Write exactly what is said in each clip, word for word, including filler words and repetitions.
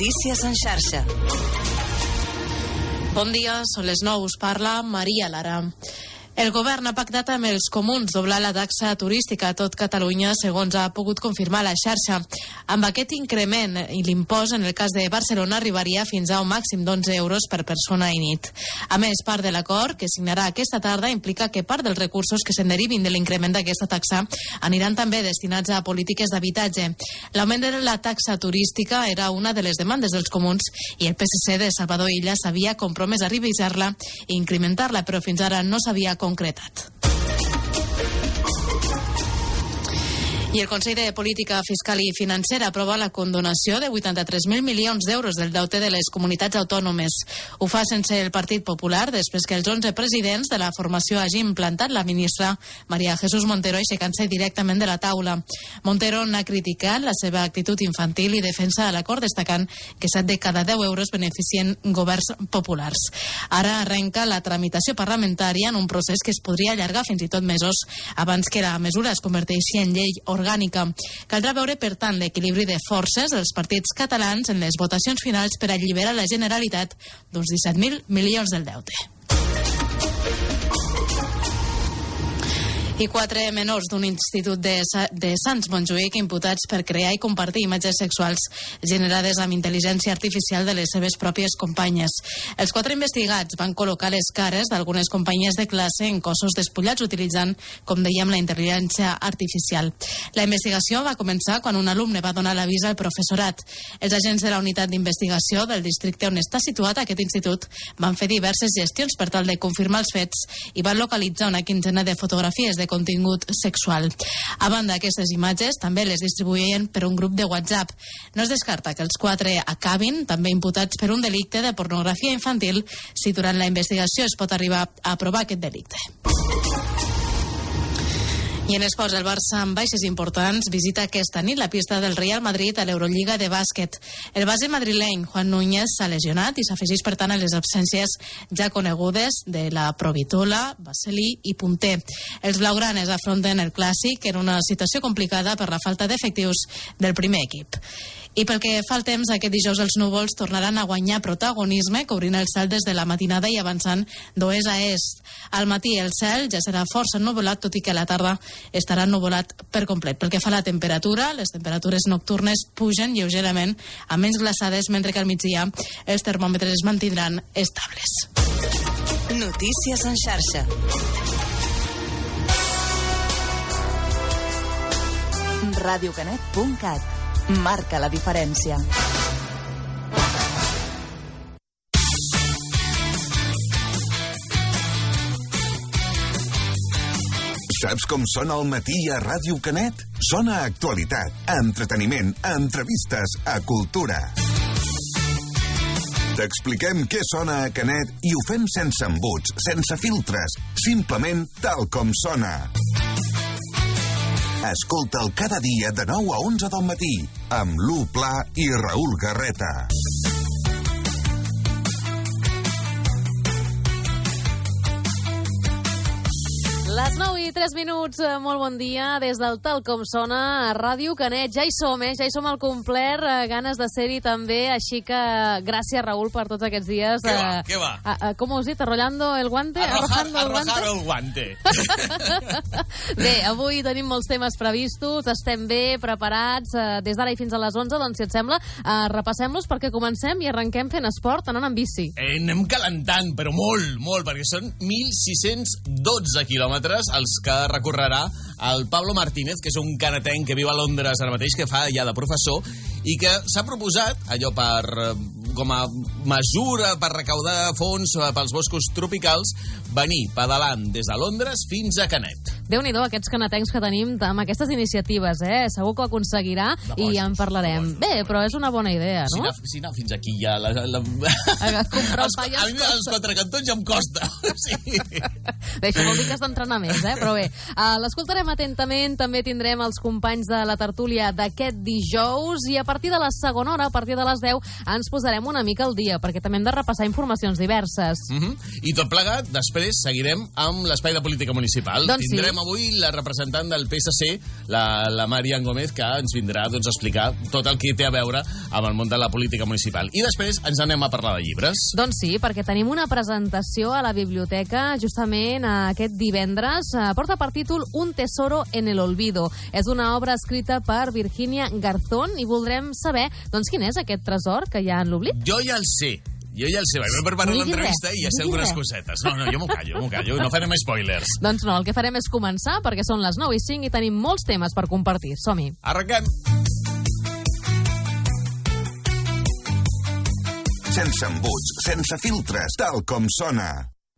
Notícies en xarxa. Bon dia, són les nou, us parla Maria Lara. El govern ha pactat amb els comuns doblar la taxa turística a tot Catalunya, segons ha pogut confirmar la xarxa. Amb aquest increment, i l'impost en el cas de Barcelona arribaria fins a un màxim d'onze euros per persona i nit. A més, part de l'acord que signarà aquesta tarda implica que part dels recursos que se'n derivin de l'increment d'aquesta taxa aniran també destinats a polítiques d'habitatge. L'augment de la taxa turística era una de les demandes dels comuns i el P S C de Salvador Illa s'havia compromès a revisar-la i incrementar-la, però fins ara no s'havia concretat. I el Consell de Política Fiscal i Financera aprova la condonació de vuitanta-tres mil milions d'euros del deute de les comunitats autònomes. Ho fa sense el Partit Popular, després que els onze presidents de la formació hagin plantat la ministra María Jesús Montero aixecant-se directament de la taula. Montero n'ha criticat la seva actitud infantil i defensa l'acord, destacant que set de cada deu euros beneficien governs populars. Ara arrenca la tramitació parlamentària en un procés que es podria allargar fins i tot mesos abans que la mesura es converteixi en llei orgànica. orgànica. Caldrà veure, per tant, l'equilibri de forces dels partits catalans en les votacions finals per alliberar la Generalitat d'uns disset mil milions del deute. I quatre menors d'un institut de, de Sants Montjuïc imputats per crear i compartir imatges sexuals generades amb intel·ligència artificial de les seves pròpies companyes. Els quatre investigats van col·locar les cares d'algunes companyes de classe en cossos despullats utilitzant, com dèiem, la intel·ligència artificial. La investigació va començar quan un alumne va donar l'avís al professorat. Els agents de la unitat d'investigació del districte on està situat aquest institut van fer diverses gestions per tal de confirmar els fets i van localitzar una quinzena de fotografies de contingut sexual. A banda, aquestes imatges també les distribuïen per un grup de WhatsApp. No es descarta que els quatre acabin també imputats per un delicte de pornografia infantil si durant la investigació es pot arribar a aprovar aquest delicte. I en esports, el Barça amb baixes importants visita aquesta nit la pista del Real Madrid a l'Eurolliga de bàsquet. El base madrileny Juan Núñez s'ha lesionat i s'afegeix per tant a les absències ja conegudes de la Provitola, Vaselí i Punter. Els blaugranes afronten el clàssic en una situació complicada per la falta d'efectius del primer equip. I pel que fa al temps, aquest dijous els núvols tornaran a guanyar protagonisme, cobrint el cel des de la matinada i avançant d'oest a est. Al matí el cel ja serà força ennuvolat, tot i que a la tarda estarà ennuvolat per complet. Pel que fa a la temperatura, les temperatures nocturnes pugen lleugerament a menys glaçades, mentre que al migdia els termòmetres es mantindran estables. Notícies en xarxa. radiocanet punt cat. Marca la diferència. Saps com sona al matí a Ràdio Canet? Sona a actualitat, a entreteniment, a entrevistes, a cultura. T'expliquem què sona a Canet i ho fem sense embuts, sense filtres, simplement tal com sona. Escolta'l cada dia de nou a onze del matí, amb Lu Pla i Raül Garreta. Les nou i tres minuts, molt bon dia, des del Tal Com Sona a Ràdio Canet. Ja hi som, eh? Ja hi som al complet, ganes de ser-hi també, així que gràcies, Raül, per tots aquests dies. Què va, què va? A, a, com ho has dit? Arrollando el guante? Arrojar, Arrojando el guante? arrojar el guante. Bé, avui tenim molts temes previstos, estem bé, preparats, eh, des d'ara i fins a les onze, doncs, si et sembla, eh, repassem-los perquè comencem i arrenquem fent esport, anant amb bici. Eh, anem calentant, però molt, molt, perquè són mil sis-cents dotze quilòmetres els que recorrerà el Pablo Martínez, que és un canatenc que viu a Londres ara mateix, que fa ja de professor, i que s'ha proposat, allò per, com a mesura per recaudar fons pels boscos tropicals, venir pedalant des de Londres fins a Canet. Déu-n'hi-do, aquests canatencs que tenim amb aquestes iniciatives, eh? Segur que ho aconseguirà i ja en parlarem. Bé, però és una bona idea, no? Si anar, si anar fins aquí ja... La, la... A comprar el pa ja a mi els quatre cantons ja em costa. Sí. Bé, això vol dir que has d'entrenar més, eh? Però bé, uh, l'escoltarem atentament. També tindrem els companys de la tertúlia d'aquest dijous i a partir de la segona hora, a partir de les deu, ens posarem posem una mica al dia, perquè també hem de repassar informacions diverses. Mm-hmm. I tot plegat, després seguirem amb l'espai de política municipal. Doncs Tindrem sí. avui la representant del P S C, la, la Marian Gómez, que ens vindrà doncs, a explicar tot el que té a veure amb el món de la política municipal. I després ens anem a parlar de llibres. Doncs sí, perquè tenim una presentació a la biblioteca justament aquest divendres. Porta per títol Un tesoro en el olvido. És una obra escrita per Virginia Garzón i voldrem saber doncs, quin és aquest tresor que hi ha en l'oblit. Jo ja el sé. Jo ja el sé, vaig preparar No l'entrevista res, i ja no sé diguis algunes res. cosetes. No, no, jo m'ho callo, m'ho callo, no farem spoilers. Doncs no, el que farem és començar, perquè són les nou i cinc i tenim molts temes per compartir. Som-hi. Arrenquem. Sense embuts, sense filtres, tal com sona.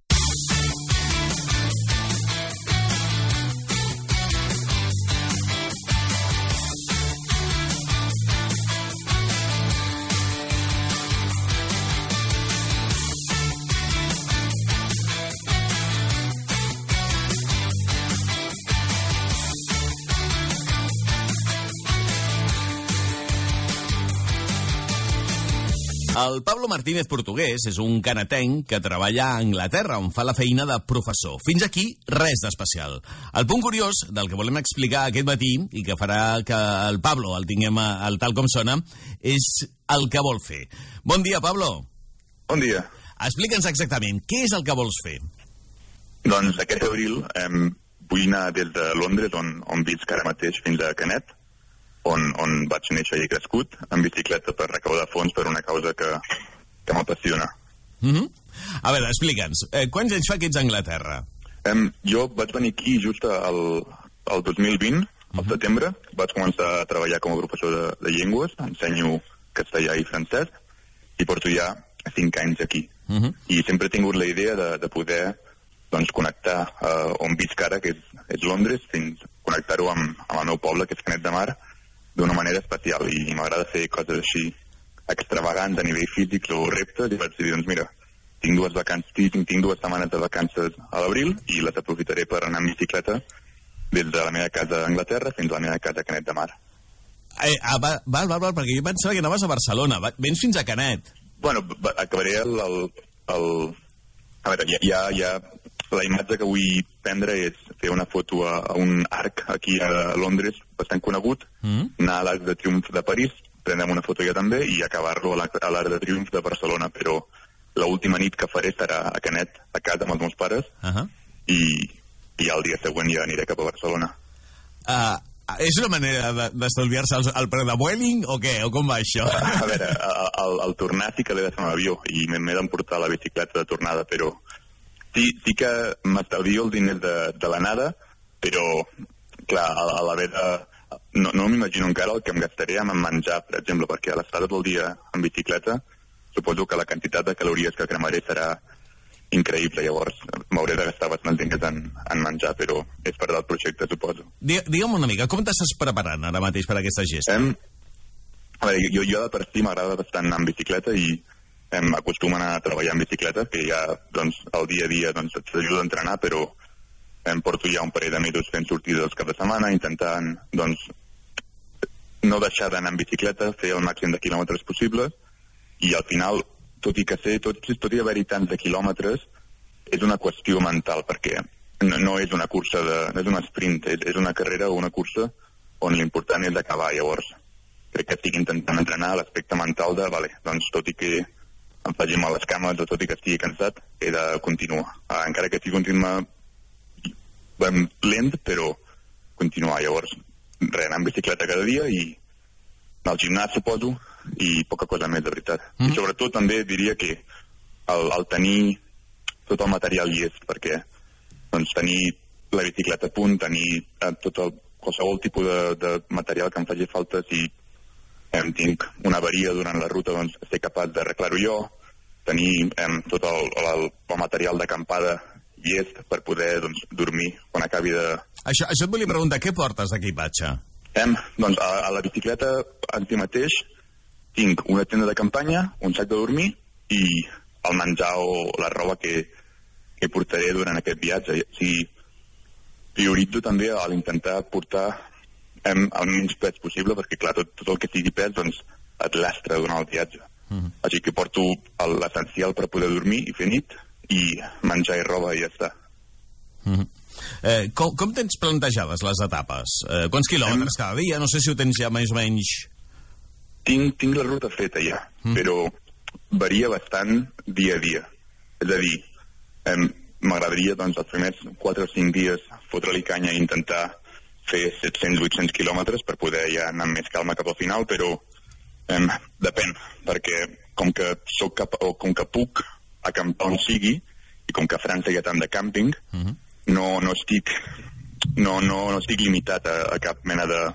El Pablo Martínez portuguès és un canatenc que treballa a Anglaterra, on fa la feina de professor. Fins aquí, res d'especial. El punt curiós del que volem explicar aquest matí, i que farà que el Pablo el tinguem al tal com sona, és el que vol fer. Bon dia, Pablo. Bon dia. Explica'ns exactament, què és el que vols fer? Doncs aquest abril eh, vull anar des de Londres, on, on visc ara mateix, fins a Canet, on, on vaig néixer i he crescut, en bicicleta per recaudar fons per una causa que, que m'apassiona. Mm-hmm. A veure, explica'ns, eh, quants anys fa que ets a Anglaterra? Um, jo vaig venir aquí just al, al dos mil vint, al setembre. Vaig començar a treballar com a professor de, de llengües, ensenyo castellà i francès, i porto ja cinc anys aquí. Mm-hmm. I sempre he tingut la idea de, de poder doncs, connectar uh, on visc ara, que és, és Londres, fins connectar-ho amb, amb el meu poble, que és Canet de Mar, d'una manera especial, i m'agrada fer coses així extravagants a nivell físic o reptes, i vaig dir, doncs mira, tinc dues vacances, tinc, tinc dues setmanes de vacances a l'abril i les aprofitaré per anar en bicicleta des de la meva casa a Anglaterra fins a la meva casa a Canet de Mar. Eh, ah, val, val, val, val, perquè jo pensava que anaves a Barcelona, va, vens fins a Canet. Bueno, va, acabaré el... el, el... A veure, ja, ja, ja... La imatge que vull prendre és fer una foto a, a un arc aquí a Londres, bastant conegut, Mm. anar a l'Arc de Triomf de París, prendre'm una foto ja també, i acabar-lo a l'Arc a l'Arc de Triomf de Barcelona, però l'última nit que faré serà a Canet, a casa amb els meus pares, Uh-huh. i, i el dia següent ja aniré cap a Barcelona. Uh, és una manera de- d'estalviar-se el, el preu de Vueling o què? O com va això? A veure, al, al tornar sí que l'he de fer amb avió, i m'he m'he d'emportar la bicicleta de tornada, però sí, sí que m'estalvio el diner de, de l'anada, però, clar, a, a l'haver de... No, no m'imagino encara el que em gastaré en menjar, per exemple, perquè a l'estada del dia en bicicleta suposo que la quantitat de calories que cremaré serà increïble, llavors m'hauré de gastar bastants diners en, en menjar, però és part del projecte, suposo. Digue- Digue'm una mica, com t'estàs preparant ara mateix per aquesta gesta? Em, a veure, jo, jo de per si m'agrada bastant anar en bicicleta i em acostumo a anar a treballar en bicicleta, que ja doncs, el dia a dia doncs, t'ajuda a entrenar, però em porto ja un parell de mesos fent sortides cap de setmana, intentant doncs, no deixar d'anar en bicicleta, fer el màxim de quilòmetres possibles, i al final, tot i que sé, tot, tot i haver-hi tants de quilòmetres, és una qüestió mental, perquè no, no és una cursa, de, no és un sprint, és, és una carrera o una cursa on l'important és acabar, llavors. Crec que estic intentant entrenar l'aspecte mental de, vale, doncs tot i que em faci mal les cames o tot i que estigui cansat, he de continuar. Ah, encara que estigui continuant lent, però continuar. Llavors, res, anar en bicicleta cada dia i al gimnàs, suposo, i poca cosa més, de veritat. Mm. I sobretot també diria que el, el tenir tot el material llest, perquè doncs, tenir la bicicleta a punt, tenir eh, tot el, qualsevol tipus de, de material que em faci falta, si em tinc una avaria durant la ruta, doncs ser capaç d'arreglar-ho jo, tenir em, tot el, el, el material d'acampada llest per poder doncs, dormir quan acabi de... Això, això et volia preguntar, què portes d'equipatge? Em, doncs a, a la bicicleta en si mateix tinc una tenda de campanya, un sac de dormir i el menjar o la roba que, que portaré durant aquest viatge. O sigui, prioritzo també a l'intentar portar em, el menys pes possible, perquè clar, tot, tot el que sigui pes doncs, et lastra durant el viatge. Mm-hmm. Així que porto l'essencial per poder dormir i fer nit, i menjar i roba i ja està. Mm-hmm. Eh, com, com tens plantejades les etapes? Eh, quants quilòmetres cada dia? No sé si ho tens ja més o menys... Tinc, tinc la ruta feta ja, mm. però varia bastant dia a dia. És a dir, eh, m'agradaria doncs, els primers quatre o cinc dies fotre-li canya i intentar fer set-cents a vuit-cents quilòmetres per poder ja anar amb més calma cap al final, però eh, depèn, perquè com que soc cap, o com que puc acampar on sigui, i com que a França hi ha tant de càmping, mm-hmm. no, no estic no, no, no estic limitat a, a cap mena de...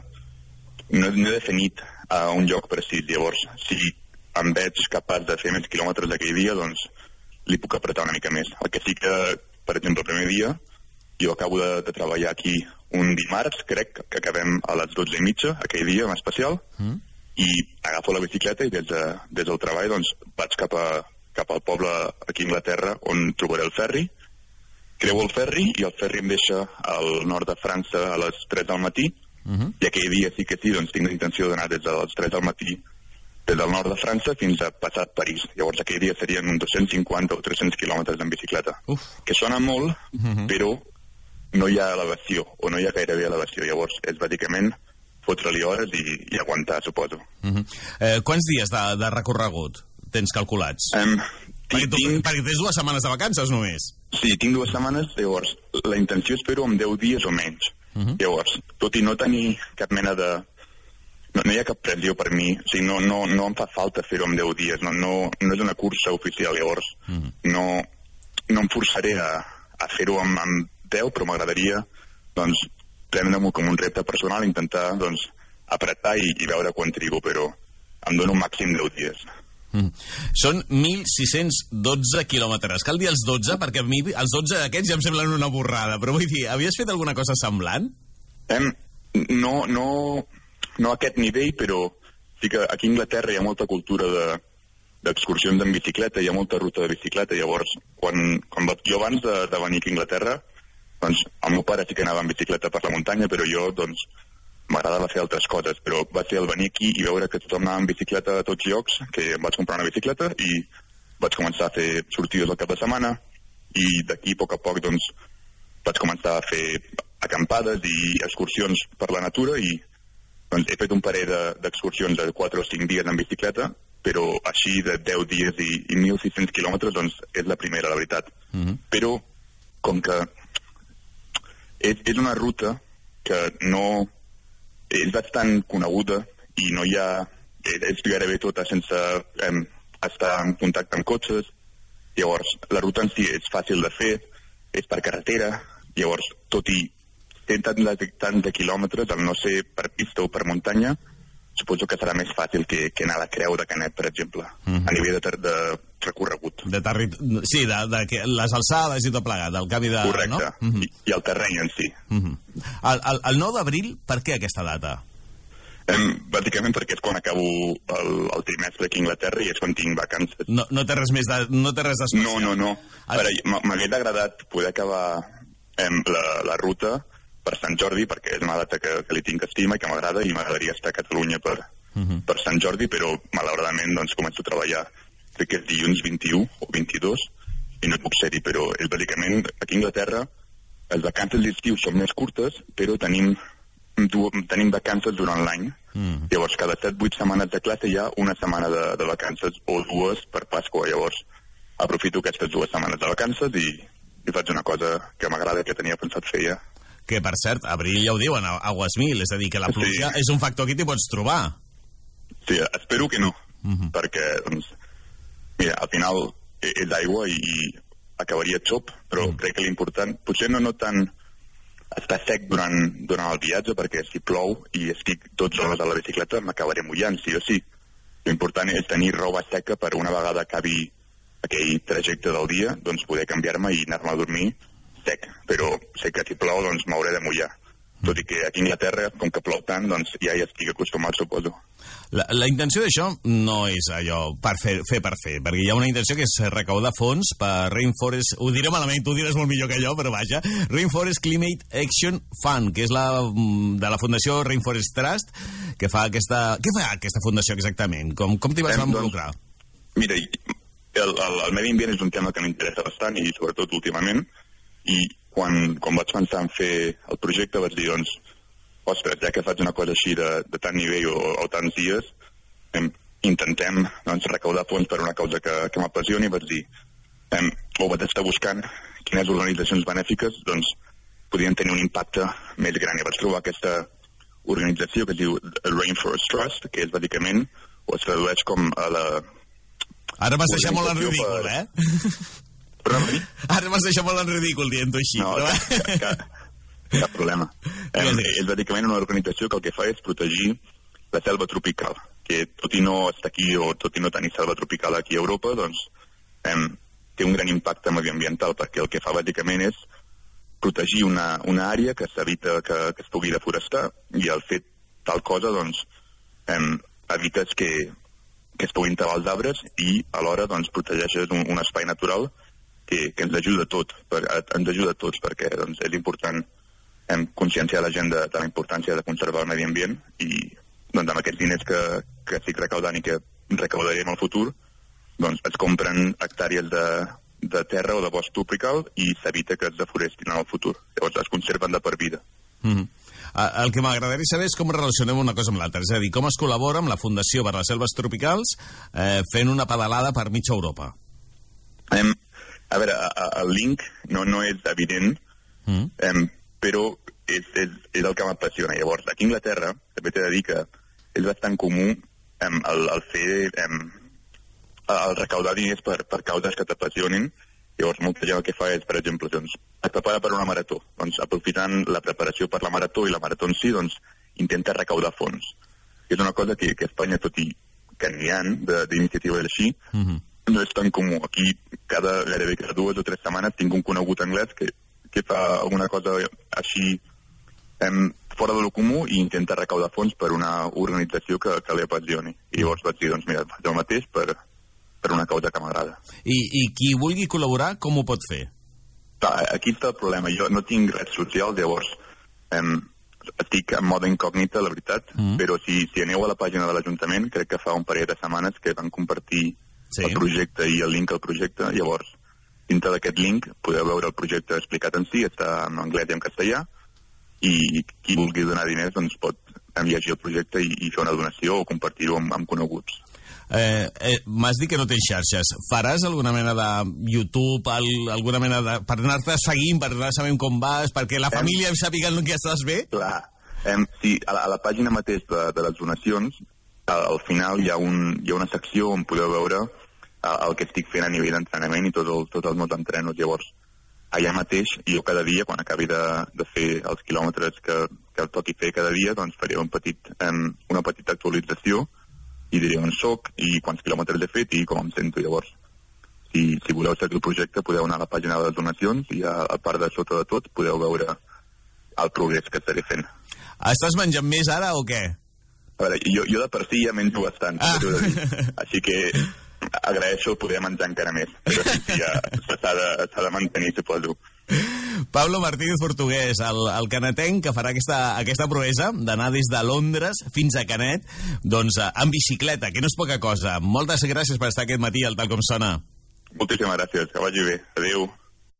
No, no he definit a un lloc precís. Llavors, si em veig capaç de fer més quilòmetres aquell dia, doncs li puc apretar una mica més. El que sí que, per exemple, el primer dia, jo acabo de, de treballar aquí un dimarts, crec que acabem a les dotze i mitja, aquell dia en especial, mm. i agafo la bicicleta i des, de, des del treball doncs, vaig cap, a, cap al poble aquí a Anglaterra on trobaré el ferri, creu el ferri i el ferri em deixa al nord de França a les tres del matí, uh-huh. i aquell dia sí que sí, doncs tinc la intenció d'anar des de les tres del matí des del nord de França fins a passat París. Llavors aquell dia serien uns dos-cents cinquanta o tres-cents quilòmetres en bicicleta, Uf. que sona molt, uh-huh. però no hi ha elevació, o no hi ha gairebé elevació. Llavors és bàsicament fotre-li hores i, i aguantar, suposo. Uh-huh. Eh, quants dies de, de recorregut tens calculats? Um, perquè, tu, tinc... perquè tens dues setmanes de vacances només. Sí, tinc dues setmanes, llavors la intenció és fer-ho amb deu dies o menys. Uh-huh. Llavors, tot i no tenir cap mena de... No, no hi ha cap pressió per mi, o sigui, no, no, no em fa falta fer-ho amb deu dies, no, no, no és una cursa oficial, llavors uh-huh. no, no em forçaré a, a fer-ho amb, amb deu, però m'agradaria doncs, prendre-m'ho com un repte personal, intentar doncs, apretar i, i veure quan trigo, però em dono un màxim deu dies. Mm. Són mil sis-cents dotze quilòmetres. Cal dir els dotze, perquè a mi els dotze d'aquests ja em semblen una borrada, però vull dir, havies fet alguna cosa semblant? Em, no, no, no a aquest nivell, però sí que aquí a Anglaterra hi ha molta cultura de, d'excursions en bicicleta, hi ha molta ruta de bicicleta, llavors quan, quan va, jo abans de, de venir aquí a Anglaterra, doncs el meu pare sí que anava en bicicleta per la muntanya, però jo doncs m'agradava fer altres coses, però va ser el venir aquí i veure que tothom anava en bicicleta a tots llocs, que em vaig comprar una bicicleta i vaig començar a fer sortides al cap de setmana i d'aquí a poc a poc doncs vaig començar a fer acampades i excursions per la natura i doncs he fet un parell d'excursions de quatre o cinc dies en bicicleta, però així de deu dies i, i mil sis-cents quilòmetres doncs és la primera, la veritat. Mm-hmm. Però com que és, és una ruta que no... és bastant coneguda i no hi ha... és gairebé tota sense eh, estar en contacte amb cotxes. Llavors, la ruta en si és fàcil de fer, és per carretera, llavors, tot i té tants de, tants de quilòmetres, al no ser per pista o per muntanya, suposo que serà més fàcil que, que anar a la Creu de Canet, per exemple, mm-hmm. a nivell de, de recorregut. De terri... Sí, de, de, de les alçades i tot plegat, del canvi de... Correcte, no? mm-hmm. I, i el terreny en si. Mm-hmm. el, el, el nou d'abril, per què aquesta data? Um, bàsicament perquè és quan acabo el, el trimestre aquí a Anglaterra i és quan tinc vacances. No, no té res més de, no té res d'especial? No, no, no. El... M'hagués agradat poder acabar um, la, la ruta per Sant Jordi, perquè és una data que, que li tinc estima i que m'agrada i m'agradaria estar a Catalunya per, uh-huh. per Sant Jordi, però malauradament doncs, començo a treballar crec que és dilluns vint-i-u o vint-i-dos i no puc ser-hi, però és bàsicament aquí a Anglaterra les vacances d'estiu són més curtes, però tenim, tenim vacances durant l'any. Uh-huh. Llavors cada set vuit setmanes de classe hi ha una setmana de, de vacances o dues per Pasqua, llavors aprofito aquestes dues setmanes de vacances i, i faig una cosa que m'agrada, que tenia pensat fer ja. Que, per cert, abril ja ho diuen, aigües mil, és a dir, que la pluja sí. és un factor que t'hi pots trobar. Sí, espero que no, uh-huh. perquè, doncs, mira, al final és aigua i acabaria xop, però uh-huh. crec que l'important, potser no, no tant estar sec durant, durant el viatge, perquè si plou i estic dotze hores a la bicicleta m'acabaré mullant, sí o sí. L'important és tenir roba seca per una vegada acabi aquell trajecte del dia, doncs poder canviar-me i anar-me a dormir sec, però sé que si plou doncs m'hauré de mullar. Tot i que aquí a Anglaterra, com que plou tant, doncs ja hi estic acostumat, suposo. La, la intenció d'això no és allò per fer, fer per fer, perquè hi ha una intenció que és recaudar fons per Rainforest, ho diré malament, tu ho diràs molt millor que jo, però vaja, Rainforest Climate Action Fund, que és la de la Fundació Rainforest Trust, que fa aquesta... Què fa aquesta fundació exactament? Com, com t'hi vas Hem, involucrar? Doncs, mira, el, el, el medi ambient és un tema que m'interessa bastant i sobretot últimament, i quan, quan vaig pensar en fer el projecte vaig dir, doncs, ostres, ja que faig una cosa així de, de tant nivell o, o tants dies, em, intentem doncs, recaudar fons per una causa que, que m'apassioni, i vaig dir, em, o vaig estar buscant quines organitzacions benèfiques doncs, podien tenir un impacte més gran, i vaig trobar aquesta organització que es diu Rainforest Trust, que és bàsicament, o es tradueix com a la... Ara m'has deixat molt en ridícul, per... eh? Però, Ara m'has deixat molt en ridícul dient-ho així. No, però... cap, cap, cap problema. Eh, és bàsicament una organització que el que fa és protegir la selva tropical, que tot i no estar aquí o tot i no tenir selva tropical aquí a Europa, doncs eh, té un gran impacte mediambiental, perquè el que fa bàsicament és protegir una, una àrea que s'evita que, que es pugui deforestar, i al fer tal cosa, doncs, eh, evites que, que es puguin talar els arbres i alhora doncs, protegeixes un, un espai natural que, que ens ajuda a tot, per, ens ajuda a tots, perquè doncs, és important eh, conscienciar la gent de, de la importància de conservar el medi ambient, i doncs, amb aquests diners que, que estic recaudant i que recaudaré en el futur, doncs es compren hectàrees de de terra o de bosc tropical i s'evita que es deforestin en el futur. Llavors es conserven de per vida. Mm-hmm. El que m'agradaria saber és com relacionem una cosa amb l'altra, és a dir, com es col·labora amb la Fundació per les Selves Tropicals eh, fent una pedalada per mitja Europa. Um, a veure, a, a, el link no, no és evident, mm. um, però és, és, és el que m'apassiona. Llavors, aquí a Anglaterra, també t'he de dir que és bastant comú um, el, el fer... Um, el recaudar diners per, per causes que t'apassionin. Llavors, molta gent el que fa és, per exemple, doncs, es prepara per una marató. Doncs, aprofitant la preparació per la marató i la marató en si, doncs, intenta recaudar fons. I és una cosa que, que a Espanya, tot i que n'hi ha d'iniciatives així, mm-hmm. no és tan comú. Aquí, cada, gairebé cada dues o tres setmanes, tinc un conegut anglès que, que fa alguna cosa així em, fora de lo comú i intenta recaudar fons per una organització que, que li apassioni. I llavors vaig dir, doncs, mira, faig el mateix per... per una causa que m'agrada. I, I qui vulgui col·laborar, com ho pot fer? Aquí està el problema. Jo no tinc redes socials, llavors eh, estic en mode incògnita, la veritat, mm. però si, si aneu a la pàgina de l'Ajuntament, crec que fa un parell de setmanes que van compartir sí. el projecte i el link al projecte, llavors dintre d'aquest link podeu veure el projecte explicat en si, està en anglès i en castellà, i qui vulgui donar diners doncs pot llegir el projecte i, i fer una donació o compartir-ho amb, amb coneguts. Eh, eh, m'has dit que no tens xarxes. Faràs alguna mena de YouTube, al, alguna mena de... per anar-te seguint, per anar sabent com vas, perquè la família em sàpiga que estàs bé? Clar. Eh, sí, a la, a la pàgina mateix de, de les donacions, al, al final hi ha, un, hi ha una secció on podeu veure el, el que estic fent a nivell d'entrenament i tots el, tot els meus entrenos. Llavors, allà mateix, jo cada dia, quan acabi de, de fer els quilòmetres que, que toqui fer cada dia, doncs faré un petit, eh, una petita actualització i diré on soc i quants quilòmetres he fet i com em sento. Llavors, si, si voleu seguir el projecte, podeu anar a la pàgina de les donacions i a, a part de sota de tot podeu veure el progrés que estaré fent. Estàs menjant més ara o què? A veure, jo, jo de per si ja menjo bastant, ah. de dir. Així que agraeixo poder menjar encara més. Però sí, ja s'ha de, s'ha de mantenir, suposo. Pablo Martínez Portuguès, el, el canetenc que farà aquesta, aquesta proesa d'anar des de Londres fins a Canet, doncs en bicicleta, que no és poca cosa. Moltes gràcies per estar aquest matí al Tal Com Sona. Moltíssimes gràcies, que vagi bé. Adéu.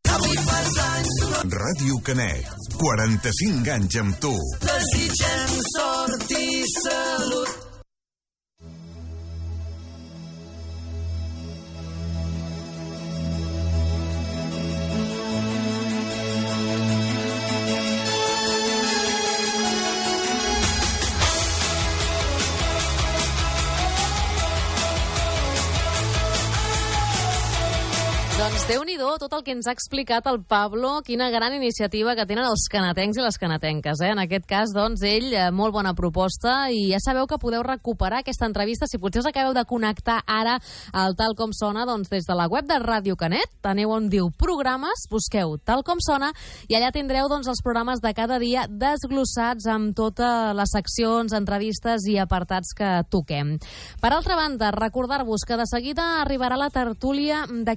Ràdio Canet, quaranta-cinc anys amb tu. Desitgem sort i salut. Doncs Déu-n'hi-do tot el que ens ha explicat el Pablo, quina gran iniciativa que tenen els canetencs i les canetenques. Eh? En aquest cas, doncs, ell, eh, molt bona proposta, i ja sabeu que podeu recuperar aquesta entrevista. Si potser us acabeu de connectar ara al Tal Com Sona, doncs des de la web de Ràdio Canet, aneu on diu programes, busqueu Tal Com Sona, i allà tindreu doncs, els programes de cada dia desglossats amb totes les seccions, entrevistes i apartats que toquem. Per altra banda, recordar-vos que de seguida arribarà la tertúlia d'aquest dijous.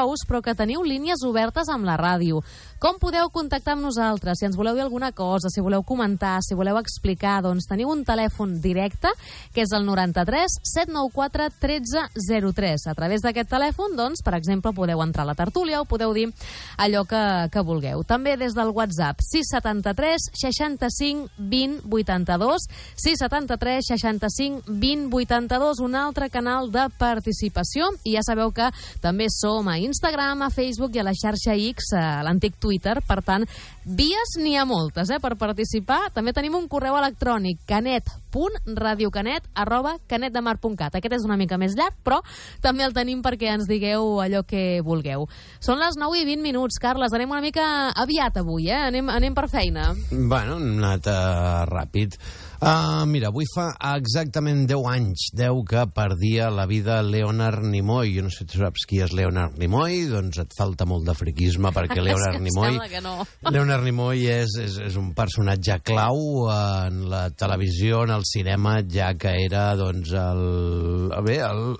dijous, però que teniu línies obertes amb la ràdio. Com podeu contactar amb nosaltres? Si ens voleu dir alguna cosa, si voleu comentar, si voleu explicar, doncs teniu un telèfon directe, que és el noranta-tres set nou quatre tretze zero tres. A través d'aquest telèfon, doncs, per exemple, podeu entrar a la tertúlia o podeu dir allò que, que vulgueu. També des del WhatsApp, sis setanta-tres seixanta-cinc vint vuitanta-dos, sis setanta-tres seixanta-cinc vint vuitanta-dos, un altre canal de participació. I ja sabeu que també som a Instagram, a Facebook i a la xarxa X, a l'antic Twitter. Per tant, vies n'hi ha moltes, eh, per participar. També tenim un correu electrònic, canet punt radiocanet arroba canetdemar punt cat. Aquest és una mica més llarg, però també el tenim perquè ens digueu allò que vulgueu. Són les nou i vint minuts, Carles. Anem una mica aviat avui, eh? Anem, anem per feina. Bueno, hem anat uh, ràpid. Uh, mira, avui fa exactament deu anys, deu que perdia la vida Leonard Nimoy. Jo no sé si tu saps qui és Leonard Nimoy, doncs et falta molt de friquisme, perquè Leonard Nimoy... no. Leonard Nimoy és, és, és un personatge clau en la televisió, en el cinema, ja que era, doncs, el... bé,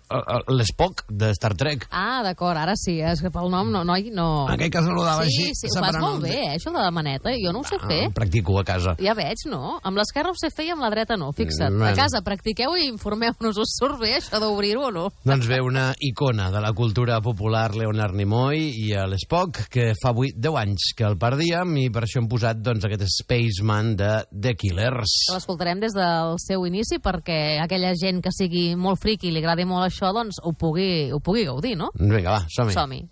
l'Spock de Star Trek. Ah, d'acord, ara sí, és que pel nom, no, noi, no... En aquell cas saludava sí, així. Sí, sí, ho fas molt bé, eh, això de la maneta, jo no ho sé ah, fer. Practico a casa. Ja veig, no? Amb l'esquerra ho sé fer i amb la dreta no, fixa't. Bueno. A casa practiqueu i informeu-nos, us surt bé això d'obrir-ho o no? Doncs bé, una icona de la cultura popular, Leonard Nimoy i l'Spock, que fa avui deu anys que el perdíem, i per això hem posat, doncs, aquest Spaceman de The Killers. L'escoltarem des del seu inici perquè aquella gent que sigui molt friqui i li agradi molt això, doncs ho pugui, ho pugui gaudir, no? Vinga, va, som-hi. Som-hi.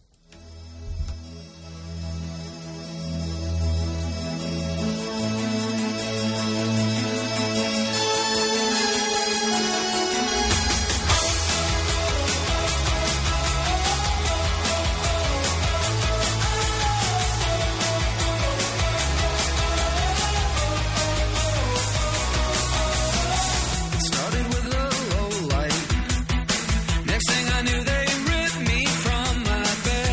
Next thing I knew, they ripped me from my bed.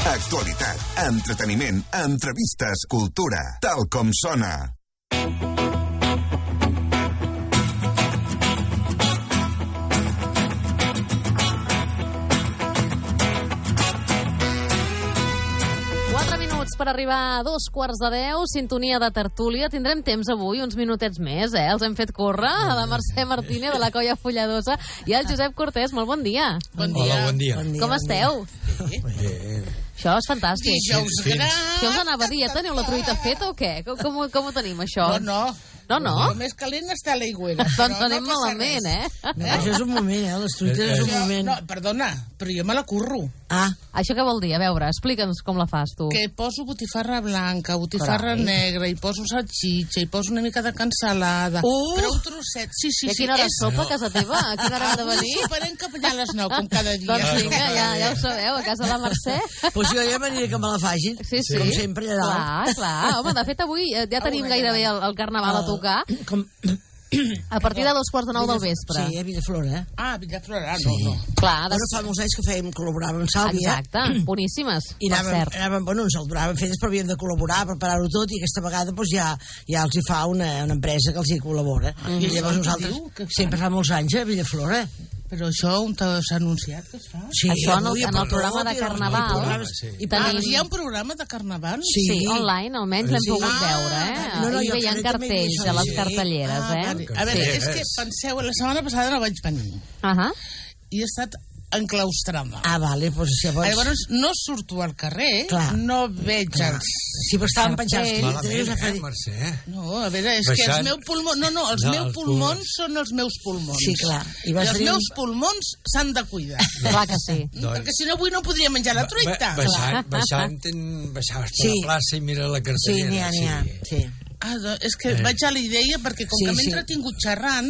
Actualitat, entreteniment, entrevistes, cultura, tal com sona. Per arribar a dos quarts de deu, sintonia de tertúlia. Tindrem temps avui, uns minutets més, eh? Els hem fet córrer, a la Mercè Martínez de la Colla Folladosa i al Josep Cortés. Molt bon dia. Bon dia. Hola, bon dia. Bon dia Com bon esteu? Dia. Bé. Això és fantàstic. Dijous gran. Què us anava a dir? Ja teniu la truita feta o què? Com, com, com ho tenim, això? No, no. No, no? El més calent està a l'aigüera. Doncs anem malament, eh? No, això és un moment, eh? Les truites és un moment. No, perdona, però jo me la curro. Ah, Això què vol dir? A veure, explica'ns com la fas, tu. Que poso botifarra blanca, botifarra negra, i poso salxitxa, i poso una mica de cansalada. Uh! Però un trosset, sí, sí, I a sí. quina hora és- sopa a casa teva? A quina hora hem de Avui venir? soparem cap allà a les nou, com cada dia. Doncs vinga, ja, ja ho sabeu, a casa de la Mercè. doncs jo ja m'aniré que me la facin. Sí, sí. Com sempre, allà dalt. Clar, clar. Home, de fet, avui eh, ja tenim gairebé el, el carnaval a tocar. Com... A partir de dos quarts de nou del vespre. Sí, a Villaflora, eh? Ah, Villaflora, no, no. Clar, de... Bueno, fa molts anys que fèiem, col·laboràvem amb Sàlvia. Exacte, boníssimes, I per anàvem, cert. anàvem, bueno, ens el donàvem feines, però havíem de col·laborar, preparar-ho tot, i aquesta vegada doncs, ja, ja els hi fa una, una empresa que els hi col·labora. Mm. I llavors nosaltres, Diu que fan? sempre fa molts anys, a Villaflora. Però això on s'ha anunciat que es fa? Sí, Això en el- avui, en el perdó, programa de i en el- Carnaval, i programes- sí. i Ah, Tenim- hi ha un programa de carnaval? Sí. Sí, online, almenys l'hem Sí. pogut Ah, veure, eh? no, no, Hi jo veien faré també cartells això, a les sí. cartelleres, Ah, eh? vale. A veure, Sí. és que penseu, la setmana passada no vaig venir Ahà. i he estat enclaustrada. Ah, vale, doncs llavors... Llavors no surto al carrer, Clar. no veig els... Sí, però estaven penjats. Malament, Ja fa- eh, Mercè? No, a veure, és Baixant- que els meus pulmons... No, no, els No, meus els pulmons pulmons. són els meus pulmons. Sí, clar. I I vas els tenir un- meus pulmons s'han de cuidar. Clar que sí. Doncs- Perquè si no avui no podria menjar la truita. Ba- Baixant, baixant, ten- baixaves per Sí. la plaça i mira la Sí, cartellera. n'hi ha, n'hi ha. Sí. Ah, doncs és que Eh. vaig a la idea perquè com Sí, que m'he sí. entretingut xerrant,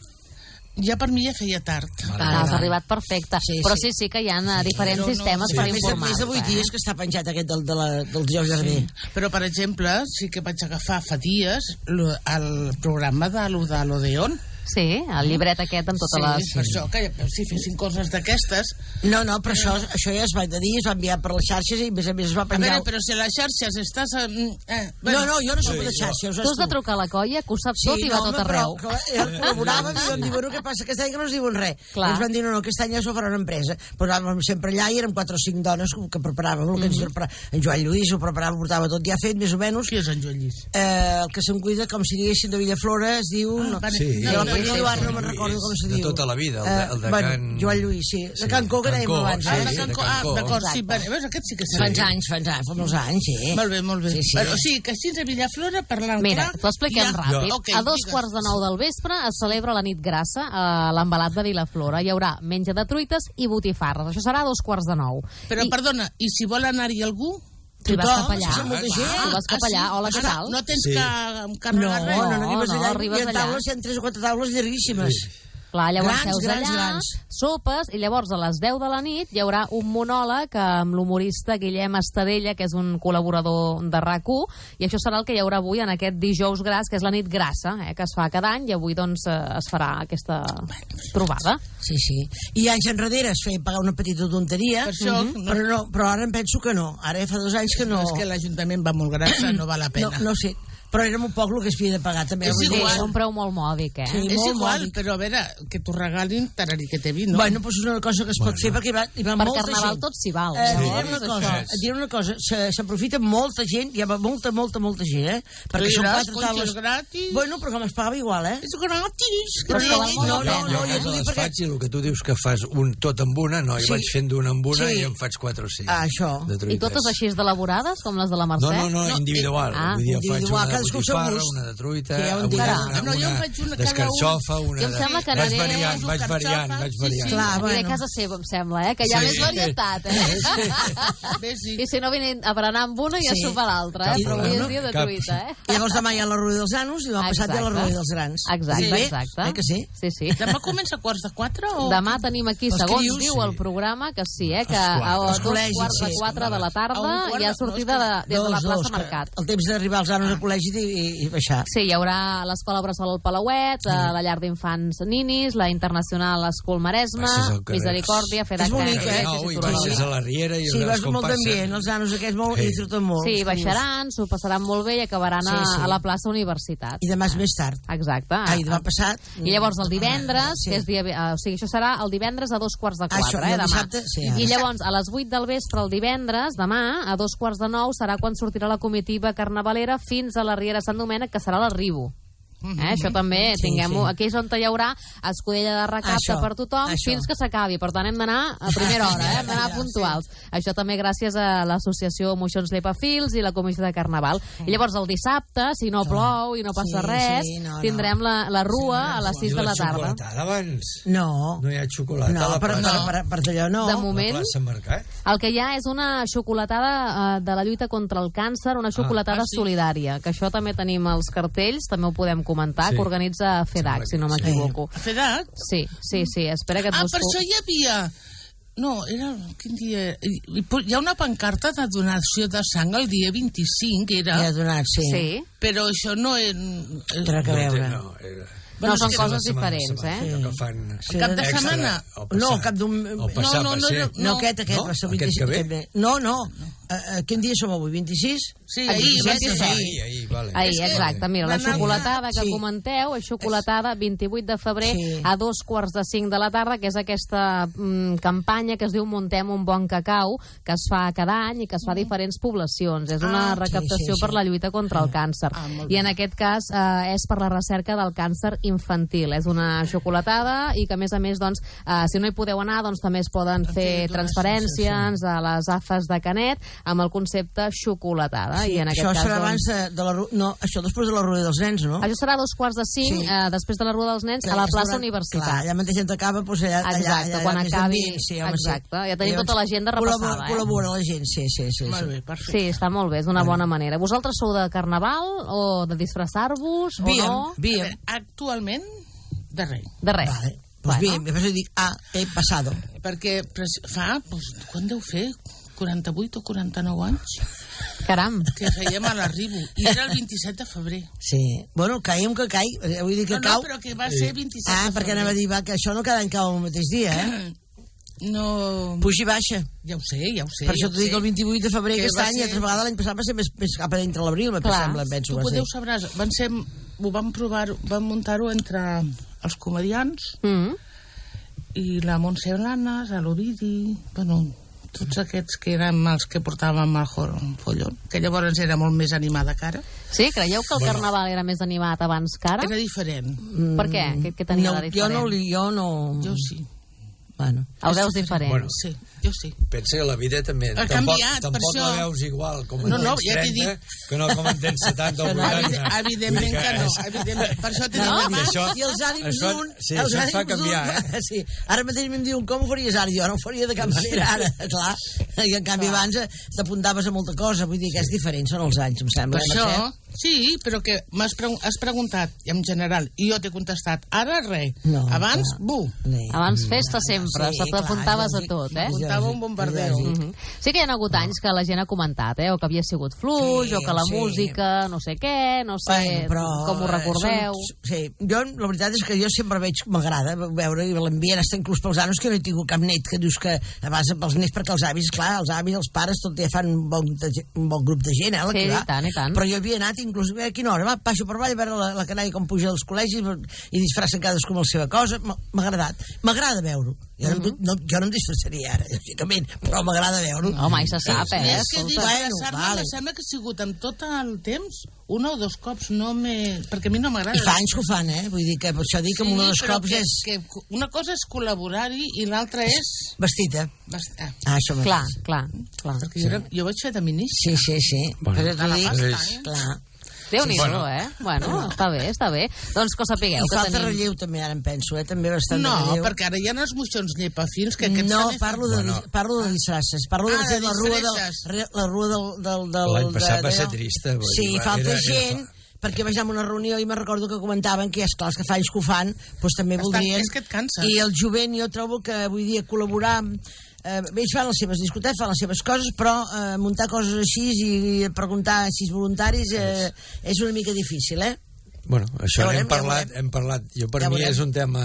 ja per mi ja feia tard. Clar, has arribat perfecte. Sí, Però sí. sí, sí que hi ha eh, diferents Però no- sistemes Sí, per més, de, informar. més de vuit eh? dies que està penjat aquest del, de la, del Dijous Jardí. Però, per exemple, sí que vaig agafar fa dies lo- el programa de lo de l'Odeon. Sí, el llibret aquest amb totes Sí, les... per això, que si fessin coses d'aquestes... No, no, però això, això ja es va de dir, es va enviar per les xarxes i a més a més es va A penjar... veure, però si a les xarxes estàs... Eh, eh, No, no, jo no soc de xarxes. Tu has de trucar a la colla, que ho sap tot i va tot arreu. Però, però, col·laboràvem i vam dir, bueno, què passa? Aquest any que no ens diuen res. Clar. I ens van dir, no, no, aquest any ja s'ho farà una empresa. Però anàvem sempre allà i érem quatre o cinc dones que preparàvem el que ens preparàvem. En Joan Lluís ho preparava, ho portava tot ja fet, més o menys. Qui és en Joan Lluís? Eh, el que se'n cuida, com si diguéssim, de Villaflora, es diu... Ah, no, vale. Sí. I No, el no, apellido sí, ara sí, no me'n recordo com se de diu. tota la vida, el de- el de bueno, Can- Joan Lluís, sí. De Sí, Can Có, que dèiem Can Có, abans. sí, Ah, eh? de de Can Co- Can ah, Co. d'acord, sí, Exacte. vale, veus, aquest sí que Fa sé. anys, fa anys, fa molts anys, sí. Molt bé, molt bé. Sí, sí. Però, o sigui, que així a Villaflora, parlant Mira, clar... t'ho expliquem ja- ràpid. Ok, a dos digues. quarts de nou del vespre es celebra la nit grassa a l'embalat de Vilaflora. Hi haurà menja de truites i botifarres. Això serà a dos quarts de nou. Però, I perdona, i si vol anar-hi algú... tu vas cap allà. això és molta gent. Tu vas cap allà. Hola, què Ah, tal? No tens Sí. que No, carregar res? no, no, arribes no, allà, arribes hi ha allà. taules, hi ha tres o quatre taules llarguíssimes. Clar, llavors Grans, seus grans, allà, grans. sopes, i llavors a les deu de la nit hi haurà un monòleg amb l'humorista Guillem Estadella, que és un col·laborador de R A C u, i això serà el que hi haurà avui en aquest dijous gras, que és la nit grassa, eh, que es fa cada any, i avui doncs eh, es farà aquesta trobada. Sí, sí. I anys enrere es feia pagar una petita tonteria, Per això, mhm, no- però, no, però ara em penso que no. Ara ja fa dos anys que no... És que l'Ajuntament va molt grassa, no val la no, pena. no sé, però era un poc el que es havia de pagar també. És vull dir, igual. És un preu molt mòdic, eh? Sí. És molt igual, mòdic. però a veure, que t'ho regalin tarari que te vi, no? Bueno, doncs és una cosa que es pot fer perquè hi va, hi va Per molta Carnaval gent. tot s'hi val. Eh, no? et diré una És cosa, això. et diré una cosa, se- s'aprofita molta gent, hi ha molta, molta, molta, molta gent, eh? Perquè Tu són diràs, quatre coi, que taules... és gratis. Bueno, però com es pagava igual, eh? És gratis. Però que que val no- molt la no, no, pena. no, Jo jo a t'ho casa dic les perquè... faig i el que tu dius que fas un tot amb una, no, jo Sí. vaig fent d'una amb una Sí. i em faig quatre o cinc. Ah, això. de I truites. totes així d'elaborades, com les de la No, Mercè? no, no, individual. Ah, Vull dir, em faig individual, una de cadascú al seu botifarra, gust. una de truita, Que ja ho una, entenc. una, No, jo en una faig una cada d'escarxofa, una Jo em de... sembla que Vaig aniré- variant, vaig variant, vaig Sí, variant. sí. Clar, Aniré bueno. a casa seva, em sembla, eh? Que hi ha Sí. més varietat, eh? Bé, sí. I si no, vine a berenar amb una i a Sí. sopar l'altra, eh? Cap Però avui és problema. dia de Cap. truita, eh? I llavors demà hi ha la Rueda dels Nanos i demà passat hi ha la Exacte. Rueda dels Grans. Exacte, Bé, exacte. Eh que sí? Sí, sí. Demà comença a quarts de quatre o... Demà tenim aquí, Els segons crios, diu sí. el programa, que sí, eh? Que Els a Els dos col·legis, quarts de sí. quatre de la A tarda un quart hi ha de- sortida de, des de la Dos, plaça dos, que Mercat. El temps d'arribar als nanos al col·legi trànsit i, i, i baixar. Sí, hi haurà l'Escola Bressol al Palauet, mm. la Llar d'Infants Ninis, la Internacional Escol Maresme, Misericòrdia, Fedaca... És bonic, eh? No, i passes a la Riera i sí, veus com molt d'ambient, els nanos aquests molt, sí. disfruten molt. Sí, baixaran, s'ho passaran molt bé i acabaran sí, sí. A, a la plaça Universitat. I demà és més tard. Exacte. Ah, i demà passat. I llavors el divendres, sí. que és dia, o sigui, això serà el divendres a dos quarts de quatre, això, eh, demà. Dissabte, sí, I llavors, a les vuit del vespre, el divendres, demà, a dos quarts de nou, serà quan sortirà la comitiva carnavalera fins a la Riera Sant Domènec, que serà l'arribo. Eh? Això també, sí, tinguem-ho. Sí. Aquí és on hi haurà escudella de recapte això, per tothom això. Fins que s'acabi. Per tant, hem d'anar a primera hora, eh? Hem d'anar puntuals. Sí. Això també gràcies a l'associació Moixons Llepafils i la comissió de Carnaval. Sí. I llavors el dissabte, si no plou i no passa sí, res, sí, no, tindrem la, la rua sí, a les sis de la tarda. I la xocolatada abans? No. No hi ha xocolata no, a la per, plaça? No, per, per allò no. De moment, la plaça Mercat? El que hi ha és una xocolatada uh, de la lluita contra el càncer, una xocolatada ah, ah, sí. solidària, que això també tenim els cartells, també ho podem comentar, sí. que organitza a FEDAC, si no m'equivoco. A FEDAC? Sí, sí, sí, espera que et ah, busco. Ah, per això hi havia... No, era... Quin dia... Hi ha una pancarta de donació de sang el dia vint-i-cinc, era... Ja donat, sí. Sí. Però això no era... Té res a veure. No, era... No, són coses diferents, eh? Sí. Que fan sí. Cap de setmana? No, cap d'un... El passat no, no, no, no, no, aquest, aquest, no? va ser el vint-i-sis. Aquest que ve? No, no. Uh, quin dia som avui? vint-i-sis? Sí, ahir, vint-i-sis. Ahir, ahir, vale. Ahir, exacte. Mira, la xocolatada que sí. comenteu és xocolatada vint-i-vuit de febrer sí. a dos quarts de cinc de la tarda, que és aquesta mm, campanya que es diu Montem un bon cacau, que es fa cada any i que es fa a diferents poblacions. És una ah, recaptació sí, sí, sí. per la lluita contra el càncer. Ah, I en aquest cas eh, és per la recerca del càncer infantil. És una xocolatada i que, a més a més, doncs, eh, si no hi podeu anar, doncs també es poden fer transferències a les A F Es de Canet amb el concepte xocolatada. Sí, I en aquest això cas, serà doncs... abans de, de la... No, això després de la Rueda dels Nens, no? Això serà a dos quarts de cinc, sí. eh, després de la Rueda dels Nens, sí, a la plaça durant... Universitat. Clar, allà mateix on acaba, doncs allà... allà exacte, allà, quan allà, acabi... Dins, sí, home, exacte, sí. ja tenim tota l'agenda repassada. Col·labora, eh? Col·labora la gent, sí, sí, sí. Molt bé, perfecte. Sí, està molt bé, és una bona manera. Vosaltres sou de carnaval o de disfressar-vos o no? Viem, actualment, de res. De res. Vale. Pues bueno. Bien, me dic, ah, he passado. Perquè fa, pues, quan deu fer? quaranta-vuit o quaranta-nou anys? Caram. Que fèiem a l'arribo. I era el vint-i-set de febrer. Sí. Bueno, caiem que cai. Vull dir que no, cau... No, però que va ser vint-i-set ah, de febrer. Ah, perquè anava a dir, va, que això no cada any cau el mateix dia, eh? No... Puja i baixa. Ja ho sé, ja ho sé. Per això ja t'ho dic el vint-i-vuit de febrer que aquest any, ser... i altra vegada l'any passat va ser més, més cap a dintre l'abril, me sembla, penso. Tu podeu sabràs, van ser... Ho vam provar, vam muntar-ho entre els comedians mm. i la Montse Blanes, l'Ovidi, bueno... tots aquests que érem els que portàvem el follon, que llavors era molt més animada que ara. Sí? Creieu que el bueno. carnaval era més animat abans que ara? Era diferent. Mm. Per què? Què, què tenia no, de diferent? Jo no, jo no... Jo sí. Bueno. El veus diferent? Bueno, sí, jo sí. Pensa que la vida també... Ha tampoc, canviat, tampoc per això... la veus igual com en no, no, tens ja trenta dit... que no com en tens setanta o vuitanta. Evidentment que no. Evidentment. Per això t'he no, dit que això, I els ànims això, d'un... Sí, els això fa canviar, eh? Sí. Ara mateix em diuen, com ho faries ara? Jo no ho faria de cap manera ara, clar. I en canvi abans t'apuntaves a molta cosa. Vull dir que és diferent, són els anys, em sembla. Per això... Sí, però que m'has pre has preguntat, en general, i jo t'he contestat, ara res, no, abans, clar. bu. Nee. Abans festa sempre, sí, t'apuntaves a tot, eh? Apuntava un bombardeo. Uh -huh. Sí que hi ha hagut anys que la gent ha comentat, eh? O que havia sigut fluix, sí, o que la sí. música, no sé què, no sé bueno, però, com ho recordeu. Són, sí, jo, la veritat és que jo sempre veig, m'agrada veure l'ambient, està inclús pels anys que no he tingut cap net, que dius que abans pels nets, perquè els avis, clar, els avis, els pares, tot ja fan un bon, un bon grup de gent, eh? Sí, i tant, i tant. Però jo havia anat inclús a quina hora, va, passo per avall a veure la, la canalla com puja dels col·legis i disfressen cadascú amb la seva cosa, m'ha agradat, m'agrada veure-ho. Jo, uh -huh. no, jo no em disfressaria ara, lògicament, però m'agrada veure-ho. No, mai se sap, eh? És que disfressar-me bueno, vale. Sembla que ha sigut amb tot el temps, un o dos cops, no me... perquè a mi no m'agrada. I fa anys que ho fan, eh? Vull dir que per això dic que sí, un o dos cops que, és... Que una cosa és col·laborar-hi i l'altra és... Vestida. Vest... Ah. ah, això m'ha clar, clar, clar. Perquè sí. jo, jo vaig fer de ministre. Sí, sí, sí. Bueno, però t'ho dic, és... clar. Déu-n'hi-do, sí, bueno. eh? Bueno, està bé, està bé. Doncs que ho sapigueu. I que falta tenim... relleu també, ara em penso, eh? També bastant no, relleu. No, perquè ara hi ha els moixons llepafils que aquests... No, parlo de, bueno. parlo de disfresses. Parlo ah, de, de la rua del... La rua del... del, del L'any passat de, va ser trista. Sí, dir, falta era, gent... Era... perquè vaig anar a una reunió i me recordo que comentaven que, és clar, els que fa anys que ho fan, doncs també Estan, voldrien... És que et cansa. I el jovent, jo trobo que, vull dir, col·laborar eh, ells fan les seves discoteques, fan les seves coses, però eh, muntar coses així i preguntar a sis voluntaris eh, és una mica difícil, eh? Bueno, això ja hem parlat, ja hem parlat. Jo, per ja mi, veurem. és un tema...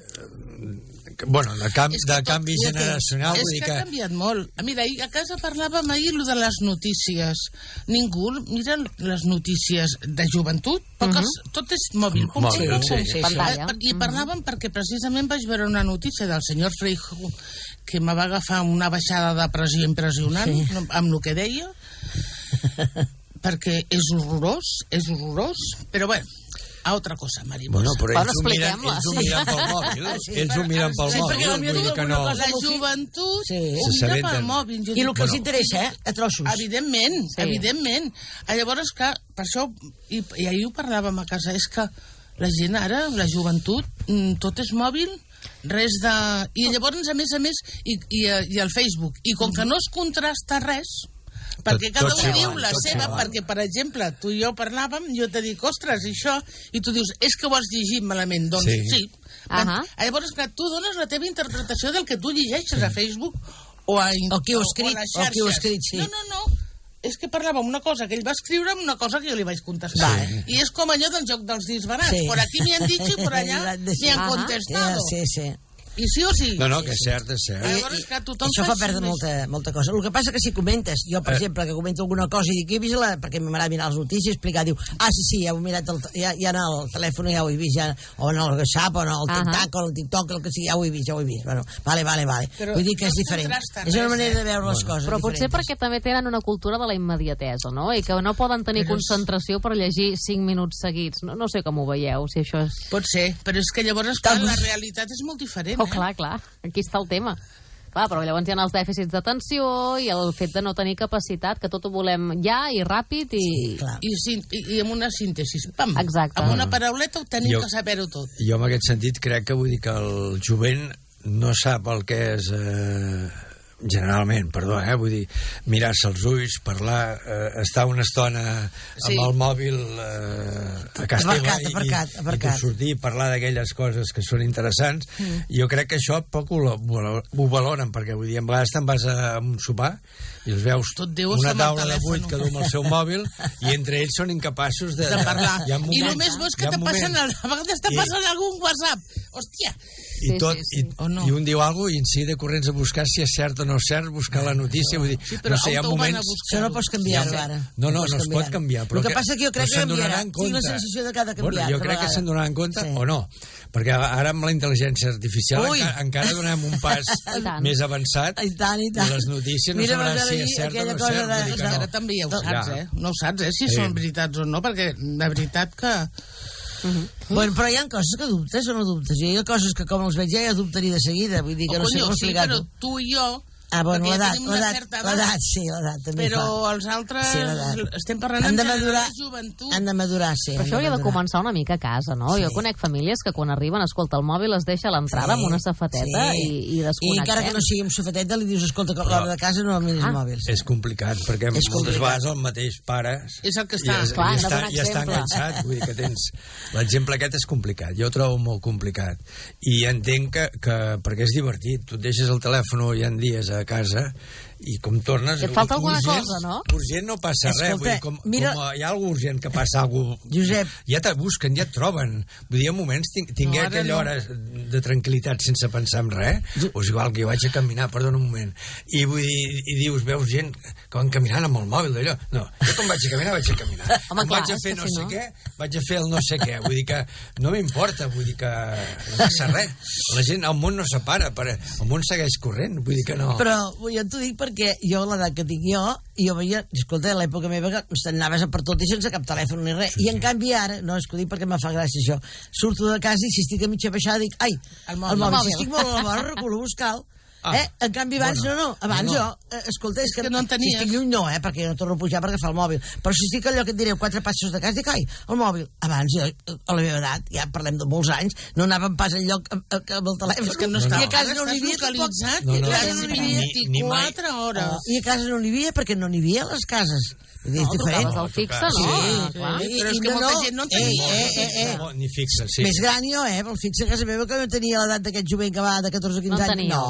Bueno, de, camp, de canvi generacional, és vull dir que que... ha canviat molt. Mira, ahir a casa parlàvem ahir lo de les notícies. Ningú mira les notícies de joventut, poques, uh -huh. tot és mòbil. Pum, Mòbil, pum, sí, pum, sí, pum. sí. I parlàvem perquè precisament vaig veure una notícia del senyor Freijóo que me va agafar una baixada de pressió impressionant sí. amb el que deia, perquè és horrorós, és horrorós, però bé, a altra cosa, Marimosa. Bueno, però ells ho miren, ells ho miren pel mòbil. Sí, ells ho miren pel sí, mòbil. Vull dir que no. La joventut sí. ho mira pel mòbil. I el que els interessa, eh? A trossos. Evidentment, sí. evidentment. Llavors, que per això, i, i ahir ho parlàvem a casa, és que la gent ara, la joventut, tot és mòbil, res de... I llavors, a més a més, i, i, i el Facebook. I com que no es contrasta res... Perquè cada un diu la seva, perquè, per exemple, tu i jo parlàvem, jo te dic, ostres, això, i tu dius, és que ho has llegit malament. Doncs sí. sí. Uh -huh. Llavors, que tu dones la teva interpretació del que tu llegeixes a Facebook o a, o qui ho ha escrit, o o qui ho ha escrit, sí. No, no, no. És que parlàvem una cosa que ell va escriure amb una cosa que jo li vaig contestar. Sí. I és com allò del joc dels disbarats. Sí. Por aquí me han dicho y por allá me han contestado. Sí, sí. I sí o sí? No, no, que és cert, és cert. I, i, això fa perdre molta, molta cosa. El que passa que si comentes, jo, per eh. exemple, que comento alguna cosa i dic, he vist la... perquè m'agrada mirar les notícies, explicar, diu, ah, sí, sí, ja ho he mirat, el, ja, ja en el telèfon ja ho he vist, ja, o en el WhatsApp, o en el TikTok, uh -huh. o el TikTok, el que sigui, ja ho he vist, ja ho he vist. Bueno, vale, vale, vale. Però vull dir que és diferent. És una manera de veure les coses Però diferents. potser perquè també tenen una cultura de la immediatesa, no? I que no poden tenir concentració per llegir cinc minuts seguits. No, no sé com ho veieu, si això és... Pot ser, però és que llavors, clar, la realitat és molt diferent, oh, clar, clar. Aquí està el tema. Clar, però llavors hi ha els dèficits d'atenció i el fet de no tenir capacitat, que tot ho volem ja i ràpid i... Sí, I, i, i amb una síntesi. Pam, exacte. Amb una parauleta ho tenim jo, que saber-ho tot. Jo, en aquest sentit, crec que vull dir que el jovent no sap el que és... Eh, generalment, perdó, eh? Vull dir, mirar-se els ulls, parlar, eh, estar una estona sí. amb el mòbil eh, a casa teva i, aparcat, aparcat. i sortir i parlar d'aquelles coses que són interessants. Mm. Jo crec que això poc ho, ho, ho valoren, perquè vull dir, a vegades te'n vas a un sopar i els veus una taula de vuit que du amb el seu mòbil i entre ells són incapaços de, de parlar. Moments, I només veus que te passen, el, a vegades te passen I, algun WhatsApp. Hòstia! I, sí, tot, sí, sí. I, no. i un diu alguna cosa i en si de corrents a buscar si és cert o no és cert, buscar la notícia, vull dir, sí, però no sé, hi ha moments... Això no pots canviar-ho ara. No, no, no es pot canviar. Però el que passa que jo crec que canviarà. Tinc la sensació de que ha de canviar. Bueno, jo crec que se'n donaran compte sí. o no. Perquè ara amb la intel·ligència artificial encara, encara donem un pas més avançat i, tant, i, tant. i les notícies no Mira, sabrà si és cert o no és cert. De, de, ara també ja ho saps, eh? No ho saps, eh? Si sí. són veritats o no, perquè de veritat que... Uh -huh. Bueno, però hi ha coses que dubtes o no dubtes? Hi ha coses que com els veig ja, ja dubtaria de seguida. Vull dir que oh, no sé com explicar-ho. Sí, però tu i jo... Ah, bueno, l'edat, l'edat, sí, l'edat també però fa. Els altres sí, estem parlant han de en madurar, de joventut. Han de madurar, sí. Però això hauria de començar una mica a casa, no? Sí. Jo conec famílies que quan arriben, escolta, el mòbil es deixa a l'entrada sí. amb una safateta sí. i, i desconnectem. I encara que no sigui amb safateta, li dius, escolta, que a l'hora de casa no miris ah. mòbils. És complicat, perquè és moltes complicat. vegades el mateix pare... És el que està. I, Clar, i, està, i està enganxat, vull dir que tens... L'exemple aquest és complicat, jo ho trobo molt complicat. I entenc que, que perquè és divertit, tu et deixes el telèfon hi ha dies a casa i com tornes... Et falta alguna urgent, cosa, no? Urgent no passa Escolta, res. Vull dir, com, mira... com hi ha alguna urgent que passa alguna cosa... Josep... Ja te busquen, ja et troben. Vull dir, en moments ting, tingué no, aquella no. hora de tranquil·litat sense pensar en res, o és igual que jo vaig a caminar, perdona un moment, i vull dir, i dius, veus gent que van caminant amb el mòbil d'allò. No, jo quan vaig a caminar, vaig a caminar. Home, quan clar, vaig a fer no si sé no... què, vaig a fer el no sé què. Vull dir que no m'importa, vull dir que no passa res. La gent, el món no separa, el món segueix corrent, vull dir que no... Però jo t'ho dic perquè jo l'edat que tinc jo, i jo veia, escolta, a l'època meva que anaves a per tot i sense cap telèfon ni res, sí, i en canvi ara, no, és que ho dic perquè me fa gràcia això, surto de casa i si estic a mitja baixada dic, ai, el mòbil, el mòbil. si estic molt a la vora reculo a buscar-lo. Ah, eh? En canvi, abans bueno, no, no. Abans no, no. jo, eh, escolta, és que, que no en tenies. Si estic lluny no, eh, perquè no torno a pujar perquè fa el mòbil. Però si estic allò que et direu, quatre passos de casa, dic, ai, el mòbil. Abans, jo, a la meva edat, ja parlem de molts anys, no anàvem pas enlloc amb, amb el telèfon. És que no, no, I a casa no n'hi havia tampoc. No, no, I a casa no n'hi havia vint-i-quatre hores. Oh, I a casa no n'hi havia perquè no n'hi havia a les cases. No, trucaves al fixe, no? Sí, sí, però és que molta gent no en tenia. Eh, eh, eh. Ni fixe, sí. Més gran jo, eh? El fixe a casa meva que no tenia l'edat d'aquest jovent que va de catorze a quinze anys. No, no n'hi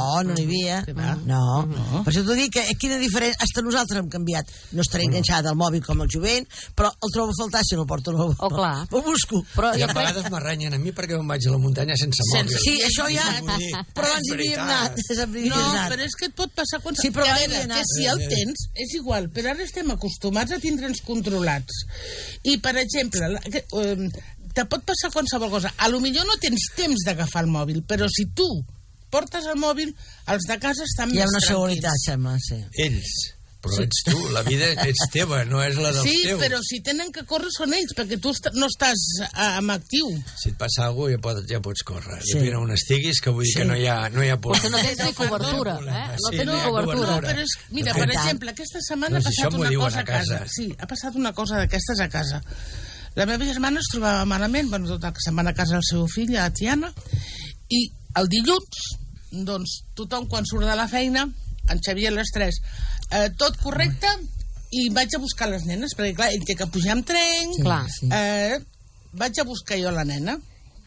hi havia. No. no. Per això t'ho dic, que quina diferència... Hasta nosaltres hem canviat. No estaré enganxada al mòbil com el jovent, però el trobo a faltar si no el porto. No, oh, clar. Ho busco. Però I a vegades m'arranyen a mi perquè me'n vaig a la muntanya sense mòbil. Sí, això ja... Però abans hi havíem anat. No, però és que et pot passar quan... Sí, però a veure, que si el tens, és igual, però ara estem acostumats a tindre'ns controlats. I, per exemple, te pot passar qualsevol cosa. A lo millor no tens temps d'agafar el mòbil, però si tu portes el mòbil, els de casa estan més tranquils. Hi ha una seguretat, sembla, sí. Ells. Però ets tu, la vida ets teva, no és la dels sí, teus. Sí, però si tenen que córrer són ells, perquè tu no estàs amb actiu. Si et passa alguna cosa ja, pots, ja pots córrer. Sí. I on estiguis, que vull dir sí. que no hi ha, no hi ha por. Potser no tens ni cobertura, eh? No sí, tens ni cobertura. No, però és, mira, per exemple, aquesta setmana no, ha passat una cosa a casa. casa. Sí, ha passat una cosa d'aquestes a casa. La meva germana es trobava malament, bueno, tota la setmana a casa del seu fill, a Tiana, i el dilluns, doncs, tothom quan surt de la feina, en Xavier a les tres, eh, tot correcte, i vaig a buscar les nenes, perquè clar, ell té que pujar amb tren, clar, sí. eh, vaig a buscar jo la nena,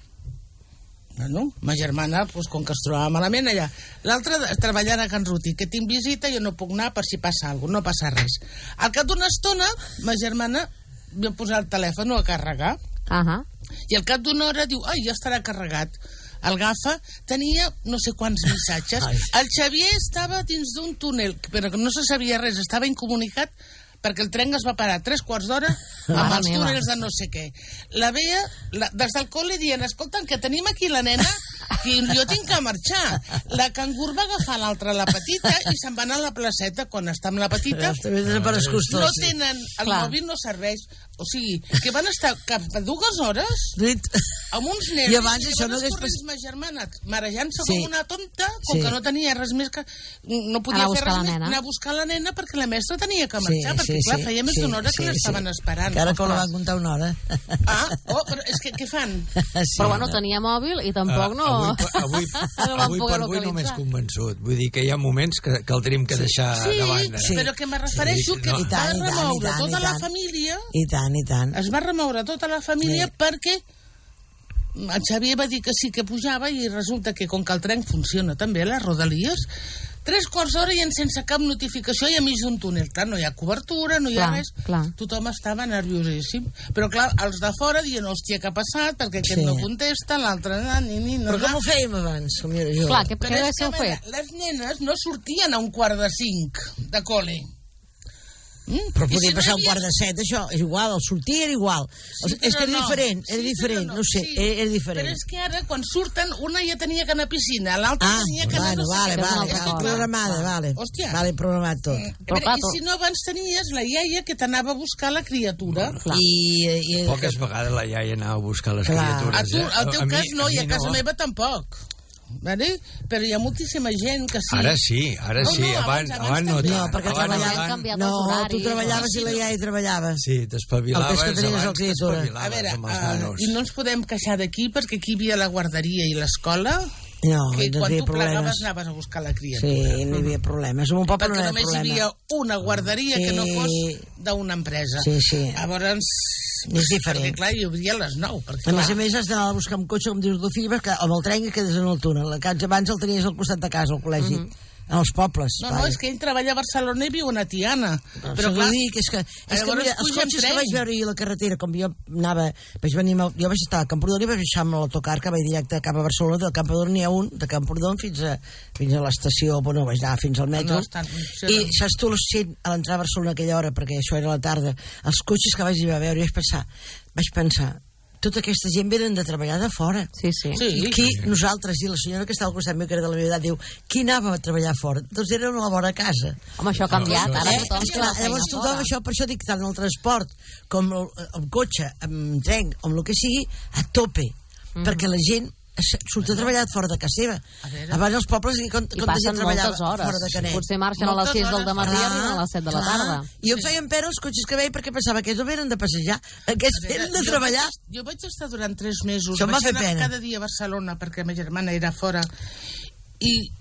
bueno, ma germana, doncs, com que es trobava malament allà, l'altra treballant a Can Ruti, que tinc visita, jo no puc anar per si passa alguna cosa, no passa res. Al cap d'una estona, ma germana va posar el telèfon a carregar, uh -huh. i al cap d'una hora diu, ai, ja estarà carregat. El agafa, tenia no sé quants missatges. El Xavier estava dins d'un túnel, però no se sabia res, estava incomunicat perquè el tren es va parar tres quarts d'hora amb els túnels de no sé què. La veia la, des del col·le dient, escolta'm, que tenim aquí la nena i jo tinc que marxar. La cangur va agafar l'altra, la petita, i se'n va anar a la placeta. Quan està amb la petita, no tenen, el mòbil no serveix. O sigui, que van estar cap a dues hores amb uns nervis. I abans això no hagués passat. Ma germana marejant-se com una tonta, com que no tenia res més que... No podia fer res més, anar a buscar la nena perquè la mestra tenia que marxar, perquè clar, feia més d'una hora que l'estaven esperant. Que ara com la van comptar una hora. Ah, oh, però és que què fan? Però bueno, tenia mòbil i tampoc no... Avui per avui no m'és convençut. Vull dir que hi ha moments que el tenim que deixar de banda. Sí, però que me refereixo que va remoure tota la família... I tant, i tant. Es va remoure tota la família perquè en Xavier va dir que sí que pujava i resulta que com que el tren funciona també a les Rodalies, tres quarts d'hora i sense cap notificació i a mig d'un túnel. Clar, no hi ha cobertura, no hi ha clar, res. Clar. Tothom estava nerviosíssim. Però clar, els de fora dient, hòstia, què ha passat? Perquè aquest sí. no contesta, l'altre ni, ni, no. Però com ho fèiem abans? Com jo. Clar, què haguéssiu fet? Les nenes no sortien a un quart de cinc de col·le. Mm, però podia si passar no havia... un quart de set, això, és igual, el sortir era igual. Sí, és que era no. diferent, era sí, diferent, no, no sé, sí. era, era diferent. Però és que ara, quan surten, una ja tenia que anar a piscina, l'altra ah, tenia que bueno, anar a no vale, sé vale, què. vale, vale, programada, vale. Hòstia. Vale, programat tot. Mm, però, I si no, abans tenies la iaia que t'anava a buscar la criatura. No, I, i, Poques vegades la iaia anava a buscar les clar. criatures. A tu, eh? al teu a cas mi, no, a i a casa no. meva tampoc. Vale? Però hi ha moltíssima gent que sí. Ara sí, ara no, sí. No, abans, abans, abans no. No, perquè treballaven... No, tu treballaves i la iaia treballava. Sí, t'espavilaves. El pes que tenies el criatura. A veure, uh, i no ens podem queixar d'aquí perquè aquí hi havia la guarderia i l'escola. No, que no quan hi havia tu problemes. plegaves anaves a buscar la criatura. Sí, no hi havia problemes. En un poble perquè no hi havia només problema. hi havia una guarderia sí. que no fos d'una empresa. Sí, sí. Llavors... És diferent. Perquè, clar, hi obria a les nou. Perquè, a més a més, has d'anar a buscar un cotxe, com dius tu, fill, perquè amb el tren que quedes en el túnel. Que abans el tenies al costat de casa, al col·legi. Uh -huh. En els pobles. No, no, és que ell treballa a Barcelona i viu a Tiana. No, però clar... Dic, és que, és que mira, els cotxes que vaig veure ahir a la carretera, com jo anava... Vaig venir, jo vaig estar a Camprodon i vaig baixar amb l'autocar que vaig directe cap a Barcelona. Del Camprodon n'hi ha un, de Camprodon fins a, fins a l'estació, bueno, vaig anar fins al metro. No, estan, I saps tu, a l'entrar a Barcelona a aquella hora, perquè això era a la tarda, els cotxes que vaig veure, i vaig pensar, vaig pensar, tota aquesta gent venen de treballar de fora. Sí, sí. sí. Qui, nosaltres, i la senyora que estava al costat meu, que era de la meva edat, diu, qui anava a treballar fora? Doncs era una bona casa. Home, això ha canviat, ara eh? tothom clar, llavors tothom, això, per això dic, tant el transport com el, el cotxe, amb tren, amb el que sigui, a tope. Mm. Perquè la gent surt a treballar fora de casa seva. Abans els pobles, i quanta gent treballava fora de Canet. Potser marxen a les sis del dematí i arriben a les set de la tarda. I em feien pena els cotxes que veia perquè pensava que ells no venen de passejar, aquests venen de treballar. Jo vaig estar durant tres mesos, vaig anar cada dia a Barcelona perquè ma germana era fora, i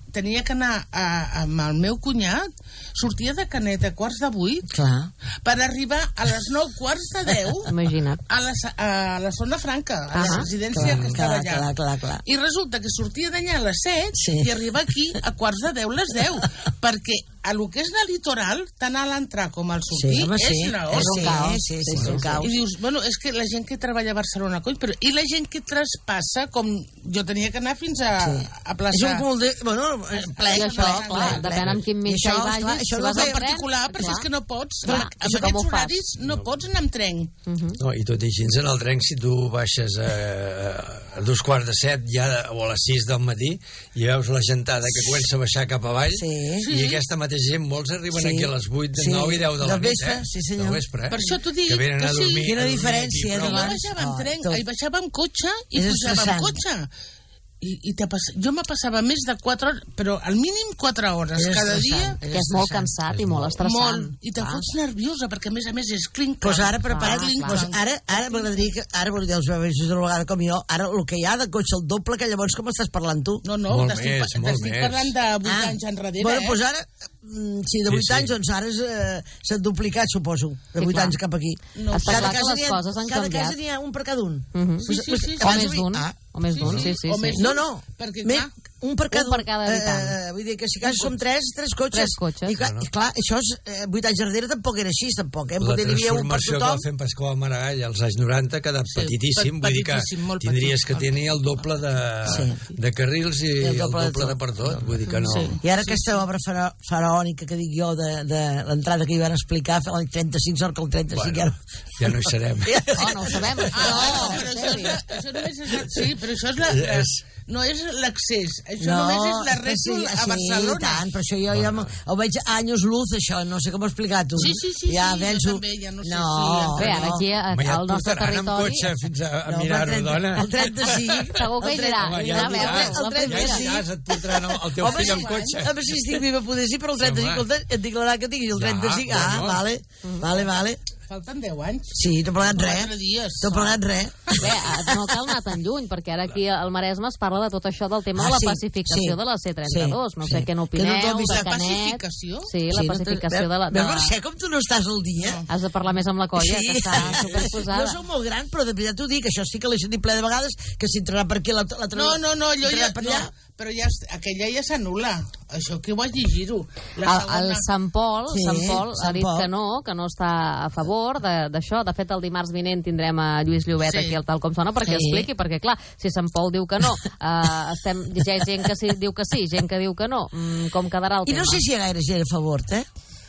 tenia que anar a, amb el meu cunyat, sortia de Canet a quarts de vuit, Clar. per arribar a les nou quarts de deu Imagina't. a la, a la zona franca, a la Ah, residència clar, que estava clar, allà. clar, clar, clar. I resulta que sortia d'allà a les set Sí. i arriba aquí a quarts de deu les deu, perquè a lo que és la litoral, tant a l'entrar com al sortir, Sí, home, sí. és una És hòstia. un caos. Sí, sí, sí, és un caos. I dius, bueno, és que la gent que treballa a Barcelona, cony, però i la gent que traspassa, com jo tenia que anar fins a, Sí. a plaça... És un cul de... Bueno, ple, I això, ple, clar, ple, ple. depèn amb quin I mitjà això, hi vagis, clar, si això vas no en té... particular, però clar. és que no pots. Clar, amb això com aquests ho fas? horaris no pots anar amb tren. No, i tot i així en el tren, si tu baixes a, a dos quarts de set ja, o a les sis del matí i veus la gentada que comença a baixar cap avall, Sí. i aquesta mateixa gent, molts arriben Sí. aquí a les vuit, Sí. nou i deu de la Del nit, vespre, eh? sí, senyor. Del vespre, eh? Per això t'ho dic, que venen que a sí. dormir, Quina a dormir diferència, aquí, Jo però abans. baixava en Oh, tren, tot. i baixava amb cotxe i És pujava amb estressant. cotxe. I, i te pas... jo me passava més de quatre hores, però al mínim quatre hores És cada dia. estressant, Que és molt cansat i molt estressant. Molt. I te Clar. fots nerviosa, perquè a més a més és clinc. Pues ara prepara't, Clar, clar. pues ara, ara m'agradaria que, ara volia dir els meus una vegada com jo, ara el que hi ha de cotxe el doble que llavors com estàs parlant tu. No, no, Molt t'estic, més, pa- molt t'estic més. parlant de vuit Ah. anys enrere, Bueno, eh? pues ara, mm, sí, de Sí, vuit sí. anys, doncs ara eh, s'han duplicat, suposo, de Sí, vuit clar. anys cap aquí. No, Està Cada clar que casa les n'hi ha- coses han cada canviat. casa n'hi ha un per cada un. Mhm. Sí, sí, sí. O abans més havia- d'un, Ah, o més d'un, sí, sí, o sí. més no, d'un, no, perquè, me, clar, un per cada, un per cada habitant. Eh, vull dir que si a casa som tres, tres cotxes. Tres cotxes. I clar, i clar això és, eh, vuit anys darrere tampoc era així, tampoc, eh? La Poder n'hi havia un per transformació que tothom. va fent Pasqual Maragall als anys noranta ha quedat Sí, petitíssim, pe- vull dir que petitíssim, molt tindries petit. que tenir el doble de, Sí. de carrils i el doble, de de, tot. per tot, vull dir que no... Sí. I ara aquesta obra fara, faraònica que dic jo de, de l'entrada que hi van explicar fa l'any trenta-cinc, sort que el trenta-cinc Bueno, ja... ja no hi serem. Oh, no ho sabem, això. Ah, no, però en això, és sèrio. la, això només és... la- Sí, però això és la... la És- no és l'accés, això només és la que sí, rètol a sí, Barcelona. tant, però això jo ja m- ho veig a anys luz, això, no sé com explicar-ho. Sí, sí, sí, ja sí, jo penso... també, ja no sé no, si- Bé, ara aquí, a- Home, ja al et nostre portaran amb territori... cotxe fins a, a No, mirar-ho, el trenta- dona. el trenta-cinc. Segur que hi el anirà, Home, hi ja anirà a ho diràs. veure, El la trenta- Ja hi primera. aniràs, et portaran el, el teu Home, fill sí, amb cotxe. home, si estic viva poder sí, però el trenta-cinc, home. escolta, et dic l'edat que tinc, i el Ja, trenta-cinc, ah, bueno. vale, vale, vale. Falten deu anys. Sí, t'ho plegat res. Quatre dies. T'ho plegat res. Bé, no cal anar tan lluny, perquè ara aquí al Maresme es parla de tot això del tema Ah, de la sí, pacificació sí, de la C trenta-dos. sí, no sé sí. què Que n'opineu, no t'ho he vist. de La Canet... pacificació? Sí, la Sí, no te- pacificació de la... Veus, De... Mercè, com tu no estàs al dia? Has de parlar més amb la colla, que està No superposada. sóc molt gran, però de veritat t'ho dic, això sí que l'he sentit ple de vegades, que si entrarà per aquí la, la No, no, no, allò ja... entrarà per allà. No, però ja, est- aquella ja s'anul·la. Això que ho vaig llegir-ho. La El, el segona... Sant Pol, Sí, Sant Pol ha Sant dit Pol. que no, que no està a favor de- d'això. De, de fet, el dimarts vinent tindrem a Lluís Llobet Sí. aquí al Tal Com Sona perquè Sí. expliqui, perquè clar, si Sant Pol diu que no, eh, estem, ja hi ha gent que sí, diu que sí, gent que diu que no, mm, com quedarà el I tema? no sé si hi ha gaire gent a favor, eh?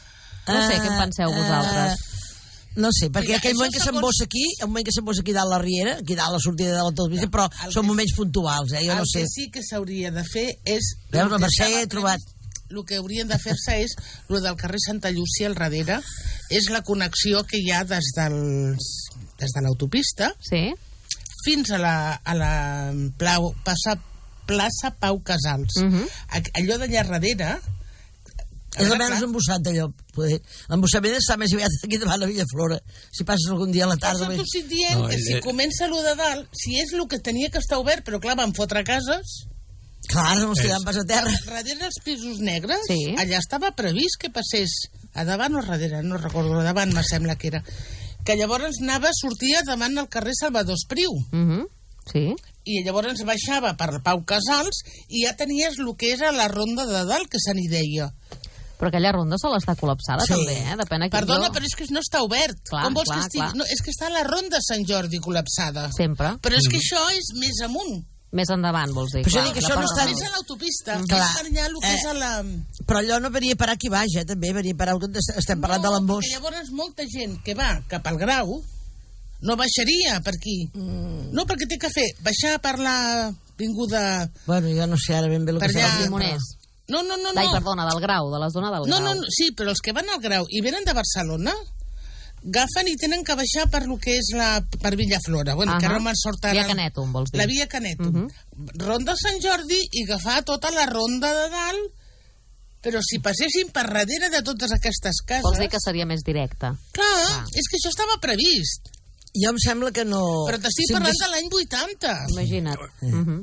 No sé, què en penseu vosaltres? No sé, perquè Mira, aquell això moment que segons- s'embossa aquí, el moment que s'embossa aquí dalt la riera, aquí dalt la sortida de l'autobusa, però el són que- moments puntuals, eh? Jo el no sé. que sí que s'hauria de fer és... Veus, el la que Mercè estava he trobat. El que haurien de fer-se és el del carrer Santa Llúcia al darrere, és la connexió que hi ha des, dels, des de l'autopista Sí? fins a la, a la plau, passa, plaça Pau Casals. Uh -huh. A- Allò d'allà darrere... És el clar, menys embossat, allò. poder. L'embossament està més aviat aquí davant la Villaflora. Si passes algun dia a la Per tarda... això t'ho estic dient, No, que ell- si comença allò de dalt, si és el que tenia que estar obert, però clar, van fotre cases... Clar, no ens tirant pas a terra. Darrere els pisos negres, Sí. allà estava previst que passés a davant o darrere, no recordo, a davant me sembla que era, que llavors anava, sortia davant el carrer Salvador Espriu, Uh -huh. Sí? i llavors baixava per Pau Casals i ja tenies el que era la ronda de dalt, que se n'hi deia. Però aquella ronda sol estar col·lapsada, Sí. també, eh? Depèn a quin Perdona, jo- però és que no està obert. Clar, Com vols clar, que estigui? clar. No, és que està la ronda Sant Jordi col·lapsada. Sempre. Però és que això és més amunt. Més endavant, vols dir. Però això clar, dic que la això no part està- de És dalt. a l'autopista, Clar. és per allà el que Eh, és a la... Però allò no venia a parar aquí baix, eh, també. Venia a parar... Estem parlant de l'embós. perquè llavors molta gent que va cap al Grau no baixaria per aquí. Mm. No, perquè té que fer baixar per la vinguda... Bueno, jo no sé ara ben bé el que Per allà. serà. Limoners. No, no, no, Ai, no. perdona, del Grau, de la zona del No, Grau. no, no, sí, però els que van al Grau i venen de Barcelona agafen i tenen que baixar per lo que és la per Villaflora. Bueno, Ahà. que ara me'n sort ara... Via Canètum, vols dir? La Via Canètum. Mhm. Ronda Sant Jordi i agafar tota la ronda de dalt, però si passessin per darrere de totes aquestes cases... Vols dir que seria més directe. Clar, Ah. és que això estava previst. Jo em sembla que no... Però t'estic Si em parlant deix- de l'any vuitanta. Imagina't. Uh -huh.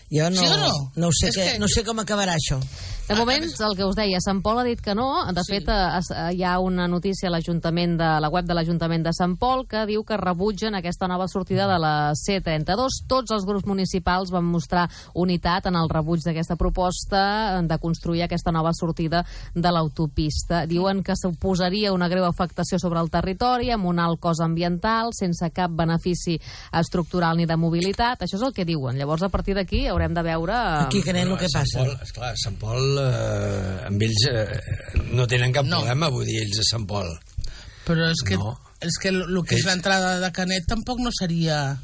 Jo no, sí o no? No, sé És que, que... no sé com acabarà això. De moment, el que us deia, Sant Pol ha dit que no. De Sí. fet, eh, hi ha una notícia a l'Ajuntament de la web de l'Ajuntament de Sant Pol que diu que rebutgen aquesta nova sortida de la C trenta-dos. Tots els grups municipals van mostrar unitat en el rebuig d'aquesta proposta de construir aquesta nova sortida de l'autopista. Diuen que suposaria una greu afectació sobre el territori, amb un alt cost ambiental, sense cap benefici estructural ni de mobilitat. Això és el que diuen. Llavors, a partir d'aquí, haurem de veure... Aquí, que anem, el que passa. Pol, esclar, Sant Pol, eh, amb ells eh, no tenen cap No. problema, vull dir, ells a Sant Pol. Però és que, No. és que el que és Ells- l'entrada de Canet tampoc no seria...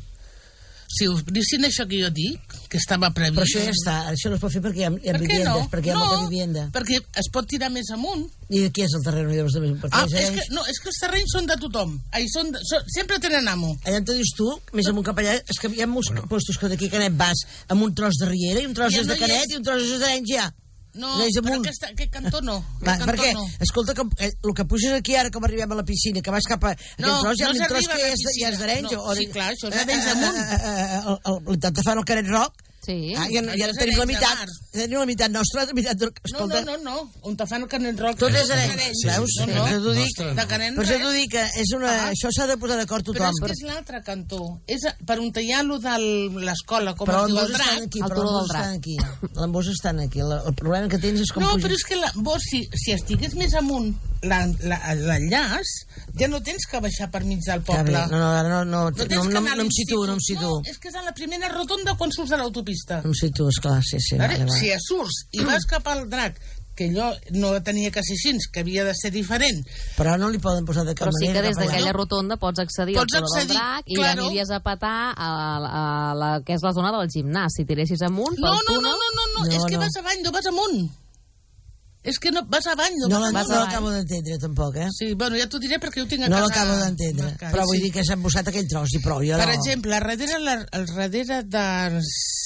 Si us dissin això que jo dic, que estava previst... Però això ja està, això no es pot fer perquè hi ha, hi ha Per què viviendes, no? perquè hi ha no, molta vivienda. perquè es pot tirar més amunt. I de qui és el terreny? No hi ha de Ah, és que, no, és que els terrenys són de tothom. Ai, són, de, són, sempre tenen amo. Allà on te dius tu, més amunt cap allà, és que hi ha molts bueno. postos que d'aquí Canet vas amb un tros de Riera i un tros Ja és no de hi Canet és. i un tros és d'Arenys ja. No, Anés però amunt. aquest, aquest cantó no. Va, Aquest perquè, cantó no. escolta, com, eh, el que puges aquí ara, com arribem a la piscina, que vas cap a No, aquest tros, hi ha no un tros s'arriba que a la ja és, de- ja és d'Arenys. piscina. No, o- sí, clar, això és eh, de Vents amunt. eh, eh, eh, el- el- L'intent de fer el Canet Roc, Sí. ah, ja, ja Això és tenim la Arenys de meitat, Mar. tenim la meitat nostra, la meitat... de- No, Escolta, no, no, no. On te fan el Canet Roc. tot és de Arenys, Arenys. veus? No, Per no. això t'ho dic, Nostre, no. De Canet per això t'ho res. dic que és una... Ah. Això s'ha de posar d'acord Però tothom. és que és l'altre cantó. És a- per on hi ha allò de l'escola, com Però es diu el l'embós estan drac. aquí, El però turó del l'embós drac. estan aquí. L'embós estan aquí. El, el problema que tens és com No, puges- però és que la, vos, si, si estigués més amunt la- la- l'enllaç, ja no tens que baixar per mig del Ja poble. bé, no, no, ara no, no, no, tens no, que no, anar a no em situo, no em l'institut. situo. No, és que és a la primera rotonda quan surts de l'autopista. No em situo, esclar, sí, sí. Ara, Vale, va. si surts i vas cap al drac, que allò no tenia que ser així, que havia de ser diferent, Però no li poden posar de cap Però sí manera. que des cap allà. d'aquella rotonda pots accedir Pots al Turó del accedir, Drac i claro. aniries a petar a, a la que és la zona del gimnàs. Si tiressis amunt No, pel no, no, túnel... no, no, no, No, és que no. vas avall, no vas amunt. És que no vas avall, no, No, vas la- amunt. no l'acabo d'entendre, tampoc, eh? Sí, bueno, ja t'ho diré perquè ho tinc a No casa. l'acabo d'entendre. marcat. Però vull Sí. dir que s'ha embossat aquell tros i prou. Jo Per no... exemple, darrere, la, al darrere de,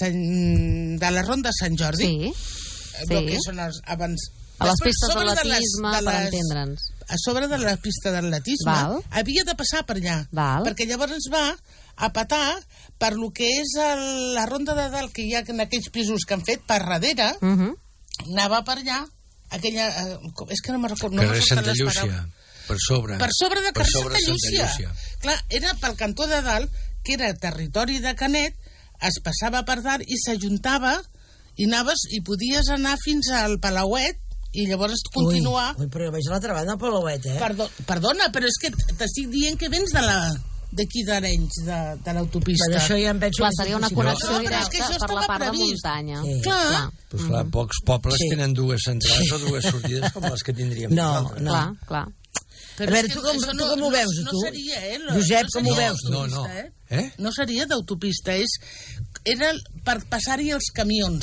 Sant, de la Ronda de Sant Jordi, Sí, el sí. que són els abans... A les Després, pistes sobre de les- d'atletisme, de per les- entendre'ns. A sobre de la pista d'atletisme, Val. havia de passar per allà. Val. Perquè llavors ens va a petar per lo que és el, la ronda de dalt que hi ha en aquells pisos que han fet, per darrere, Uh -huh. anava per allà, aquella... Eh, com- és que no me'n recordo. No Carrer me surten Santa les Llúcia, paraules. per sobre. Per sobre de Per Carrer sobre Santa Santa Llúcia. Llúcia. Clar, era pel cantó de dalt, que era territori de Canet, es passava per dalt i s'ajuntava i anaves i podies anar fins al Palauet i llavors continuar... Ui, ui, però jo vaig a l'altra banda, al Palauet, eh? Perdó, perdona, però és que t'estic dient que vens de la d'aquí d'Arenys, de, de l'autopista. Per això ja em penso... Clar, que seria és una impossible. connexió No, però és que directa això per la estava part de previst. muntanya. Sí. Clar. Pues clar, pocs pobles Sí. tenen dues entrades o dues sortides com les que tindríem No, nosaltres. no. Clar, clar. Però A veure, és que tu com- això tu com ho veus, no, tu? No seria, eh? la- Josep, no com ho seria veus, tu? No, no. d'autopista, Eh? Eh? No seria d'autopista, és... Era per passar-hi els camions.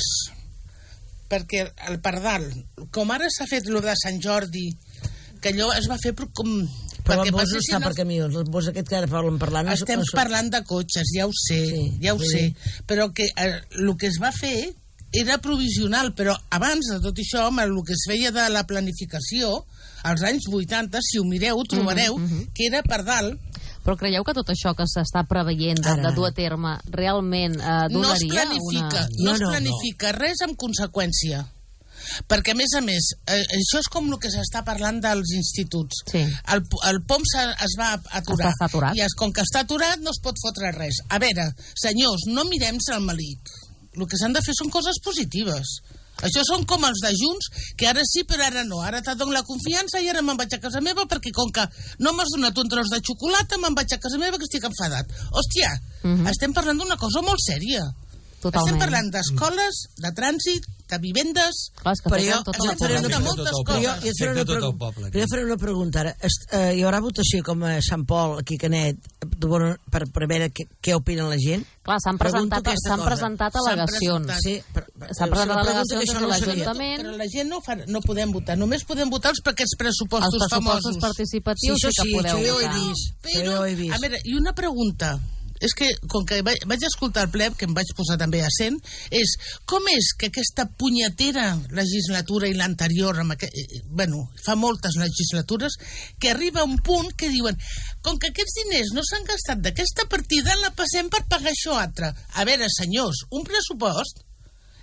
Perquè el per dalt, com ara s'ha fet lo de Sant Jordi, que allò es va fer per, com... Però perquè l'embós no passessin està per els- camions. L'embós aquest que ara parlen parlant... no- Estem no són- parlant de cotxes, ja ho sé, Sí, ja ho vull sé. dir- Però que eh, el que es va fer era provisional, però abans de tot això, amb el que es feia de la planificació, als anys vuitanta, si ho mireu, trobareu Mhm, mhm. que era per dalt. Però creieu que tot això que s'està preveient de, Ara. de dur a terme realment eh, No es donaria planifica, una... no, es No, no, planifica res amb conseqüència. Perquè, a més a més, eh, això és com el que s'està parlant dels instituts. Sí. El, P- el P O M s'ha- es va aturar. Està aturat. I es, com que està aturat no es pot fotre res. A veure, senyors, no mirem el malic. El que s'han de fer són coses positives. Això són com els de Junts, que ara sí, però ara no. Ara t'ha donat la confiança i ara me'n vaig a casa meva perquè com que no m'has donat un tros de xocolata, me'n vaig a casa meva que estic enfadat. Hòstia, Mhm. estem parlant d'una cosa molt sèria. Totalment. Estem parlant d'escoles, de trànsit, de vivendes... Clar, és que Però jo, afecten tota jo la et faré població. una, Moltes però jo, coses. jo et faré Afecta una, tot el pregu- poble, però jo faré una pregunta ara. Est, eh, hi haurà votació com a Sant Pol, aquí a Canet, de bona- per, per veure què, què opinen la gent? Clar, s'han Pregunto presentat, aquesta s'han cosa. presentat S'han al·legacions. presentat. Sí, però, S'han presentat la pregunta al·legacions que això des de no ho sabia. l'Ajuntament. Però la gent no, fa, no podem votar. Només podem votar els per aquests pressupostos, Els pressupostos famosos. participatius Sí, sí, això que sí, podeu això jo ho he votar. vist. Però, Això jo ho he vist. a veure, i una pregunta. És que, com que vaig, vaig escoltar el ple, que em vaig posar també a cent, és com és que aquesta punyetera legislatura i l'anterior, amb aqu... eh, bueno, fa moltes legislatures, que arriba a un punt que diuen com que aquests diners no s'han gastat d'aquesta partida, la passem per pagar això altre. A veure, senyors, un pressupost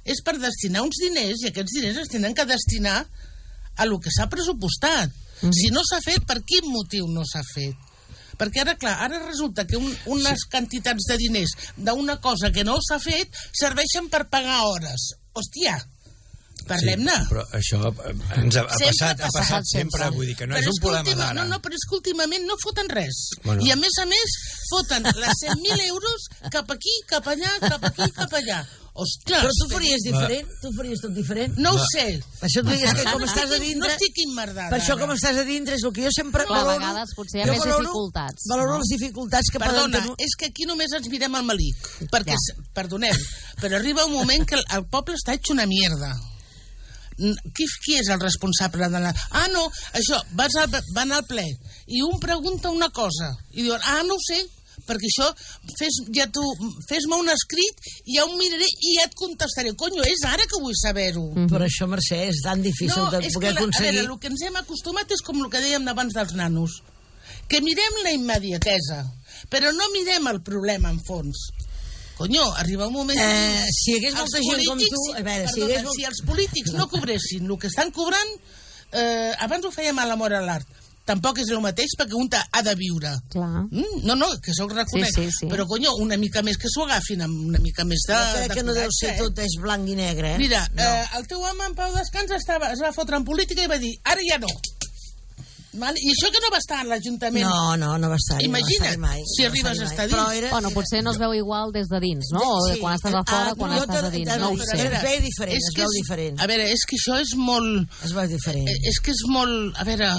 és per destinar uns diners, i aquests diners es tenen que destinar a lo que s'ha pressupostat. Mm. Si no s'ha fet, per quin motiu no s'ha fet? Perquè ara, clar, ara resulta que un, unes sí. quantitats de diners d'una cosa que no s'ha fet serveixen per pagar hores. Hòstia, parlem-ne. Sí, però això ens ha, ha, passat, ha passat sempre, sempre, vull dir que no però és un és problema última, d'ara. No, no, però és que últimament no foten res. Bueno. I a més a més foten les cent mil euros cap aquí, cap allà, cap aquí, cap allà. Ostres, però tu faries diferent? Tu faries tot diferent? No ho sé. Per això tu digues que com no estàs a estic, dintre... no estic immerdada. Per això com estàs a dintre és el que jo sempre Clar, valoro. a vegades potser hi ha més valoro, dificultats. Valoro no? les dificultats que Perdona, poden tenir... és que aquí només ens mirem el malic. Perquè, ja. perdoneu, però arriba un moment que el, el poble està hecho una mierda. Qui, qui és el responsable de la... Ah, no, això, vas al, van al ple i un pregunta una cosa i diuen, ah, no ho sé, perquè això fes, ja tu, fes-me un escrit i ja ho miraré i ja et contestaré. Conyo, és ara que vull saber-ho. Mm-hmm. Per això, Mercè, és tan difícil no, de poder la, aconseguir. A veure, el que ens hem acostumat és com el que dèiem abans dels nanos, que mirem la immediatesa, però no mirem el problema en fons. Conyo, arriba un moment... Eh, si hi hagués molta gent com tu... A veure, perdona, si, hagués... si els polítics no cobressin el que estan cobrant, eh, abans ho fèiem a l'amor a l'art. Tampoc és el mateix perquè un ha de viure. Clar. Mm, no, no, que això ho reconec. Sí, sí, sí. Però, conyo, una mica més que s'ho agafin amb una mica més de... No crec de que no deu coratge, ser eh? tot és blanc i negre, eh? Mira, no. eh, el teu home en Pau Descans estava, es va fotre en política i va dir, ara ja no. Vale? I això que no va estar a l'Ajuntament. No, no, no va estar. Imagina't, no va estar mai, si no arribes a estar dins. Era... Bueno, potser no es veu igual des de dins, no? O de quan estàs a fora, quan estàs a dins. No ho sé. Es veu diferent, es veu diferent. A veure, és que això és molt... Es veu diferent. És que és molt... A veure...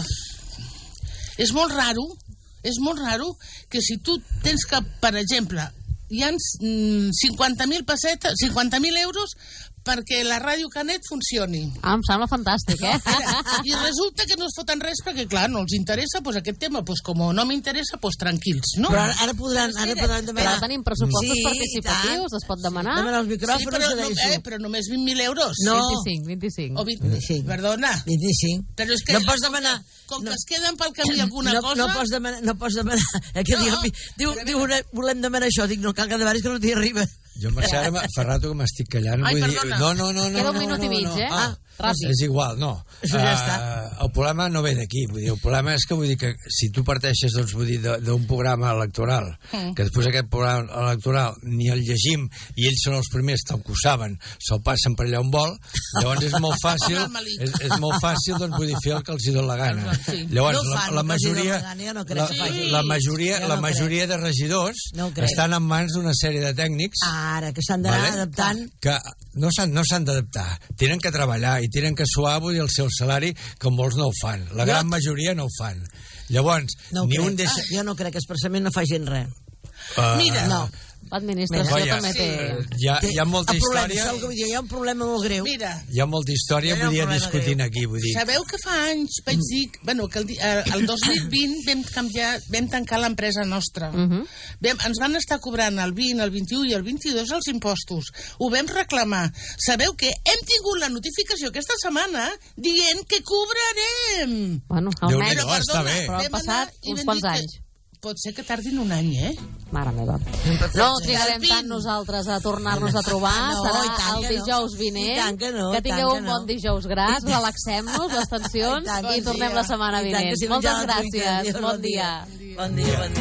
És molt raro, és molt raro que si tu tens que, per exemple, hi ha cinquanta mil pessetes, cinquanta mil euros perquè la Ràdio Canet funcioni. Ah, em sembla fantàstic, eh? I resulta que no es foten res perquè, clar, no els interessa pues, aquest tema. Pues, com no m'interessa, pues, tranquils, no? Però ara podran, ara podran demanar... Però tenim pressupostos sí, participatius, es pot demanar. Demanar els micròfons, sí, però, no, eh, però només vint mil euros. No. vint-i-cinc, vint-i-cinc. O vint, vint-i-cinc. Perdona. vint-i-cinc. Però és que... No pots demanar... Com no. que es queden pel camí alguna no, cosa... No pots demanar... No pots demanar que no, diu, diu, diu una, volem demanar això. Dic, no cal que demanis que no t'hi arriba. Jo, Mercè, ara fa rato que m'estic callant. Ai, vull perdona. dir, no, no, no, no. Queda un no, minut no, i mig, no, eh? Ah, ràpid. És igual, no. Això ja uh, està. El problema no ve d'aquí. Vull dir, el problema és que, vull dir, que si tu parteixes, doncs, vull dir, d'un programa electoral, mm. que després aquest programa electoral ni el llegim i ells són els primers, tal que ho saben, se'l passen per allà on vol, llavors és molt fàcil, és, és molt fàcil, doncs, vull dir, fer el que els hi dona la gana. Sí. Llavors, no la, fan, la majoria, no no la, sí. la majoria, no la majoria de regidors no estan en mans d'una sèrie de tècnics. Ara, que s'han d'anar vale? adaptant. Que no s'han no s'han d'adaptar, tenen que treballar i tenen que suar, vull dir, el seu salari, com molts no ho fan. La gran majoria no ho fan. Llavors, no ni crec. un deixa... Ah, jo no crec que expressament no fa gent res. Uh, Mira, no. L'administració Mira, també té... Hi ha, hi ha molta el problema, història... Això, dir, hi ha un problema molt greu. Mira, hi ha molta història, vull dir, discutint greu. Aquí, vull dir... Sabeu que fa anys vaig dir... Bueno, que el, el dos mil vint vam, canviar, vam tancar l'empresa nostra. Uh -huh. vam, ens van estar cobrant el vint, el vint-i-u i el vint-i-dos els impostos. Ho vam reclamar. Sabeu que hem tingut la notificació aquesta setmana dient que cobrarem. Bueno, almenys... Déu-n'hi-do, està bé. Però han passat uns quants anys. Pot ser que tardin un any, eh? Mare meva. No trigarem tant nosaltres a tornar-nos a trobar. No, Serà tant el que dijous no. vinent. I tant que no, que tingueu tant un que bon no. dijous gras, relaxem-nos, les tensions, I tant, i bon tornem dia. la setmana I tant que vinent. si Moltes menjar la truita. gràcies. Adiós, Bon bon dia. dia. Bon dia, bon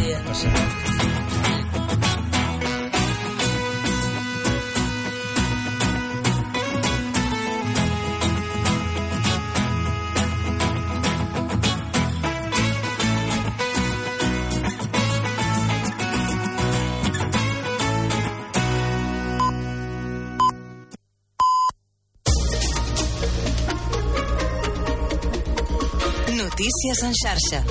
dia. Notícies en xarxa.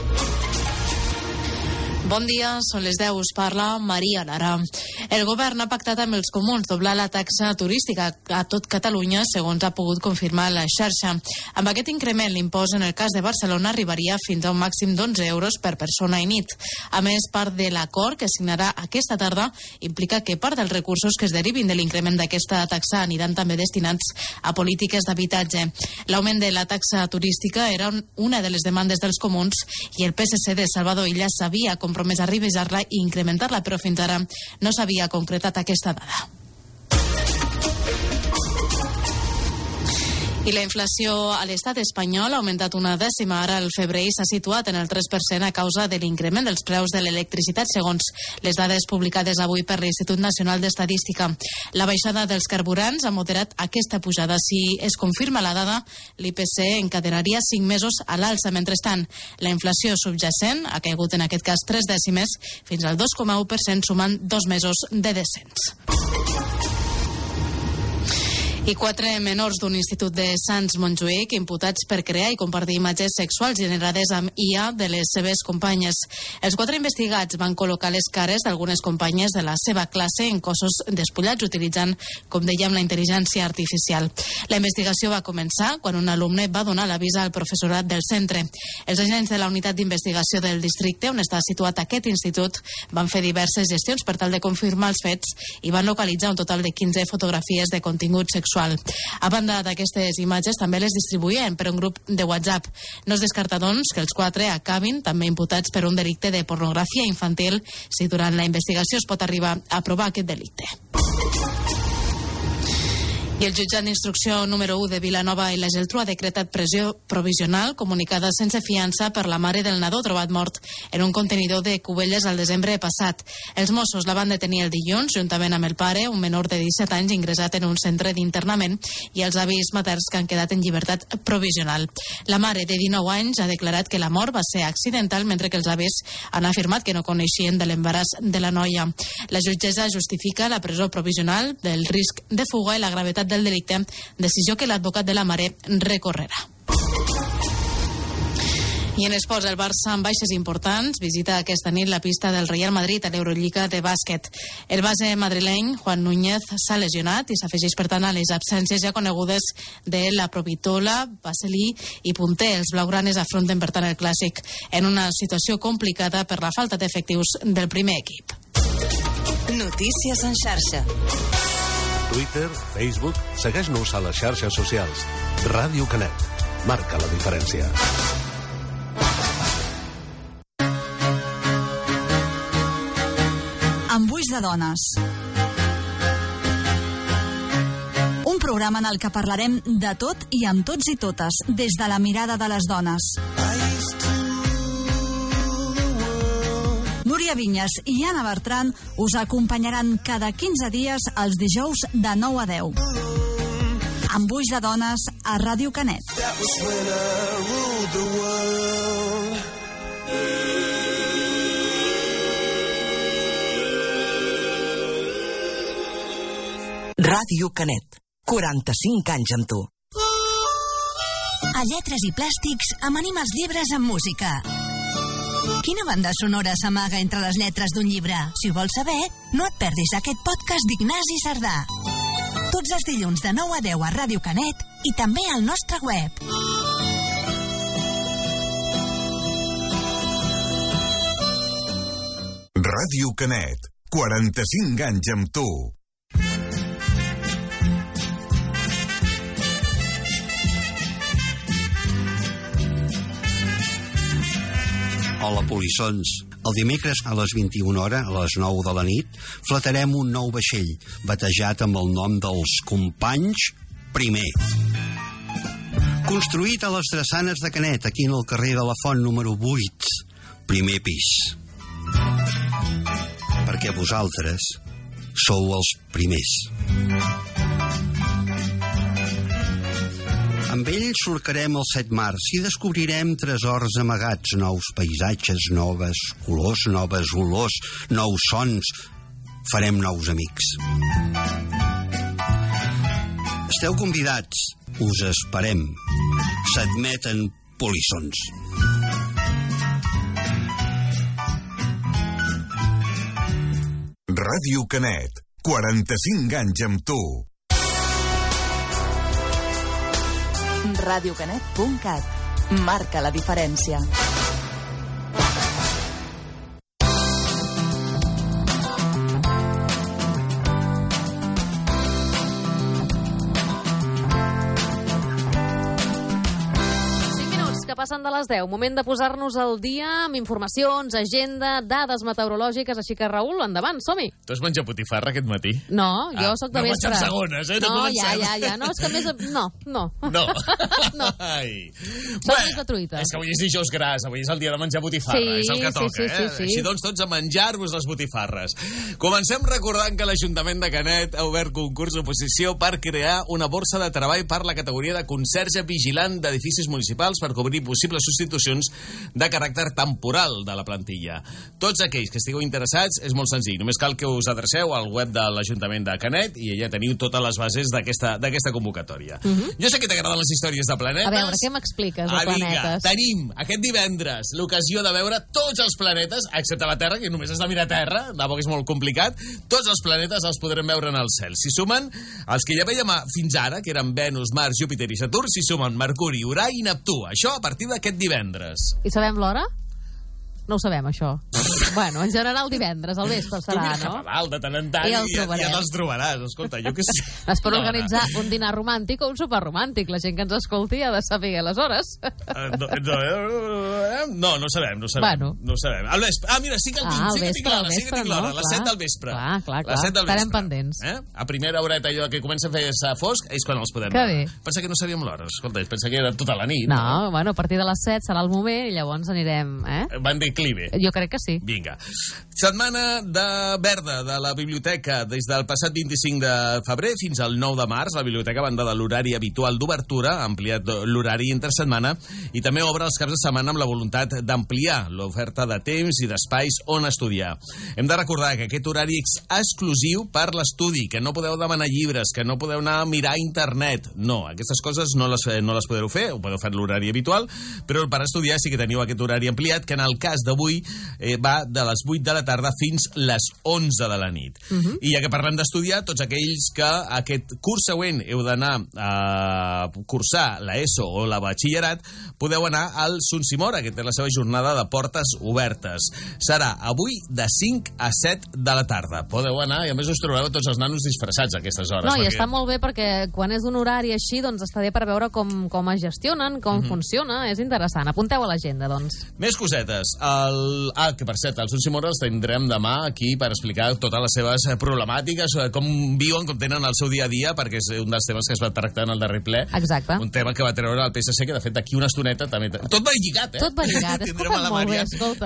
Bon dia, són les deu, us parla Maria Lara. El govern ha pactat amb els comuns doblar la taxa turística a tot Catalunya, segons ha pogut confirmar la xarxa. Amb aquest increment, l'impost en el cas de Barcelona arribaria fins a un màxim d'onze euros per persona i nit. A més, part de l'acord que signarà aquesta tarda implica que part dels recursos que es derivin de l'increment d'aquesta taxa aniran també destinats a polítiques d'habitatge. L'augment de la taxa turística era una de les demandes dels comuns i el P S C de Salvador Illa s'havia compromès a revisar-la i incrementar-la, però fins ara no s'havia concretat aquesta dada. I la inflació a l'estat espanyol ha augmentat una dècima. Ara el febrer s'ha situat en el tres per cent a causa de l'increment dels preus de l'electricitat, segons les dades publicades avui per l'Institut Nacional d'Estadística. La baixada dels carburants ha moderat aquesta pujada. Si es confirma la dada, l'I P C encadenaria cinc mesos a l'alça. Mentrestant, la inflació subjacent ha caigut en aquest cas tres dècimes fins al dos coma u per cent, sumant dos mesos de descens. I quatre menors d'un institut de Sants Montjuïc imputats per crear i compartir imatges sexuals generades amb I A de les seves companyes. Els quatre investigats van col·locar les cares d'algunes companyes de la seva classe en cossos despullats utilitzant, com dèiem, la intel·ligència artificial. La investigació va començar quan un alumne va donar l'avís al professorat del centre. Els agents de la unitat d'investigació del districte, on està situat aquest institut, van fer diverses gestions per tal de confirmar els fets i van localitzar un total de quinze fotografies de contingut sexual. A banda d'aquestes imatges, també les distribuïen per un grup de WhatsApp. No es descarta, doncs, que els quatre acabin també imputats per un delicte de pornografia infantil si durant la investigació es pot arribar a provar aquest delicte. I el jutjat d'instrucció número u de Vilanova i la Geltrú ha decretat pressió provisional comunicada sense fiança per la mare del nadó trobat mort en un contenidor de Cubelles al desembre passat. Els Mossos la van detenir el dilluns, juntament amb el pare, un menor de disset anys ingressat en un centre d'internament, i els avis materns que han quedat en llibertat provisional. La mare, de dinou anys, ha declarat que la mort va ser accidental, mentre que els avis han afirmat que no coneixien de l'embaràs de la noia. La jutgessa justifica la presó provisional del risc de fuga i la gravetat del delicte, decisió que l'advocat de la mare recorrerà. I en esports, el Barça amb baixes importants visita aquesta nit la pista del Real Madrid a l'Eurolliga de bàsquet. El base madrileny, Juan Núñez, s'ha lesionat i s'afegeix, per tant, a les absències ja conegudes de la Provitola, Baselí i Punter. Els blaugranes afronten, per tant, el clàssic en una situació complicada per la falta d'efectius del primer equip. Notícies en xarxa. Twitter, Facebook, segueix-nos a les xarxes socials. Ràdio Canet. Marca la diferència. Embuix de dones. Un programa en el que parlarem de tot i amb tots i totes, des de la mirada de les dones. Núria Vinyes i Anna Bertran us acompanyaran cada quinze dies els dijous de nou a deu. Embuix de dones a Ràdio Canet. Ràdio Canet. quaranta-cinc anys amb tu. A Lletres i Plàstics amanim els llibres amb música. Quina banda sonora s'amaga entre les lletres d'un llibre? Si ho vols saber, no et perdis aquest podcast d'Ignasi Cerdà. Tots els dilluns de nou a deu a Ràdio Canet i també al nostre web. Ràdio Canet. quaranta-cinc anys amb tu. Hola, polissons. El dimecres a les vint-i-una hores, a les nou de la nit, flatarem un nou vaixell, batejat amb el nom dels Companys Primer. Construït a les drassanes de Canet, aquí en el carrer de la Font número vuit, primer pis. Perquè vosaltres sou els primers. Amb ell surcarem els set mars i descobrirem tresors amagats, nous paisatges, noves colors, noves olors, nous sons. Farem nous amics. Esteu convidats, us esperem. S'admeten polissons. Ràdio Canet. quaranta-cinc anys amb tu. ràdio canet punt cat. Marca la diferència. passant de les deu. Moment de posar-nos al dia amb informacions, agenda, dades meteorològiques, així que, Raül, endavant, som-hi. Tu has menjat botifarra aquest matí? No, jo ah, sóc de no vespre. No segones, eh? No, no ja, ja, ja. No, és que més... No, no. No. no. Ai. Som més de truita. És que avui és dijous gras, avui és el dia de menjar botifarra, sí, és el que toca, sí, sí, sí, eh? sí. Així doncs, tots a menjar-vos les botifarres. Comencem recordant que l'Ajuntament de Canet ha obert concurs d'oposició per crear una borsa de treball per la categoria de conserge vigilant d'edificis municipals per cobrir possibles substitucions de caràcter temporal de la plantilla. Tots aquells que estigueu interessats, és molt senzill. Només cal que us adreceu al web de l'Ajuntament de Canet i allà teniu totes les bases d'aquesta convocatòria. Uh -huh. Jo sé que t'agraden les històries de planetes. A veure, què m'expliques de ah, vinga, planetes? Tenim aquest divendres l'ocasió de veure tots els planetes, excepte la Terra, que només has de mirar Terra, tampoc és molt complicat. Tots els planetes els podrem veure en el cel. Si sumen els que ja veiem fins ara, que eren Venus, Mars, Júpiter i Saturn, si sumen Mercuri, Urà i Neptú. Això a partir d'aquest divendres. I sabem l'hora? No ho sabem, això. Bueno, en general divendres, al vespre serà, tu no? Tu dalt, de tant en tant, i, i ja te'ls trobaràs. Escolta, jo què sé. Es pot organitzar un dinar romàntic o un sopar romàntic. La gent que ens escolti ha de saber les hores. Uh, no, no, no, no sabem, no sabem. Bueno. No sabem. Al vespre. Ah, mira, sí que el tinc, ah, sí que vespre, tinc l'hora, sí que tinc l'hora. No? Les set del vespre. Clar, clar, clar. set del Estarem vespre. pendents. Eh? A primera horeta allò que comença a fer-se fosc és quan els podem que veure. bé. Pensa que no sabíem l'hora. Escolta, pensa que era tota la nit. No, no, bueno, a partir de les set serà el moment i llavors anirem, eh? Van declive. Jo crec que sí. Vinga. Setmana de verda de la biblioteca. Des del passat vint-i-cinc de febrer fins al nou de març, la biblioteca a banda de l'horari habitual d'obertura, ha ampliat l'horari entre setmana i també obre els caps de setmana amb la voluntat d'ampliar l'oferta de temps i d'espais on estudiar. Hem de recordar que aquest horari és exclusiu per l'estudi, que no podeu demanar llibres, que no podeu anar a mirar internet. No, aquestes coses no les, no les podeu fer, ho podeu fer l'horari habitual, però per estudiar sí que teniu aquest horari ampliat, que en el cas d'avui eh, va de les vuit de la tarda fins les onze de la nit. Uh -huh. I ja que parlem d'estudiar, tots aquells que aquest curs següent heu d'anar a cursar la ESO o la batxillerat, podeu anar al Sunsimora, que té la seva jornada de portes obertes. Serà avui de cinc a set de la tarda. Podeu anar i a més us trobareu tots els nanos disfressats a aquestes hores. No, perquè... i està molt bé perquè quan és d'un horari així, doncs està bé per veure com, com es gestionen, com uh -huh. funciona. És interessant. Apunteu a l'agenda, doncs. Més cosetes. El... Ah, que per cert, els Sunsimora els tindrem demà aquí per explicar totes les seves problemàtiques, com viuen, com tenen el seu dia a dia, perquè és un dels temes que es va tractar en el darrer ple. Exacte. Un tema que va treure el P S C, que de fet d'aquí una estoneta també... Tot va lligat, eh? Tot va lligat, escolta molt bé, escolta.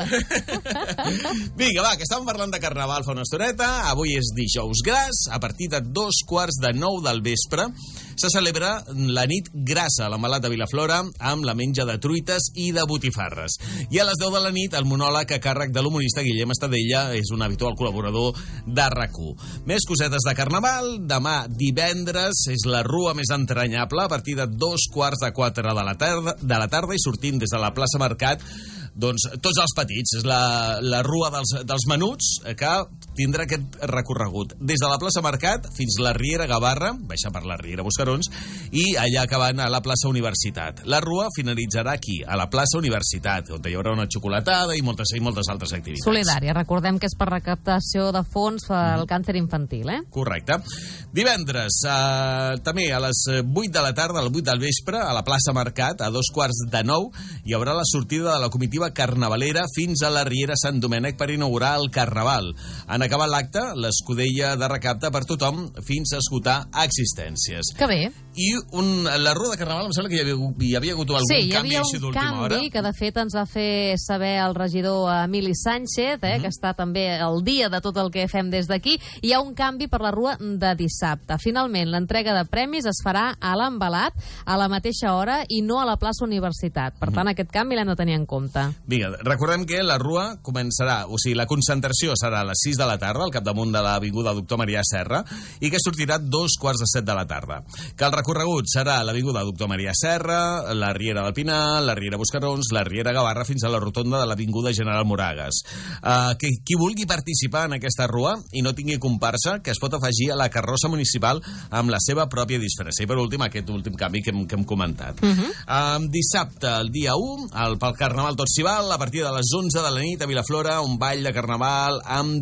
Vinga, va, que estàvem parlant de carnaval fa una estoneta, avui és dijous gras, a partir de dos quarts de nou del vespre se celebra la nit grassa a l'Envelat de Vilaflora amb la menja de truites i de botifarres. I a les deu de la nit el monòleg a càrrec de l'humorista Guillem Estadella, és un habitual col·laborador de RAC u. Més cosetes de carnaval. Demà divendres és la rua més entranyable a partir de dos quarts de quatre de la tarda, de la tarda i sortint des de la plaça Mercat, doncs tots els petits. És la, la rua dels, dels menuts que tindrà aquest recorregut des de la plaça Mercat fins la Riera Gavarra, baixa per la Riera Buscarons, i allà acabant a la plaça Universitat. La rua finalitzarà aquí, a la plaça Universitat, on hi haurà una xocolatada i moltes, i moltes altres activitats. Solidària, recordem que és per recaptació de fons pel mm. càncer infantil, eh? Correcte. Divendres, eh, també a les vuit de la tarda, a les vuit del vespre, a la plaça Mercat, a dos quarts de nou, hi haurà la sortida de la comitiva carnavalera fins a la Riera Sant Domènec per inaugurar el Carnaval. En acabar l'acte, l'escudella de recapte per tothom fins a esgotar existències. Que bé. I un, la rua de Carnaval em sembla que hi havia, hi havia hagut algun sí, canvi així d'última hora. Sí, hi havia un canvi que de fet ens va fer saber el regidor Emili Sánchez, eh, uh -huh. que està també al dia de tot el que fem des d'aquí. Hi ha un canvi per la rua de dissabte. Finalment, l'entrega de premis es farà a l'Envelat a la mateixa hora i no a la plaça Universitat. Per tant, uh -huh. aquest canvi l'hem de tenir en compte. Vinga, recordem que la rua començarà, o sigui, la concentració serà a les sis de la tarda, al capdamunt de l'avinguda Doctor Marià Serra, i que sortirà dos quarts de set de la tarda. Que el recorregut serà l'avinguda Doctor Marià Serra, la Riera del Pinar, la Riera Buscarons, la Riera Gavarra, fins a la rotonda de l'avinguda General Moragas. Uh, que qui vulgui participar en aquesta rua i no tingui comparsa, que es pot afegir a la carrossa municipal amb la seva pròpia disfressa. I per últim, aquest últim canvi que hem, que hem comentat. Uh -huh. uh, dissabte, el dia u, el, pel Carnaval tot s'hi val, a partir de les onze de la nit a Vilaflora, un ball de Carnaval amb D J.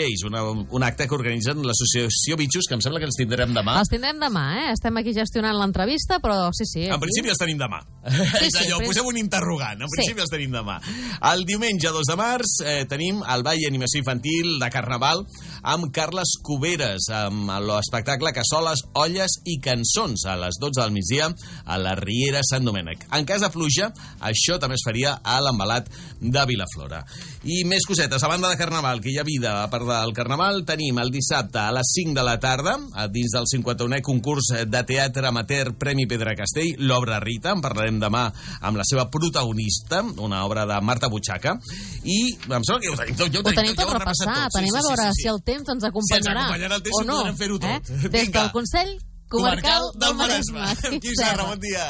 Days, una, un acte que organitzen l'associació Bitxos, que em sembla que els tindrem demà. Els tindrem demà, eh? Estem aquí gestionant l'entrevista, però sí, sí. En principi els tenim demà. Sí, És allò, sí, posem un interrogant. En principi sí. els tenim demà. El diumenge dos de març eh, tenim el Ball i Animació Infantil de Carnaval amb Carles Cuberes, amb l'espectacle Cassoles, Olles i Cançons a les dotze del migdia a la Riera Sant Domènec. En cas de pluja, això també es faria a l'Embalat de Vilaflora. I més cosetes. A banda de Carnaval, que hi ha vida a part del Carnaval, tenim el dissabte a les cinc de la tarda, dins del cinquanta-unè concurs de teatre amateur Premi Pedra Castell, l'obra Rita. En parlarem demà amb la seva protagonista, una obra de Marta Butxaca. I em sembla que ho tenim tot. Ja ho tenim tot repassat. Anem a veure si el temps ens acompanyarà. Si ens acompanyarà el temps, o no. Podrem fer-ho tot. Eh? Des del Consell Comarcal del Maresme. Quim Serra, bon dia.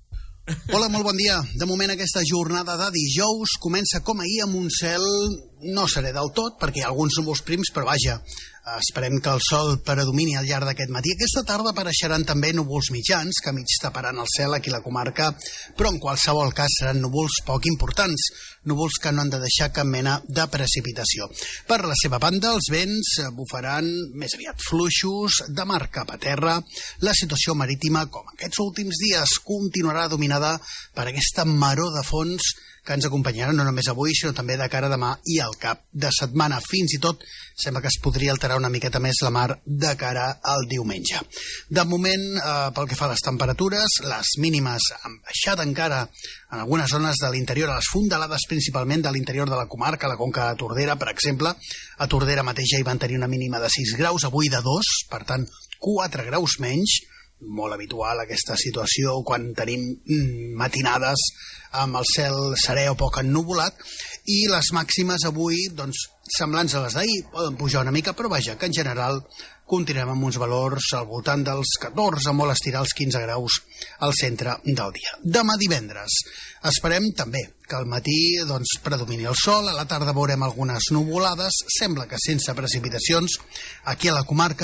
Hola, molt bon dia. De moment aquesta jornada de dijous comença com ahir amb un cel, no seré del tot, perquè hi ha alguns núvols prims, però vaja, esperem que el sol predomini al llarg d'aquest matí. Aquesta tarda apareixeran també núvols mitjans, que mig taparan el cel aquí a la comarca, però en qualsevol cas seran núvols poc importants, núvols que no han de deixar cap mena de precipitació. Per la seva banda, els vents bufaran més aviat fluixos de mar cap a terra. La situació marítima, com aquests últims dies, continuarà dominada per aquesta maror de fons que ens acompanyarà no només avui, sinó també de cara a demà i al cap de setmana. Fins i tot sembla que es podria alterar una miqueta més la mar de cara al diumenge. De moment, eh, pel que fa a les temperatures, les mínimes han baixat encara en algunes zones de l'interior, a les fondalades principalment de l'interior de la comarca, la Conca de Tordera, per exemple. A Tordera mateix ja hi van tenir una mínima de sis graus, avui de dos, per tant, quatre graus menys. Molt habitual aquesta situació quan tenim mm, matinades amb el cel serè o poc ennuvolat, i les màximes avui, doncs, semblants a les d'ahir, poden pujar una mica, però vaja, que en general continuem amb uns valors al voltant dels catorze, molt estirar els quinze graus al centre del dia. Demà divendres esperem també que al matí doncs, predomini el sol, a la tarda veurem algunes nuvolades, sembla que sense precipitacions aquí a la comarca,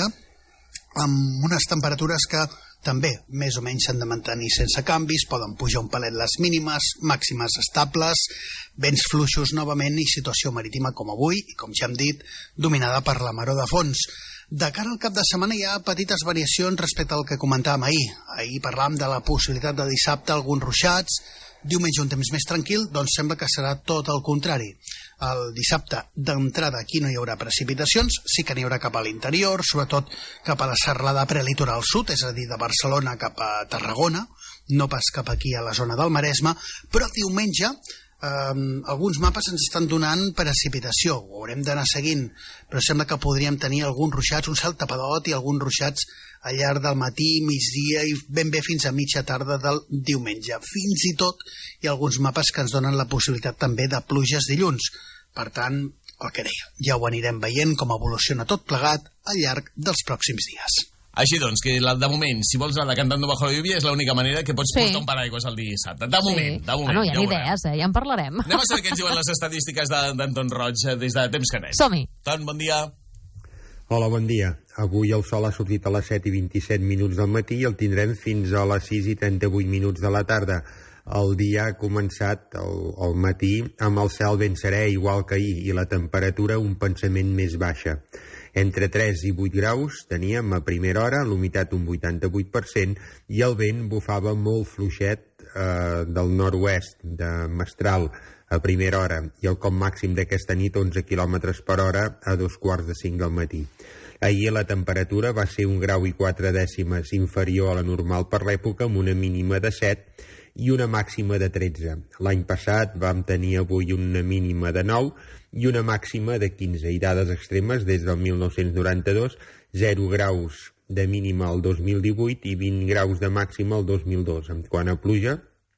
amb unes temperatures que també més o menys s'han de mantenir sense canvis, poden pujar un palet les mínimes, màximes estables, vents fluixos novament i situació marítima com avui, i com ja hem dit, dominada per la maror de fons. De cara al cap de setmana hi ha petites variacions respecte al que comentàvem ahir. Ahir parlàvem de la possibilitat de dissabte alguns ruixats, diumenge un temps més tranquil, doncs sembla que serà tot el contrari. El dissabte d'entrada aquí no hi haurà precipitacions, sí que n'hi haurà cap a l'interior, sobretot cap a la serralada prelitoral sud, és a dir, de Barcelona cap a Tarragona, no pas cap aquí a la zona del Maresme, però diumenge eh, alguns mapes ens estan donant precipitació, ho haurem d'anar seguint, però sembla que podríem tenir alguns ruixats, un cel tapadot i alguns ruixats al llarg del matí, migdia i ben bé fins a mitja tarda del diumenge. Fins i tot hi ha alguns mapes que ens donen la possibilitat també de pluges dilluns. Per tant, el que deia, ja ho anirem veient com evoluciona tot plegat al llarg dels pròxims dies. Així doncs, que de moment, si vols anar cantando bajo la lluvia, és l'única manera que pots sí. portar un paraigües el dissabte. De moment, sí. de moment. Ah, no, hi ha ja idees, eh? Ja en parlarem. Anem a saber què ens diuen les estadístiques d'Anton Roig des de temps que anem. Som-hi. Ton, bon dia. Hola, bon dia. Avui el sol ha sortit a les set i vint-i-set minuts del matí i el tindrem fins a les sis i trenta-vuit minuts de la tarda. El dia ha començat el, el matí amb el cel ben serè, igual que ahir, i la temperatura un pensament més baixa. Entre tres i vuit graus teníem a primera hora, l'humitat un vuitanta-vuit per cent, i el vent bufava molt fluixet eh, del nord-oest, de Mestral, a primera hora, i el cop màxim d'aquesta nit onze quilòmetres per hora a dos quarts de cinc del matí. Ahir la temperatura va ser un grau i quatre dècimes inferior a la normal per l'època, amb una mínima de set i una màxima de tretze. L'any passat vam tenir avui una mínima de nou i una màxima de quinze, i dades extremes des del mil nou-cents noranta-dos, zero graus de mínima el dos mil divuit i vint graus de màxima el dos mil dos. En quant a pluja,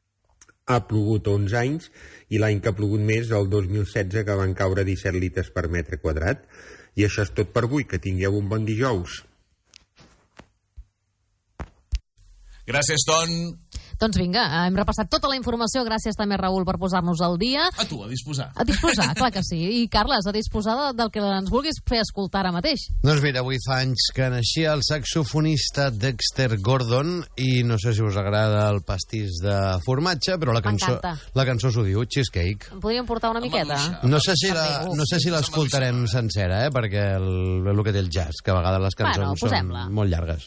ha plogut onze anys, i l'any que ha plogut més, el dos mil setze, que van caure disset litres per metre quadrat. I això és tot per avui. Que tingueu un bon dijous. Gràcies, Ton. Doncs vinga, hem repassat tota la informació. Gràcies també, Raül, per posar-nos al dia. A tu, a disposar. A disposar, clar que sí. I, Carles, a disposar de, del que ens vulguis fer escoltar ara mateix. Doncs mira, avui fa anys que naixia el saxofonista Dexter Gordon i no sé si us agrada el pastís de formatge, però la cançó, la cançó s'ho diu, Cheesecake. Em podríem portar una miqueta? No sé si la, no sé si l'escoltarem sencera, eh, perquè el, el que té el jazz, que a vegades les cançons bueno, són molt llargues.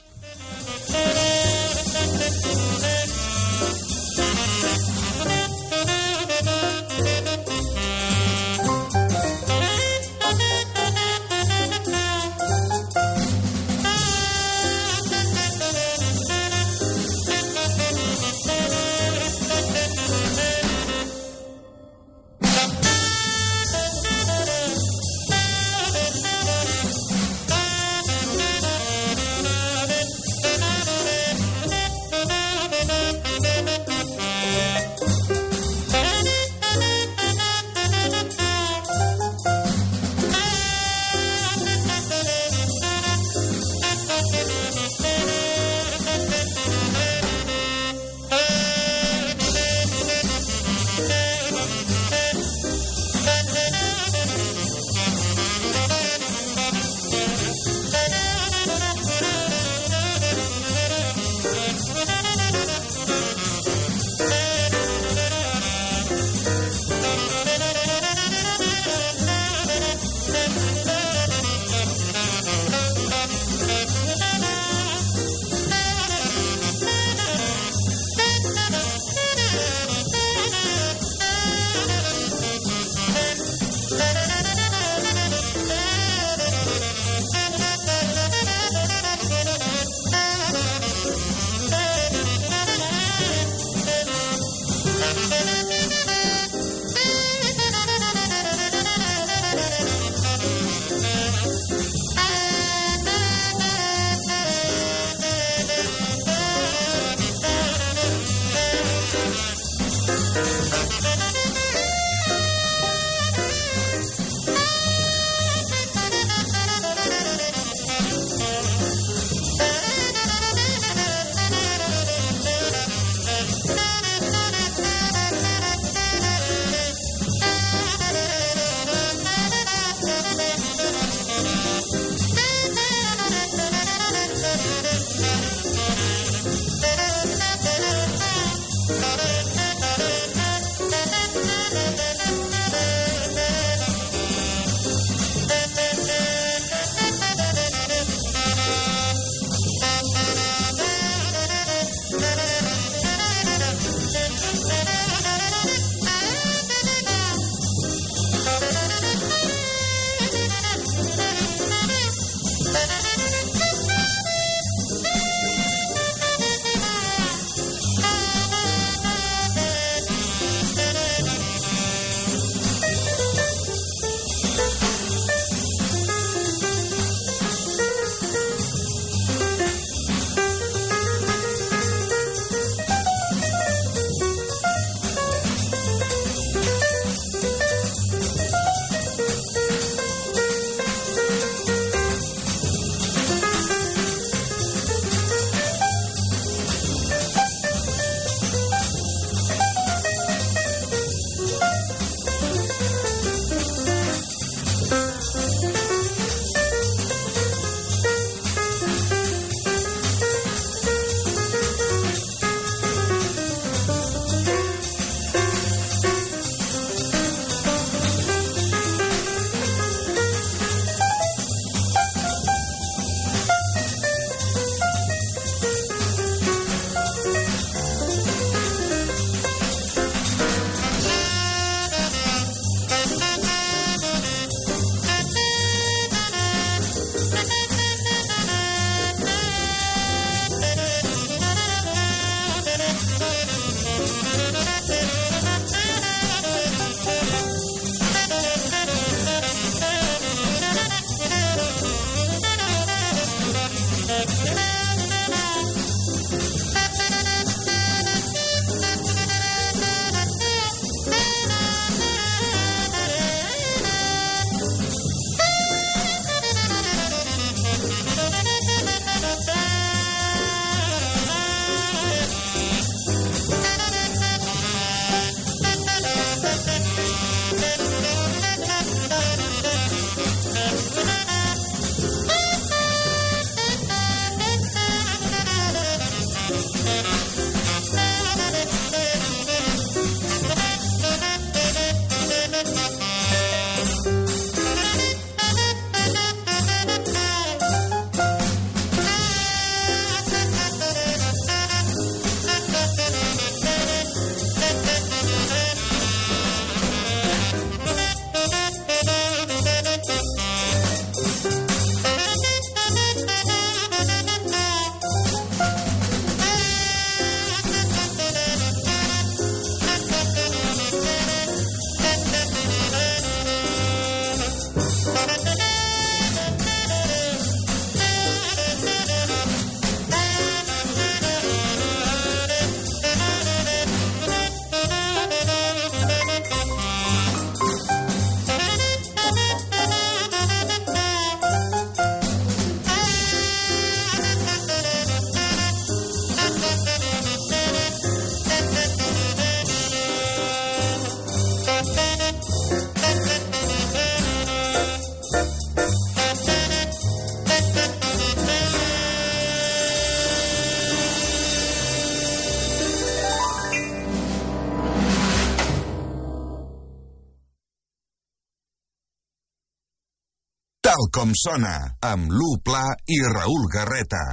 Tal com sona, amb Lu Pla i Raül Garreta.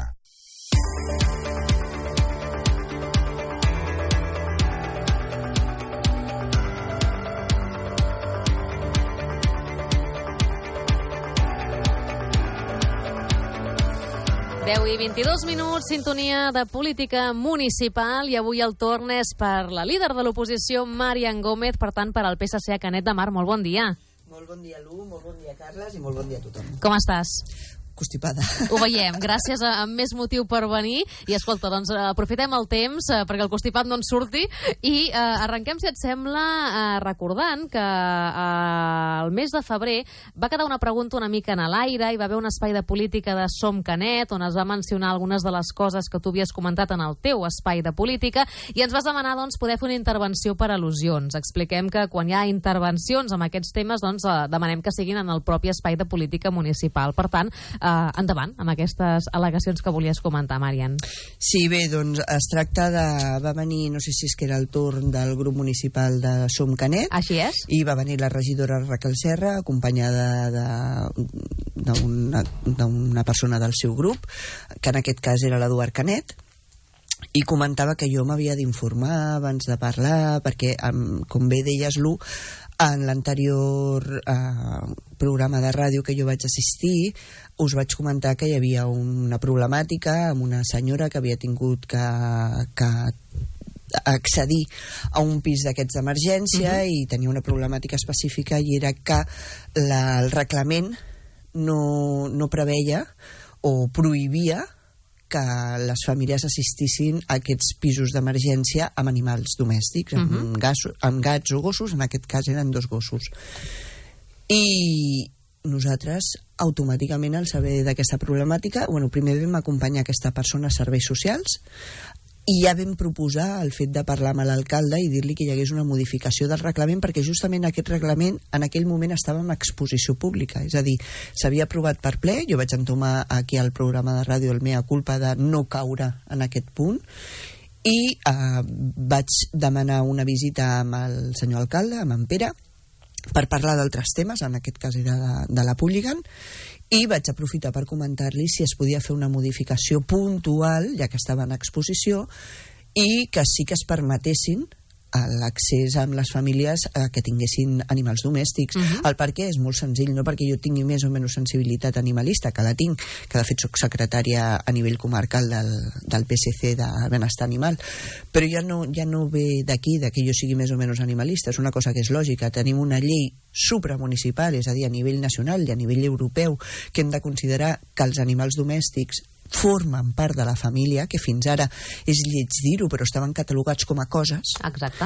deu i vint-i-dos minuts, sintonia de política municipal, i avui el torn és per la líder de l'oposició, Marian Gómez, per tant, per al P S C a Canet de Mar. Molt bon dia. Molt bon dia, Lu, molt bon dia, Carles, i molt bon dia a tothom. Com estàs? Constipada. Ho veiem, gràcies a, a més motiu per venir. I escolta, doncs aprofitem el temps eh, perquè el constipat no ens surti i eh, arrenquem, si et sembla, eh, recordant que eh, el mes de febrer va quedar una pregunta una mica en l'aire, i va haver un espai de política de Som Canet on es va mencionar algunes de les coses que tu havies comentat en el teu espai de política, i ens vas demanar doncs, poder fer una intervenció per al·lusions. Expliquem que quan hi ha intervencions amb aquests temes, doncs, eh, demanem que siguin en el propi espai de política municipal. Per tant, eh, Uh, endavant amb aquestes al·legacions que volies comentar, Marian. Sí, bé, doncs es tracta de... Va venir, no sé si és que era el torn del grup municipal de Som Canet. Així és. I va venir la regidora Raquel Serra, acompanyada d'una d'una persona del seu grup, que en aquest cas era l'Eduard Canet, i comentava que jo m'havia d'informar abans de parlar, perquè, com bé deies, Lu, en l'anterior eh, programa de ràdio que jo vaig assistir, us vaig comentar que hi havia una problemàtica amb una senyora que havia tingut que, que accedir a un pis d'aquests d'emergència, uh-huh. i tenia una problemàtica específica, i era que la, el reglament no, no preveia o prohibia que les famílies assistissin a aquests pisos d'emergència amb animals domèstics, amb, uh-huh. gas, amb gats o gossos. En aquest cas eren dos gossos. I nosaltres, automàticament, al saber d'aquesta problemàtica, bueno, primer vam acompanyar aquesta persona a serveis socials, i ja vam proposar el fet de parlar amb l'alcalde i dir-li que hi hagués una modificació del reglament, perquè justament aquest reglament en aquell moment estava en exposició pública, és a dir, s'havia aprovat per ple. Jo vaig entomar aquí al programa de ràdio el mea culpa de no caure en aquest punt, i eh, vaig demanar una visita amb el senyor alcalde, amb en Pere, per parlar d'altres temes, en aquest cas era de, de la Públigan, i vaig aprofitar per comentar-li si es podia fer una modificació puntual, ja que estava en exposició, i que sí que es permetessin l'accés amb les famílies a que tinguessin animals domèstics. Uh-huh. El per què és molt senzill, no perquè jo tingui més o menys sensibilitat animalista, que la tinc, que de fet soc secretària a nivell comarcal del, del P S C de Benestar Animal, però ja no, ja no ve d'aquí, de que jo sigui més o menys animalista, és una cosa que és lògica. Tenim una llei supramunicipal, és a dir, a nivell nacional i a nivell europeu, que hem de considerar que els animals domèstics formen part de la família, que fins ara és lleig dir-ho, però estaven catalogats com a coses. Exacte.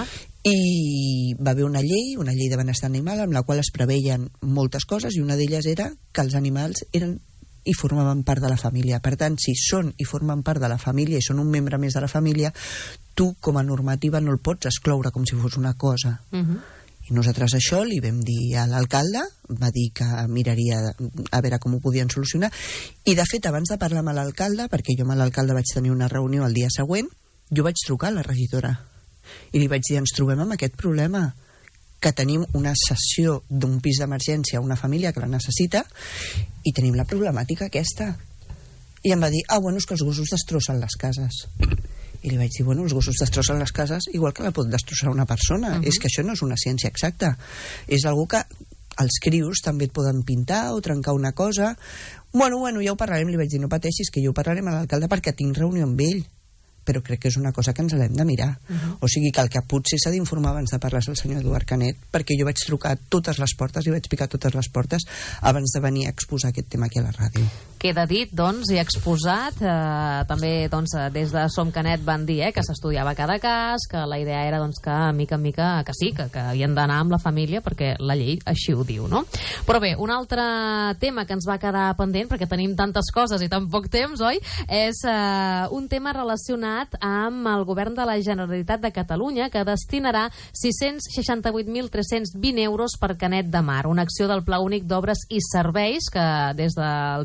I va haver una llei, una llei de benestar animal, amb la qual es preveien moltes coses, i una d'elles era que els animals eren i formaven part de la família. Per tant, si són i formen part de la família i són un membre més de la família, tu, com a normativa, no el pots excloure com si fos una cosa. Uh-huh. I nosaltres això li vam dir a l'alcalde, va dir que miraria a veure com ho podien solucionar, i de fet abans de parlar amb l'alcalde, perquè jo amb l'alcalde vaig tenir una reunió el dia següent, jo vaig trucar a la regidora i li vaig dir, ens trobem amb aquest problema, que tenim una sessió d'un pis d'emergència a una família que la necessita i tenim la problemàtica aquesta. I em va dir, ah, bueno, és que els gossos destrossen les cases. I li vaig dir, bueno, els gossos destrossen les cases igual que la pot destrossar una persona. Uh-huh. És que això no és una ciència exacta. És algo que els crios també et poden pintar o trencar una cosa. Bueno, bueno, ja ho parlarem. Li vaig dir, no pateixis, que jo ho parlarem amb l'alcalde perquè tinc reunió amb ell. Però crec que és una cosa que ens l'hem de mirar. Uh-huh. O sigui que el que potser s'ha d'informar abans de parlar és el senyor Eduard Canet, perquè jo vaig trucar a totes les portes i vaig picar totes les portes abans de venir a exposar aquest tema aquí a la ràdio. Queda dit, doncs, i exposat. Eh, també, doncs, des de Som Canet van dir eh, que s'estudiava cada cas, que la idea era, doncs, que mica en mica, que sí, que, que havien d'anar amb la família, perquè la llei així ho diu, no? Però bé, un altre tema que ens va quedar pendent, perquè tenim tantes coses i tan poc temps, oi? És eh, un tema relacionat amb el govern de la Generalitat de Catalunya, que destinarà sis-cents seixanta-vuit mil tres-cents vint euros per Canet de Mar, una acció del Pla Únic d'Obres i Serveis que des del P S C ja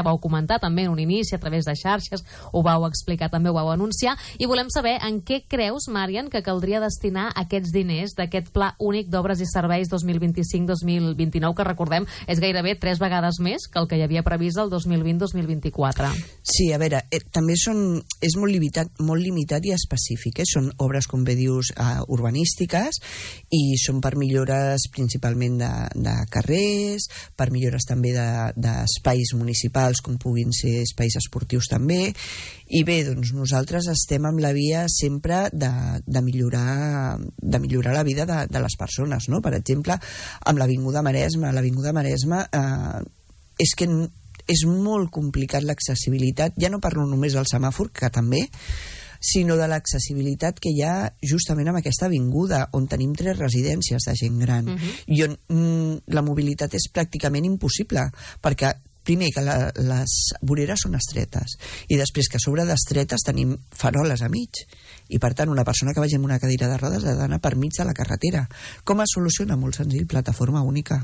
vau comentar també en un inici a través de xarxes, ho vau explicar també, ho vau anunciar, i volem saber en què creus, Marian, que caldria destinar aquests diners d'aquest Pla Únic d'Obres i Serveis dos mil vint-i-cinc dos mil vint-i-nou, que recordem és gairebé tres vegades més que el que hi havia previst el dos mil vint dos mil vint-i-quatre. Sí, a veure, eh, també són, és molt limitat, molt limitat i específic, eh? Són obres, com bé dius, eh, urbanístiques, i són per millores principalment de, de carrers, per millores també d'espais de, municipals, com puguin ser espais esportius també, i bé, doncs nosaltres estem amb la via sempre de, de, millorar, de millorar la vida de, de les persones, no? Per exemple, amb l'Avinguda Maresme, l'Avinguda Maresme eh, és que és molt complicat l'accessibilitat, ja no parlo només del semàfor, que també, sinó de l'accessibilitat que hi ha justament amb aquesta avinguda, on tenim tres residències de gent gran, uh-huh. i on mm, la mobilitat és pràcticament impossible, perquè primer que la, les voreres són estretes, i després que a sobre d'estretes tenim faroles a mig, i per tant una persona que vagi amb una cadira de rodes ha d'anar per mig de la carretera. Com es soluciona? Molt senzill, plataforma única.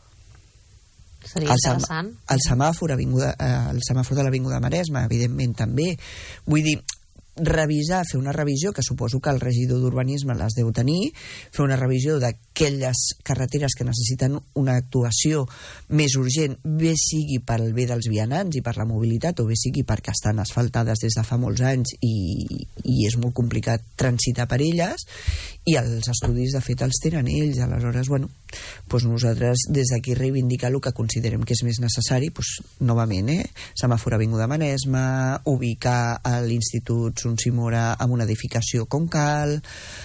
Seria el interessant. Sem el semàfor, avinguda, eh, el semàfor de l'Avinguda Maresme, evidentment també. Vull dir, revisar, fer una revisió, que suposo que el regidor d'Urbanisme les deu tenir, fer una revisió d'aquelles carreteres que necessiten una actuació més urgent, bé sigui pel bé dels vianants i per la mobilitat, o bé sigui perquè estan asfaltades des de fa molts anys i, i és molt complicat transitar per elles, i els estudis de fet els tenen ells. Aleshores, bueno, doncs nosaltres des d'aquí reivindicar el que considerem que és més necessari, doncs, novament, eh? Semàfor Avinguda Maresme, ubicar a l'Institut Son Simora amb una edificació com cal,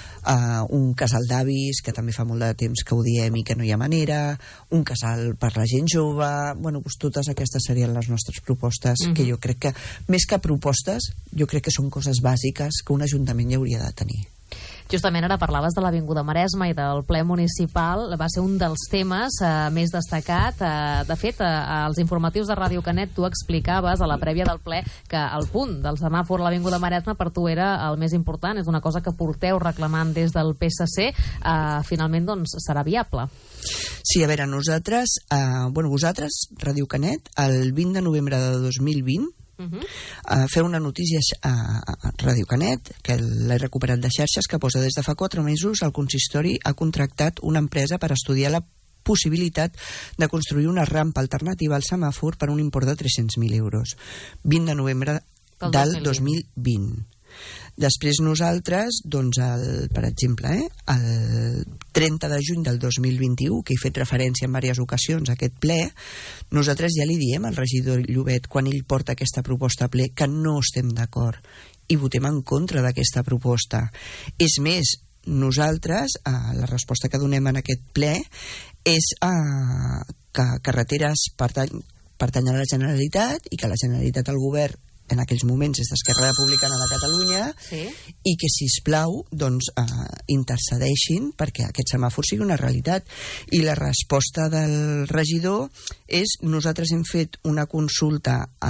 uh, un casal d'avis, que també fa molt de temps que ho diem i que no hi ha manera, un casal per la gent jove. Bueno, doncs totes aquestes serien les nostres propostes, uh-huh. que jo crec que, més que propostes, jo crec que són coses bàsiques que un ajuntament ja hauria de tenir. Justament ara parlaves de l'Avinguda Maresme i del ple municipal, va ser un dels temes eh, més destacat. Eh, de fet, eh, als informatius de Ràdio Canet tu explicaves a la prèvia del ple que el punt del semàfor a l'Avinguda Maresme per tu era el més important, és una cosa que porteu reclamant des del P S C, eh, finalment doncs serà viable. Sí, a veure, nosaltres, eh, bueno, vosaltres, Ràdio Canet, el vint de novembre de dos mil vint, Uh-huh. Uh, fer una notícia a, a Ràdio Canet, que l'he recuperat de xarxes, que posa: des de fa quatre mesos el consistori ha contractat una empresa per estudiar la possibilitat de construir una rampa alternativa al semàfor per un import de tres-cents mil euros. vint de novembre del dos mil vint. Després nosaltres, doncs, el, per exemple, eh, el trenta de juny del dos mil vint-i-u, que he fet referència en diverses ocasions a aquest ple, nosaltres ja li diem al regidor Llobet, quan ell porta aquesta proposta a ple, que no estem d'acord i votem en contra d'aquesta proposta. És més, nosaltres, eh, la resposta que donem en aquest ple és eh, que carreteres pertany, pertany a la Generalitat i que la Generalitat, el govern, en aquells moments és d'Esquerra Republicana de Catalunya, sí. I que, sisplau, doncs, eh, intercedeixin perquè aquest semàfor sigui una realitat. I la resposta del regidor és: nosaltres hem fet una consulta a,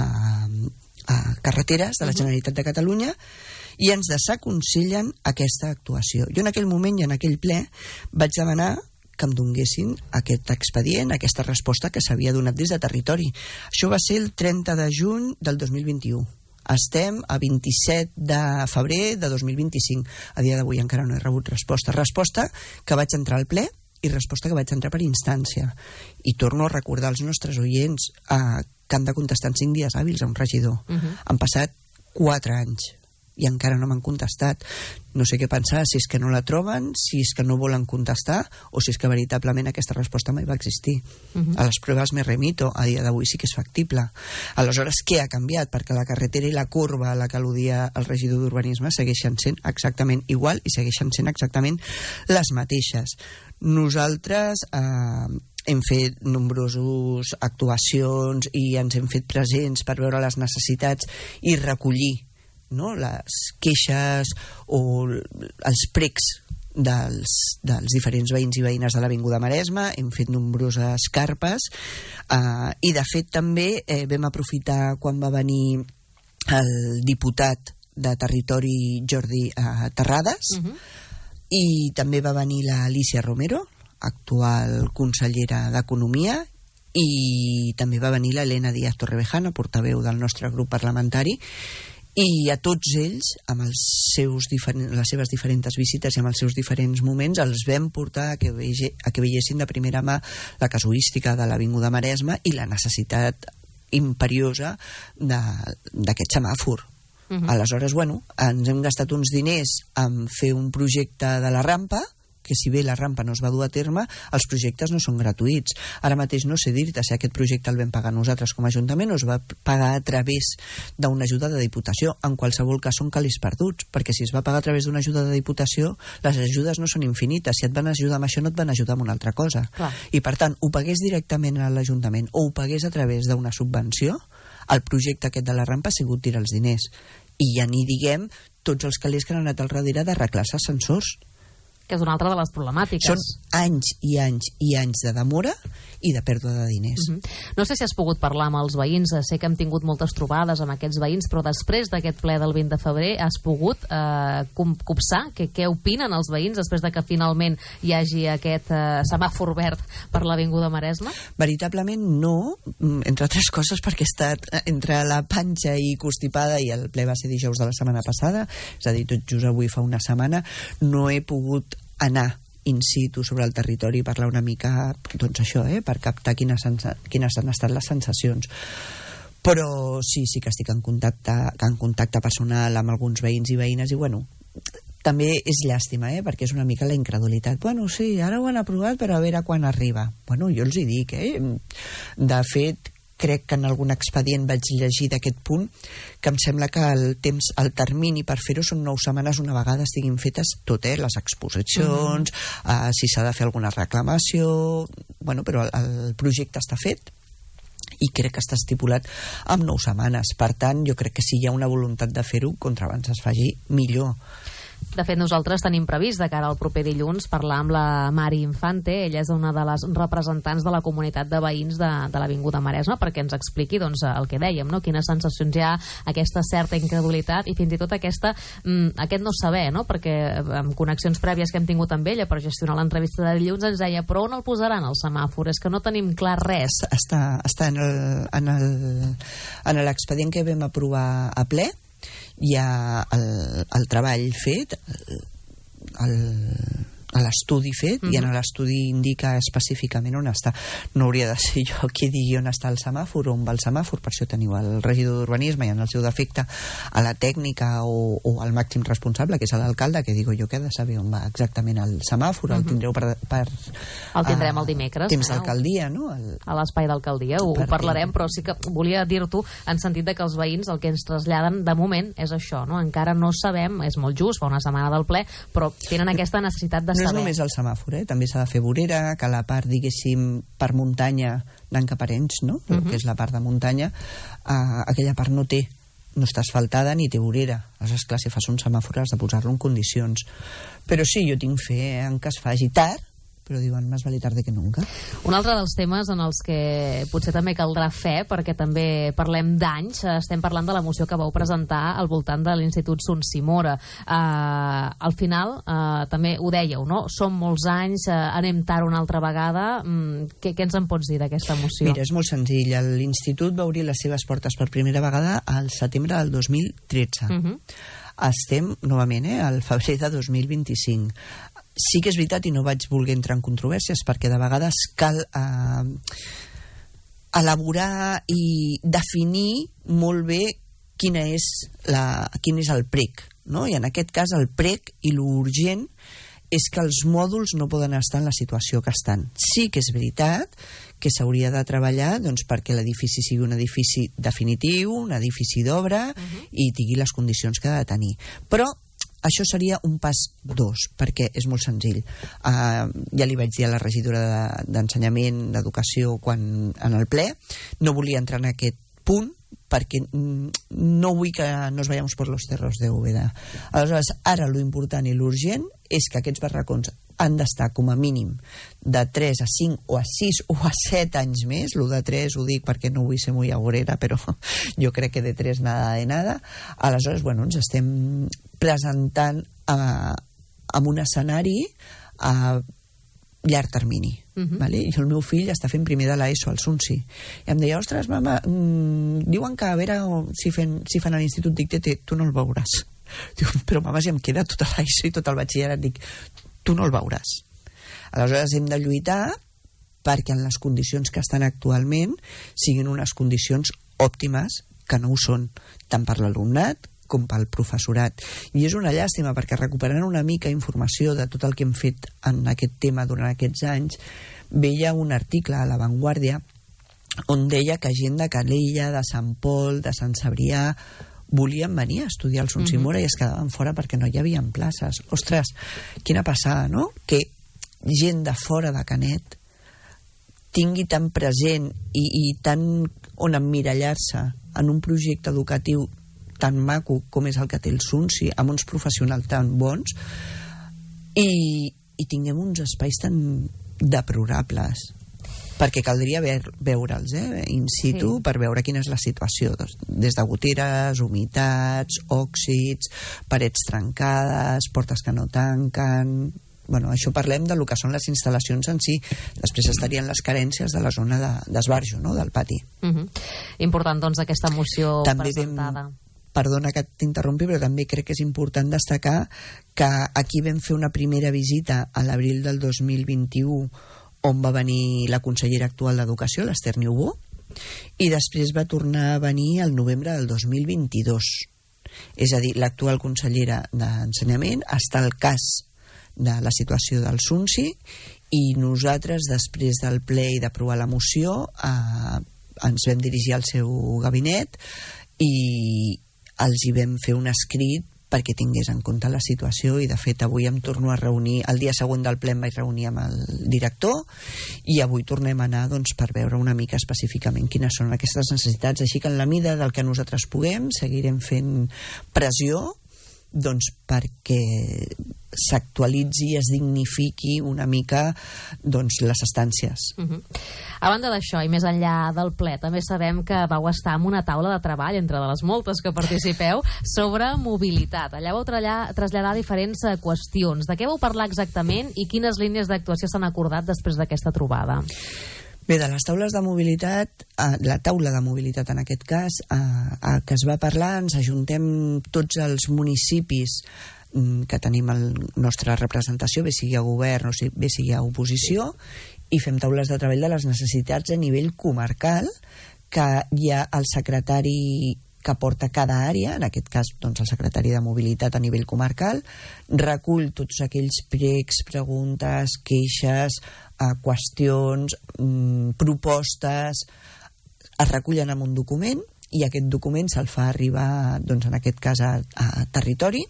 a carreteres de la Generalitat de Catalunya i ens desaconsellen aquesta actuació. Jo en aquell moment i en aquell ple vaig demanar que em donguessin aquest expedient, aquesta resposta que s'havia donat des de territori. Això va ser el trenta de juny del dos mil vint-i-u. Estem a vint-i-set de febrer de dos mil vint-i-cinc. A dia d'avui encara no he rebut resposta. Resposta que vaig entrar al ple i resposta que vaig entrar per instància. I torno a recordar als nostres oients eh, que han de contestar en cinc dies hàbils a un regidor. Uh-huh. Han passat quatre anys i encara no m'han contestat. No sé què pensar, si és que no la troben, si és que no volen contestar, o si és que veritablement aquesta resposta mai va existir. Uh-huh. A les proves me remito, a dia d'avui sí que és factible. Aleshores, què ha canviat? Perquè la carretera i la curva a la que al·ludia el regidor d'Urbanisme segueixen sent exactament igual i segueixen sent exactament les mateixes. Nosaltres eh, hem fet nombroses actuacions i ens hem fet presents per veure les necessitats i recollir, no?, les queixes o els precs dels, dels diferents veïns i veïnes de l'Avinguda Maresme. Hem fet nombroses carpes eh, i de fet també eh, vam aprofitar quan va venir el diputat de Territori Jordi eh, Terrades, uh-huh. i també va venir l'Alicia Romero, actual consellera d'Economia, i també va venir l'Helena Díaz Torrevejano, portaveu del nostre grup parlamentari, i a tots ells, amb els seus diferents, les seves diferents visites i amb els seus diferents moments, els vam portar a que, vege, a que veiessin de primera mà la casuística de l'Avinguda Maresme i la necessitat imperiosa d'aquest semàfor. Uh-huh. Aleshores, bueno, ens hem gastat uns diners en fer un projecte de la rampa, que si bé la rampa no es va dur a terme, els projectes no són gratuïts. Ara mateix no sé dir-te si aquest projecte el vam pagar nosaltres com a Ajuntament o es va pagar a través d'una ajuda de Diputació. En qualsevol cas són calés perduts, perquè si es va pagar a través d'una ajuda de Diputació, les ajudes no són infinites. Si et van ajudar amb això, no et van ajudar amb una altra cosa. Clar. I per tant, ho pagués directament a l'Ajuntament o ho pagués a través d'una subvenció, el projecte aquest de la rampa ha sigut tirar els diners. I ja ni diguem tots els calés que han anat al darrere d'arreglar els ascensors, que és una altra de les problemàtiques. Són anys i anys i anys de demora i de pèrdua de diners. Uh-huh. No sé si has pogut parlar amb els veïns, sé que hem tingut moltes trobades amb aquests veïns, però després d'aquest ple del vint de febrer has pogut eh, copsar que, què opinen els veïns després de que finalment hi hagi aquest eh, semàfor verd per l'Avinguda Maresme? Veritablement no, entre altres coses perquè he estat entre la panxa i constipada, i el ple va ser dijous de la setmana passada, és a dir, tot just avui fa una setmana, no he pogut anar in situ sobre el territori i parlar una mica, doncs això, eh, per captar quines, quines han estat les sensacions. Però sí, sí que estic en contacte, en contacte personal amb alguns veïns i veïnes i, bueno, també és llàstima, eh, perquè és una mica la incredulitat. Bueno, sí, ara ho han aprovat, però a veure quan arriba. Bueno, jo els hi dic, eh, de fet, crec que en algun expedient vaig llegir d'aquest punt que em sembla que el temps, el termini per fer-ho són nou setmanes una vegada estiguin fetes tot, eh, les exposicions, uh-huh. uh, si s'ha de fer alguna reclamació, bueno, però el, el projecte està fet i crec que està estipulat amb nou setmanes. Per tant, jo crec que si hi ha una voluntat de fer-ho, contra abans es faci millor. De fet, nosaltres tenim previst de cara al proper dilluns parlar amb la Mari Infante. Ella és una de les representants de la comunitat de veïns de, de l'Avinguda Maresme, perquè ens expliqui doncs, el que dèiem, no? Quines sensacions hi ha, aquesta certa incredulitat i fins i tot aquesta, mm, aquest no saber, no? Perquè amb connexions prèvies que hem tingut amb ella per gestionar l'entrevista de dilluns ens deia, però on el posaran el semàfor? És que no tenim clar res. Està, està en el, en el, en l'expedient que vam aprovar a ple. Hi ha el, el treball fet, el, l'estudi fet, uh-huh. i en l'estudi indica específicament on està. No hauria de ser jo qui digui on està el semàfor o on va el semàfor, per això teniu el regidor d'Urbanisme i en el seu defecte a la tècnica o, o al màxim responsable, que és l'alcalde, que digo jo que ha de saber on va exactament el semàfor. Uh-huh. El tindreu per... per el tindrem el dimecres. Temps d'alcaldia, no? El... A l'espai d'alcaldia, ho, ho parlarem, però sí que volia dir-t'ho en sentit de que els veïns el que ens traslladen de moment és això, no? Encara no sabem, és molt just, fa una setmana del ple, però tenen aquesta necessitat de no saber. No és només el semàfor, eh? També s'ha de fer vorera, que la part, diguéssim, per muntanya, anant cap a Arenys, no? Uh-huh. Que és la part de muntanya, uh, aquella part no té, no està asfaltada ni té vorera. Aleshores, clar, si fas un semàfor has de posar-lo en condicions. Però sí, jo tinc fe en que es faci tard, però diuen, més vale tarde que nunca. Un altre dels temes en els que potser també caldrà fer, perquè també parlem d'anys, estem parlant de la moció que vau presentar al voltant de l'Institut Son Simora. Uh, al final, uh, també ho dèieu, no? Som molts anys, uh, anem tard una altra vegada. Mm, què, què ens en pots dir d'aquesta moció? Mira, és molt senzill. L'Institut va obrir les seves portes per primera vegada al setembre del dos mil tretze. Uh-huh. Estem, novament, eh, al febrer de dos mil vint-i-cinc. Sí que és veritat, i no vaig voler entrar en controvèrsies, perquè de vegades cal eh, elaborar i definir molt bé quina és la, quin és el prec, no? I en aquest cas el prec i l'urgent és que els mòduls no poden estar en la situació que estan. Sí que és veritat que s'hauria de treballar doncs, perquè l'edifici sigui un edifici definitiu, un edifici d'obra, uh-huh. i tingui les condicions que ha de tenir. Però això seria un pas dos, perquè és molt senzill. Uh, ja li vaig dir a la regidora de, d'Ensenyament, d'Educació, quan en el ple, no volia entrar en aquest punt, perquè no vull que nos vayamos por los cerros de Úbeda. Aleshores, ara lo important i l'urgent és que aquests barracons han d'estar com a mínim de tres a cinc o a sis o a set anys més. Lo de tres ho dic perquè no vull ser muy agorera, però jo crec que de tres nada de nada. Aleshores, bueno, ens estem presentant a, a un escenari a llarg termini. Uh-huh. Vale? I el meu fill està fent primer de l'ESO al Sunsi. I em deia, ostres, mama, mmm, diuen que a veure si, fen, si fan a l'Institut Dictete, tu no el veuràs. Diu, però mama, si em queda tota l'ESO i tot el batxillerat, dic, tu no el veuràs. Aleshores hem de lluitar perquè en les condicions que estan actualment siguin unes condicions òptimes, que no ho són, tant per l'alumnat com pel professorat. I és una llàstima, perquè recuperant una mica informació de tot el que hem fet en aquest tema durant aquests anys, veia un article a La Vanguardia on deia que gent de Calella, de Sant Pol, de Sant Cebrià, volien venir a estudiar al Sonsimora uh-huh. i es quedaven fora perquè no hi havia places. Ostres, quina passada, no? Que gent de fora de Canet tingui tan present i, i tan on emmirallar-se en un projecte educatiu tan maco com és el que té el Sunsi, amb uns professionals tan bons, i, i tinguem uns espais tan deplorables, perquè caldria veure'ls eh, in situ sí. per veure quina és la situació, des de goteres, humitats, òxids, parets trencades, portes que no tanquen. Bueno, això parlem del que són les instal·lacions en si. Després estarien les carències de la zona d'esbarjo, no?, del pati. Uh-huh. Important, doncs, aquesta moció també presentada. Vam, perdona que t'interrompi, però també crec que és important destacar que aquí vam fer una primera visita a l'abril del dos mil vint-i-u, on va venir la consellera actual d'Educació, l'Ester Niubó, i després va tornar a venir al novembre del dos mil vint-i-dos. És a dir, l'actual consellera d'Ensenyament està al cas de la situació del Sunsi, i nosaltres, després del ple i d'aprovar la moció, eh, ens vam dirigir al seu gabinet i els hi vam fer un escrit perquè tingués en compte la situació, i de fet avui em torno a reunir, el dia següent del ple em vaig reunir amb el director, i avui tornem a anar doncs, per veure una mica específicament quines són aquestes necessitats, així que en la mida del que nosaltres puguem seguirem fent pressió doncs perquè s'actualitzi i es dignifiqui una mica doncs, les estàncies. Uh-huh. A banda d'això, i més enllà del ple, també sabem que vau estar en una taula de treball, entre de les moltes que participeu, sobre mobilitat. Allà vau traslladar diferents qüestions. De què vau parlar exactament i quines línies d'actuació s'han acordat després d'aquesta trobada? Bé, de les taules de mobilitat, eh, la taula de mobilitat en aquest cas, eh, eh, que es va parlar, ens ajuntem tots els municipis mm, que tenim la nostra representació, bé sigui a govern o bé sigui a oposició, i fem taules de treball de les necessitats a nivell comarcal, que hi ha el secretari que porta cada àrea, en aquest cas doncs, el secretari de mobilitat a nivell comarcal, recull tots aquells pregs, preguntes, queixes, eh, qüestions, mm, propostes, es recullen en un document, i aquest document se'l fa arribar, doncs, en aquest cas a, a territori,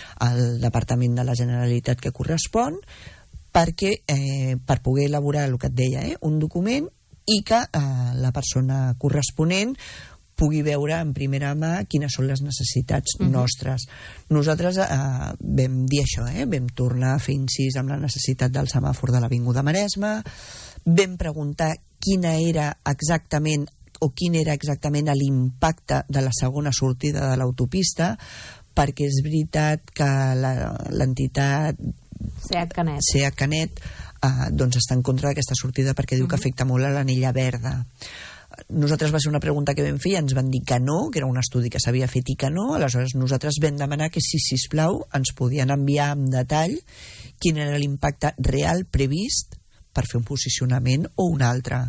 al Departament de la Generalitat que correspon, perquè, eh, per poder elaborar el que et deia, eh, un document, i que eh, la persona corresponent pugui veure en primera mà quines són les necessitats uh-huh. nostres. Nosaltres eh, vam dir això, eh? vam tornar a fer incís amb la necessitat del semàfor de l'Avinguda Maresme, vam preguntar quina era exactament o quin era exactament l'impacte de la segona sortida de l'autopista, perquè és veritat que l'entitat SEAT Canet, SEAT Canet eh, doncs està en contra d'aquesta sortida perquè diu uh-huh. que afecta molt a l'anella verda. Nosaltres va ser una pregunta que vam fer i ens van dir que no, que era un estudi que s'havia fet i que no. Aleshores nosaltres vam demanar que si, sisplau, ens podien enviar en detall quin era l'impacte real previst per fer un posicionament o un altre.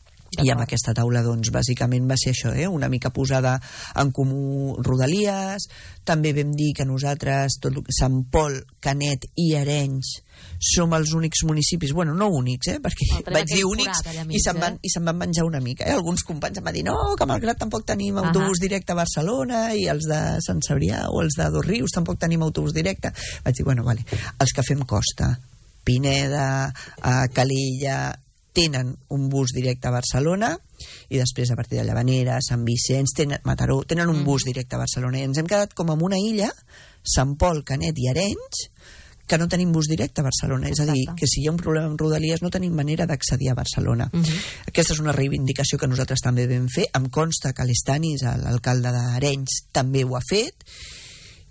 I amb aquesta taula, doncs, bàsicament va ser això, eh? una mica posada en comú Rodalies. També vam dir que nosaltres, tot Sant Pol, Canet i Arenys, som els únics municipis, bueno, no únics, eh? perquè no, vaig dir únics i se'n van, i se'n van menjar una mica. Eh? Alguns companys em van dir, no, que malgrat tampoc tenim autobús directe a Barcelona, i els de Sant Cebrià o els de Dosrius tampoc tenim autobús directe. Vaig dir, bueno, vale, els que fem costa, Pineda, Calella, tenen un bus directe a Barcelona, i després a partir de Llavanera, Sant Vicenç, tenen, Mataró, tenen un bus directe a Barcelona, i ens hem quedat com amb una illa, Sant Pol, Canet i Arenys, que no tenim bus directe a Barcelona. Exacte. És a dir, que si hi ha un problema amb Rodalies no tenim manera d'accedir a Barcelona. Uh-huh. Aquesta és una reivindicació que nosaltres també vam fer. Em consta que l'Estanis, l'alcalde d'Arenys, també ho ha fet,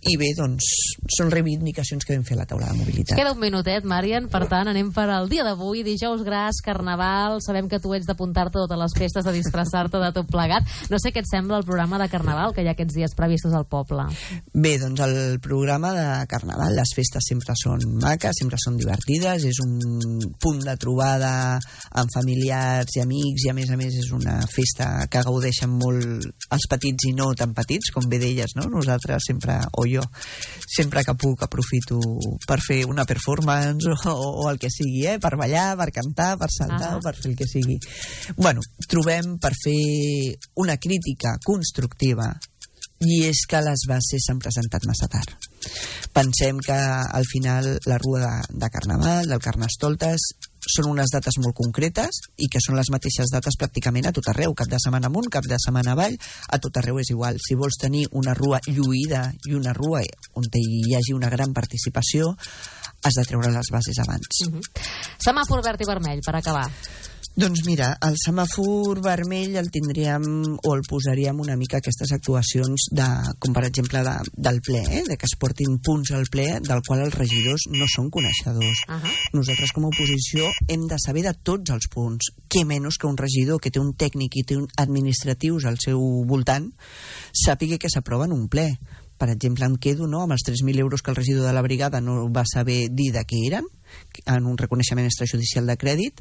i bé, doncs, són reivindicacions que vam fer a la taula de mobilitat. Queda un minutet, Marian, per tant, anem per al dia d'avui, dijous gras, carnaval, sabem que tu ets d'apuntar-te a totes les festes, de disfressar-te de tot plegat. No sé què et sembla el programa de carnaval que hi ha aquests dies previstos al poble. Bé, doncs el programa de carnaval, les festes sempre són maques, sempre són divertides, és un punt de trobada amb familiars i amics, i a més a més és una festa que gaudeixen molt els petits i no tan petits, com bé deies, no? Nosaltres sempre, o jo, sempre que puc aprofito per fer una performance o, o el que sigui, eh? Per ballar, per cantar, per saltar ah. o per fer el que sigui. Bueno, trobem per fer una crítica constructiva, i és que les bases s'han presentat massa tard. Pensem que al final la rua de, de Carnaval, del Carnestoltes, són unes dates molt concretes i que són les mateixes dates pràcticament a tot arreu, cap de setmana amunt, cap de setmana avall, a tot arreu és igual. Si vols tenir una rua lluïda i una rua on hi hagi una gran participació, has de treure les bases abans. Uh-huh. Semàfor verd i vermell, per acabar. Doncs mira, el semàfor vermell el tindríem o el posaríem una mica aquestes actuacions de, com per exemple de, del ple, eh? De que es portin punts al ple del qual els regidors no són coneixedors. Uh-huh. Nosaltres com a oposició hem de saber de tots els punts, què menys que un regidor que té un tècnic i té un administratius al seu voltant sàpiga que s'aprova en un ple. Per exemple, em quedo no, amb els tres mil euros que el regidor de la brigada no va saber dir de què eren en un reconeixement extrajudicial de crèdit,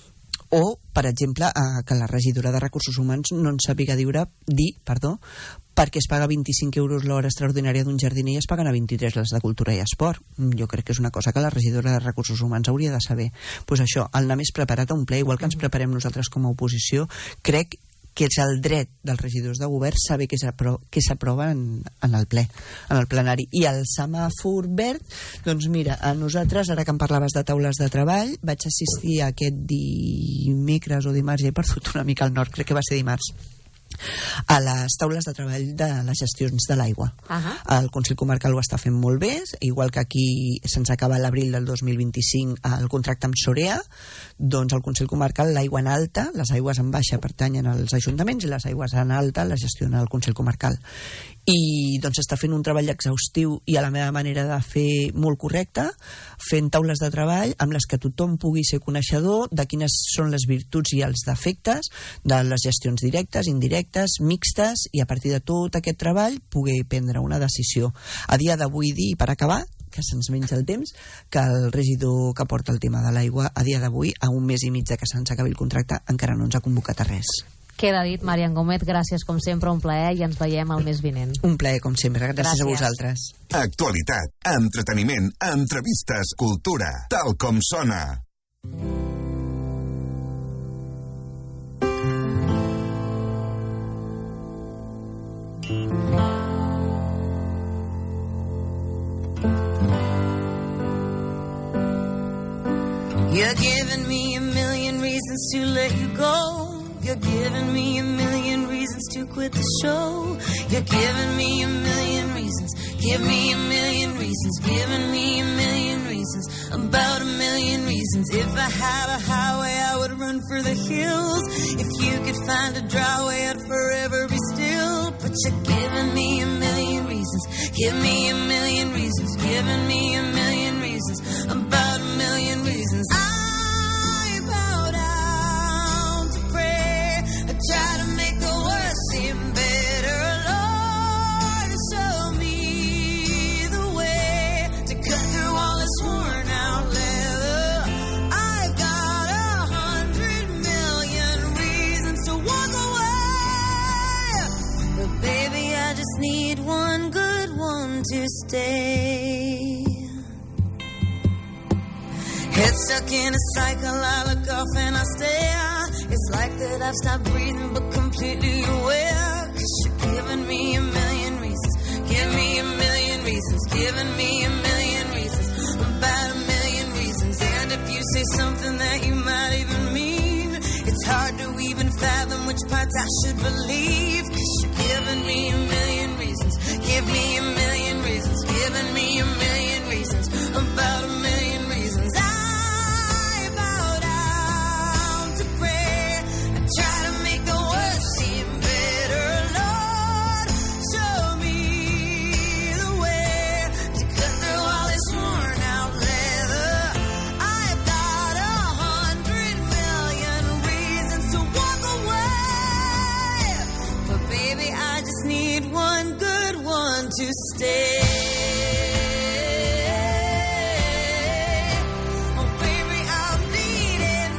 o, per exemple, eh, que la regidora de Recursos Humans no en sàpiga dir, dir perdó, perquè es paga vint-i-cinc euros l'hora extraordinària d'un jardiner i es paguen a vint-i-tres les de Cultura i Esport. Jo crec que és una cosa que la regidora de Recursos Humans hauria de saber. Doncs pues això, el anar més preparat a un ple, igual que ens preparem nosaltres com a oposició, crec que és el dret dels regidors de govern saber què s'aprova en, en el ple, en el plenari. I el semàfor verd, doncs mira, a nosaltres, ara que em parlaves de taules de treball, vaig assistir aquest dimecres o dimarts, ja he perdut una mica el nord, crec que va ser dimarts, a les taules de treball de les gestions de l'aigua. Uh-huh. El Consell Comarcal ho està fent molt bé, igual que aquí se'ns acaba l'abril del dos mil vint-i-cinc el contracte amb Sorea, doncs el Consell Comarcal, l'aigua en alta, les aigües en baixa pertanyen als ajuntaments i les aigües en alta les gestiona el Consell Comarcal. I doncs està fent un treball exhaustiu i a la meva manera de fer molt correcta, fent taules de treball amb les que tothom pugui ser coneixedor de quines són les virtuts i els defectes de les gestions directes, indirectes, mixtes, i a partir de tot aquest treball poder prendre una decisió. A dia d'avui dir, per acabar, que se'ns menja el temps, que el regidor que porta el tema de l'aigua a dia d'avui, a un mes i mig de que se'ns acabi el contracte, encara no ens ha convocat a res. Queda dit, Marian Gómez, gràcies com sempre, un plaer, i ens veiem el mes vinent. Un plaer com sempre, gràcies, gràcies. a vosaltres. Actualitat, entreteniment, entrevistes, cultura, tal com sona. You're giving me a million reasons to let you go. You're giving me a million reasons to quit the show. You're giving me a million reasons. Give me a million reasons. Giving me a million reasons. About a million reasons. If I had a highway, I would run for the hills. If you could find a dry way, I'd forever be still. But you're giving me a million reasons. Give me a million reasons. Giving me a million reasons. About a million reasons. I bow down to pray. I try to make the worst seem better. Lord, show me the way to cut through all this worn out leather. I've got a hundred million reasons to walk away. But baby, I just need one good one to stay. Head stuck in a cycle, I look off and I stare. It's like that I've stopped breathing but completely aware. Cause you're giving me a million reasons. Give me a million reasons. Giving me a million reasons. About a million reasons. And if you say something that you might even mean, it's hard to even fathom which parts I should believe. Cause you're giving me a million reasons. Give me a million reasons. Giving me a million reasons. About a million reasons. I try to make the worst seem better. Lord, show me the way stay. Oh, baby, I'm bleeding,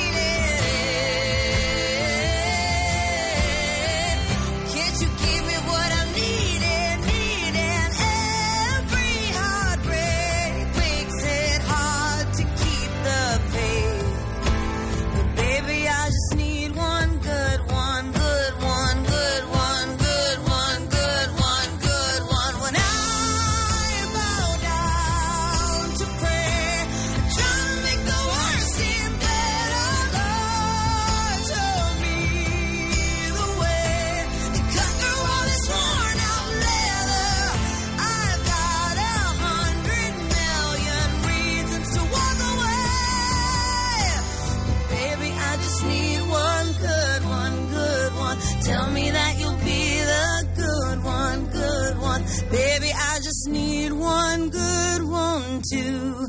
bleeding. Can't you give me what I'm needing, needing? Every heartbreak makes it hard to keep the faith. But baby, I just need one good one, good one, good one, good one, good one, good one. When I bow down to pray, try to make the worst seem better. Lord, show me the way to cut through all this worn out leather. I've got a hundred million reasons to walk away. Baby, I just need one good one, good one. Tell me that you'll be the good one, good one. Baby, I just need one good one to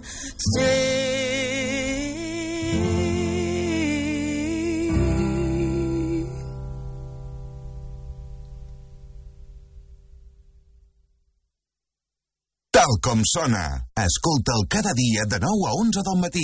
stay. Tal com sona. Escolta'l cada dia de nou a onze del matí.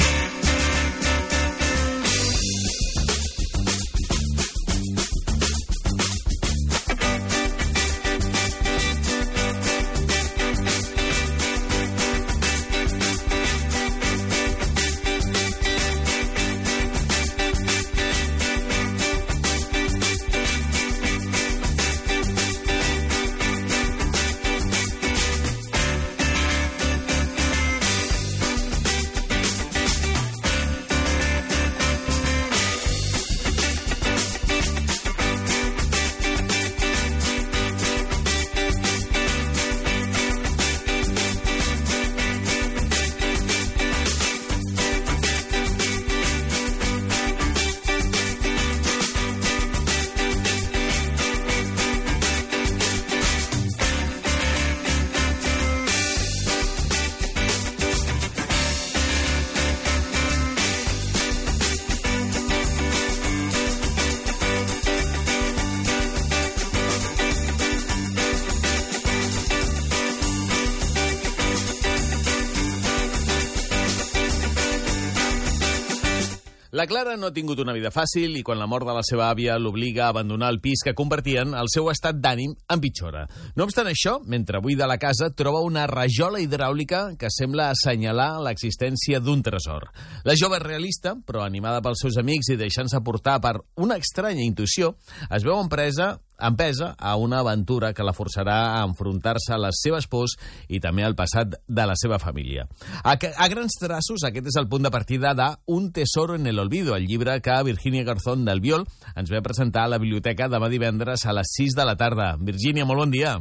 La Clara no ha tingut una vida fàcil i quan la mort de la seva àvia l'obliga a abandonar el pis que compartien, el seu estat d'ànim empitjora. No obstant això, mentre buida la casa, troba una rajola hidràulica que sembla assenyalar l'existència d'un tresor. La jove és realista, però animada pels seus amics i deixant-se portar per una estranya intuïció, es veu empresa empesa a una aventura que la forçarà a enfrontar-se a les seves pors i també al passat de la seva família. A, a grans traços, aquest és el punt de partida de Un tesoro en el olvido, el llibre que Virginia Garzón del Viol ens ve a presentar a la biblioteca demà divendres a les sis de la tarda. Virginia, molt bon dia.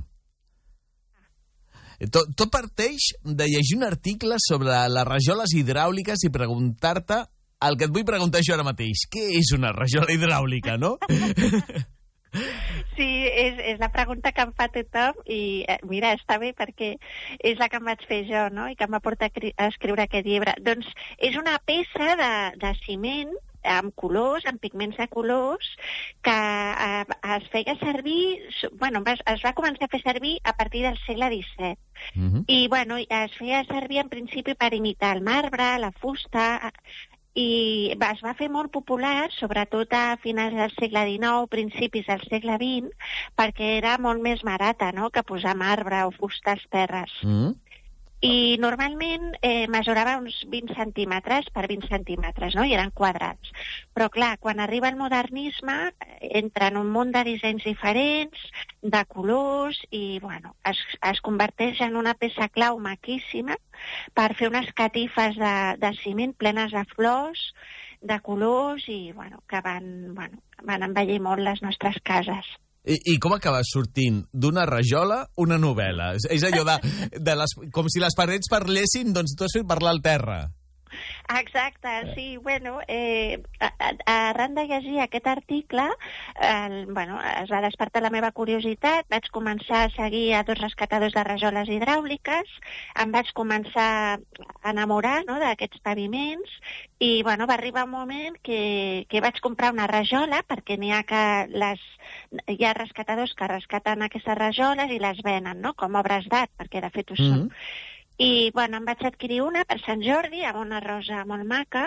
Tot, tot parteix de llegir un article sobre les rajoles hidràuliques i preguntar-te el que et vull preguntar jo ara mateix. Què és una rajola hidràulica, no? Sí, és, és la pregunta que em fa tothom i eh, mira, està bé perquè és la que em vaig fer jo, no?, i que em va portar a escriure aquest llibre. Doncs és una peça de, de ciment amb colors, amb pigments de colors, que eh, es feia servir, bueno, es, es va començar a fer servir a partir del segle disset. Mm-hmm. I, bueno, es feia servir en principi per imitar el marbre, la fusta, i es va fer molt popular, sobretot a finals del segle dinou, principis del segle vint, perquè era molt més barata, no?, que posar marbre o fusta als terres. Mm. I normalment eh, mesurava uns vint centímetres per vint centímetres, no?, i eren quadrats. Però, clar, quan arriba el modernisme, entra en un munt de dissenys diferents, de colors, i, bueno, es, es converteix en una peça clau maquíssima per fer unes catifes de, de ciment plenes de flors, de colors, i, bueno, que van, bueno, van embellir molt les nostres cases. I, I com acaba sortint d'una rajola una novel·la? És, és allò de, de les, com si les parets parlessin, doncs tu has fet parlar al terra. Exacte, sí, bueno, eh, arran de llegir aquest article el, bueno, es va despertar la meva curiositat, vaig començar a seguir a dos rescatadors de rajoles hidràuliques, em vaig començar a enamorar, no?, d'aquests paviments, i bueno, va arribar un moment que, que vaig comprar una rajola, perquè n'hi ha que les, hi ha rescatadors que rescaten aquestes rajoles i les venen, no?, com obres d'art, perquè de fet ho són. Mm-hmm. I, bueno, em vaig adquirir una per Sant Jordi, amb una rosa molt maca,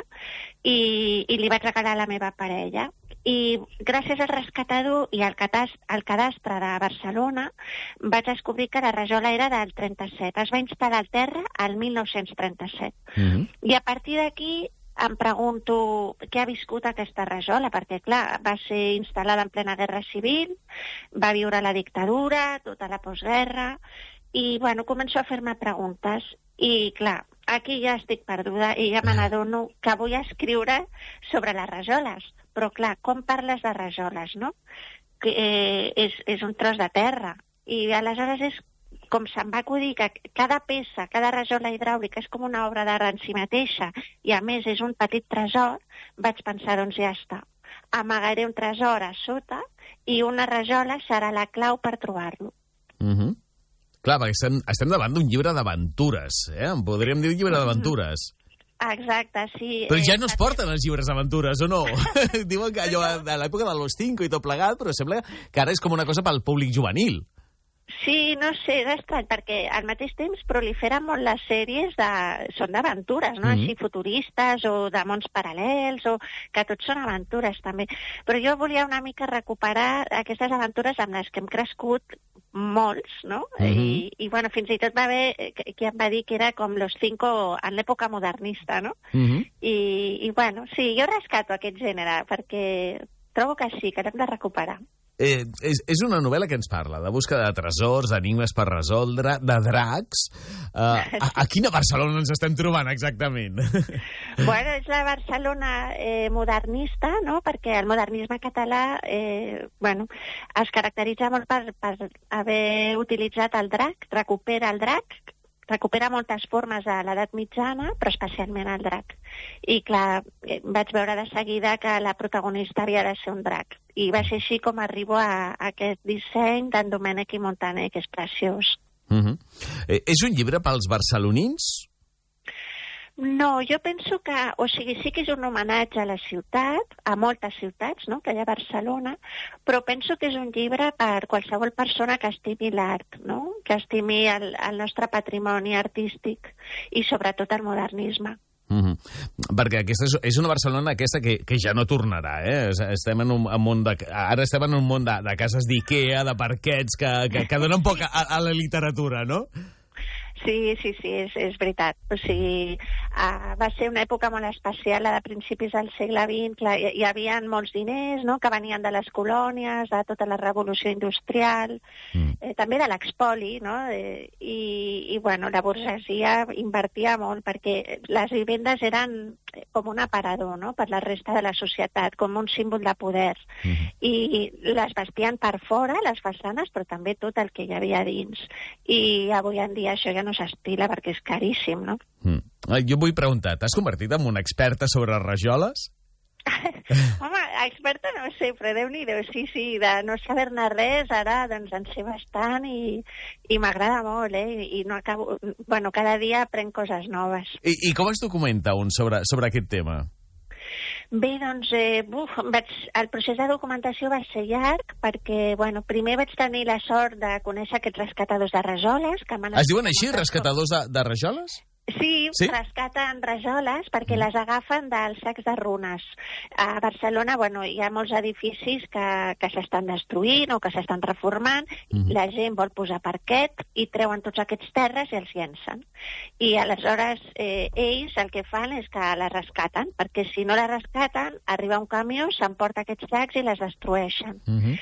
i, i li vaig regalar a la meva parella. I gràcies al rescatador i al, catast al cadastre de Barcelona vaig descobrir que la rajola era del trenta-set. Es va instal·lar al terra al mil nou-cents trenta-set. Mm-hmm. I a partir d'aquí em pregunto què ha viscut aquesta rajola, perquè, clar, va ser instal·lada en plena guerra civil, va viure la dictadura, tota la postguerra, i, bueno, començo a fer-me preguntes. I, clar, aquí ja estic perduda i ja me n'adono que vull escriure sobre les rajoles. Però, clar, com parles de rajoles, no? Que eh, és, és un tros de terra. I aleshores és com se'm va acudir que cada peça, cada rajola hidràulica és com una obra d'art en si mateixa i, a més, és un petit tresor, vaig pensar, doncs ja està. Amagaré un tresor a sota i una rajola serà la clau per trobar-lo. Mhm. Clar, perquè estem, estem davant d'un llibre d'aventures, eh? En podríem dir llibre d'aventures. Exacte, sí. Però ja no es porten els llibres d'aventures, o no? Diuen que allò de l'època de los cinco i tot plegat, però sembla que ara és com una cosa pel públic juvenil. Sí, no sé, és estrany, perquè al mateix temps proliferen molt les sèries de... són d'aventures, no? Mm-hmm. Així futuristes o de mons paral·lels, o que tots són aventures, també. Però jo volia una mica recuperar aquestes aventures amb les que hem crescut molts, no? Mm-hmm. I, i, bueno, fins i tot va haver qui em va dir que era com los cinco en l'època modernista, no? Mm-hmm. I, I, bueno, sí, jo rescato aquest gènere, perquè trobo que sí, que l'hem de recuperar. Eh, és, és una novel·la que ens parla de busca de tresors, d'enigmes per resoldre, de dracs. Uh, a, a quina Barcelona ens estem trobant exactament? Bueno, és la Barcelona eh, modernista, no?, perquè el modernisme català eh, bueno, es caracteritza molt per, per haver utilitzat el drac, recupera el drac, recupera moltes formes de l'edat mitjana, però especialment el drac. I, clar, vaig veure de seguida que la protagonista havia de ser un drac. I va ser així com arribo a, a aquest disseny d'en Domènech i Montaner, que és preciós. Uh-huh. eh, és un llibre pels barcelonins? No, jo penso que, o sigui, sí que és un homenatge a la ciutat, a moltes ciutats, no?, que hi ha a Barcelona, però penso que és un llibre per qualsevol persona que estimi l'art, no?, que estimi el, el nostre patrimoni artístic i sobretot el modernisme. Mm-hmm. Perquè aquesta és, és una Barcelona aquesta que, que ja no tornarà, eh? Estem en un, en un de, ara estem en un món de, de cases d'Ikea, de parquets, que, que, que donen poc a, a la literatura, no? Sí, sí, sí, és, és veritat. O sigui, uh, va ser una època molt especial, la de principis del segle vint. Clar, hi, hi havia molts diners, no?, que venien de les colònies, de tota la revolució industrial, mm. eh, també de l'expoli, no?, eh, i, i, bueno, la burgesia invertia molt, perquè les vivendes eren com un aparador, no?, per la resta de la societat, com un símbol de poder. Mm. I les vestien per fora, les façanes, però també tot el que hi havia dins. I avui en dia això ja no s'estila perquè és caríssim, no? Mm. Jo vull preguntar, t'has convertit en una experta sobre rajoles? Home, experta no sé, però Déu-n'hi-do, sí, sí, de no saber-ne res, ara doncs en sé bastant i, i m'agrada molt, eh? I no acabo... Bueno, cada dia aprenc coses noves. I, i com es documenta un sobre, sobre aquest tema? Bé, doncs, eh, buf, vaig, el procés de documentació va ser llarg perquè, bueno, primer vaig tenir la sort de conèixer aquests rescatadors de rajoles. Que es diuen així, rescatadors de, de rajoles? Sí, sí, rescaten rajoles perquè les agafen dels sacs de runes. A Barcelona, bueno, hi ha molts edificis que, que s'estan destruint o que s'estan reformant. Mm-hmm. La gent vol posar parquet i treuen tots aquests terres i els llencen. I aleshores eh, ells el que fan és que les rescaten, perquè si no les rescaten, arriba un camió, s'emporta aquests sacs i les destrueixen. Mm-hmm.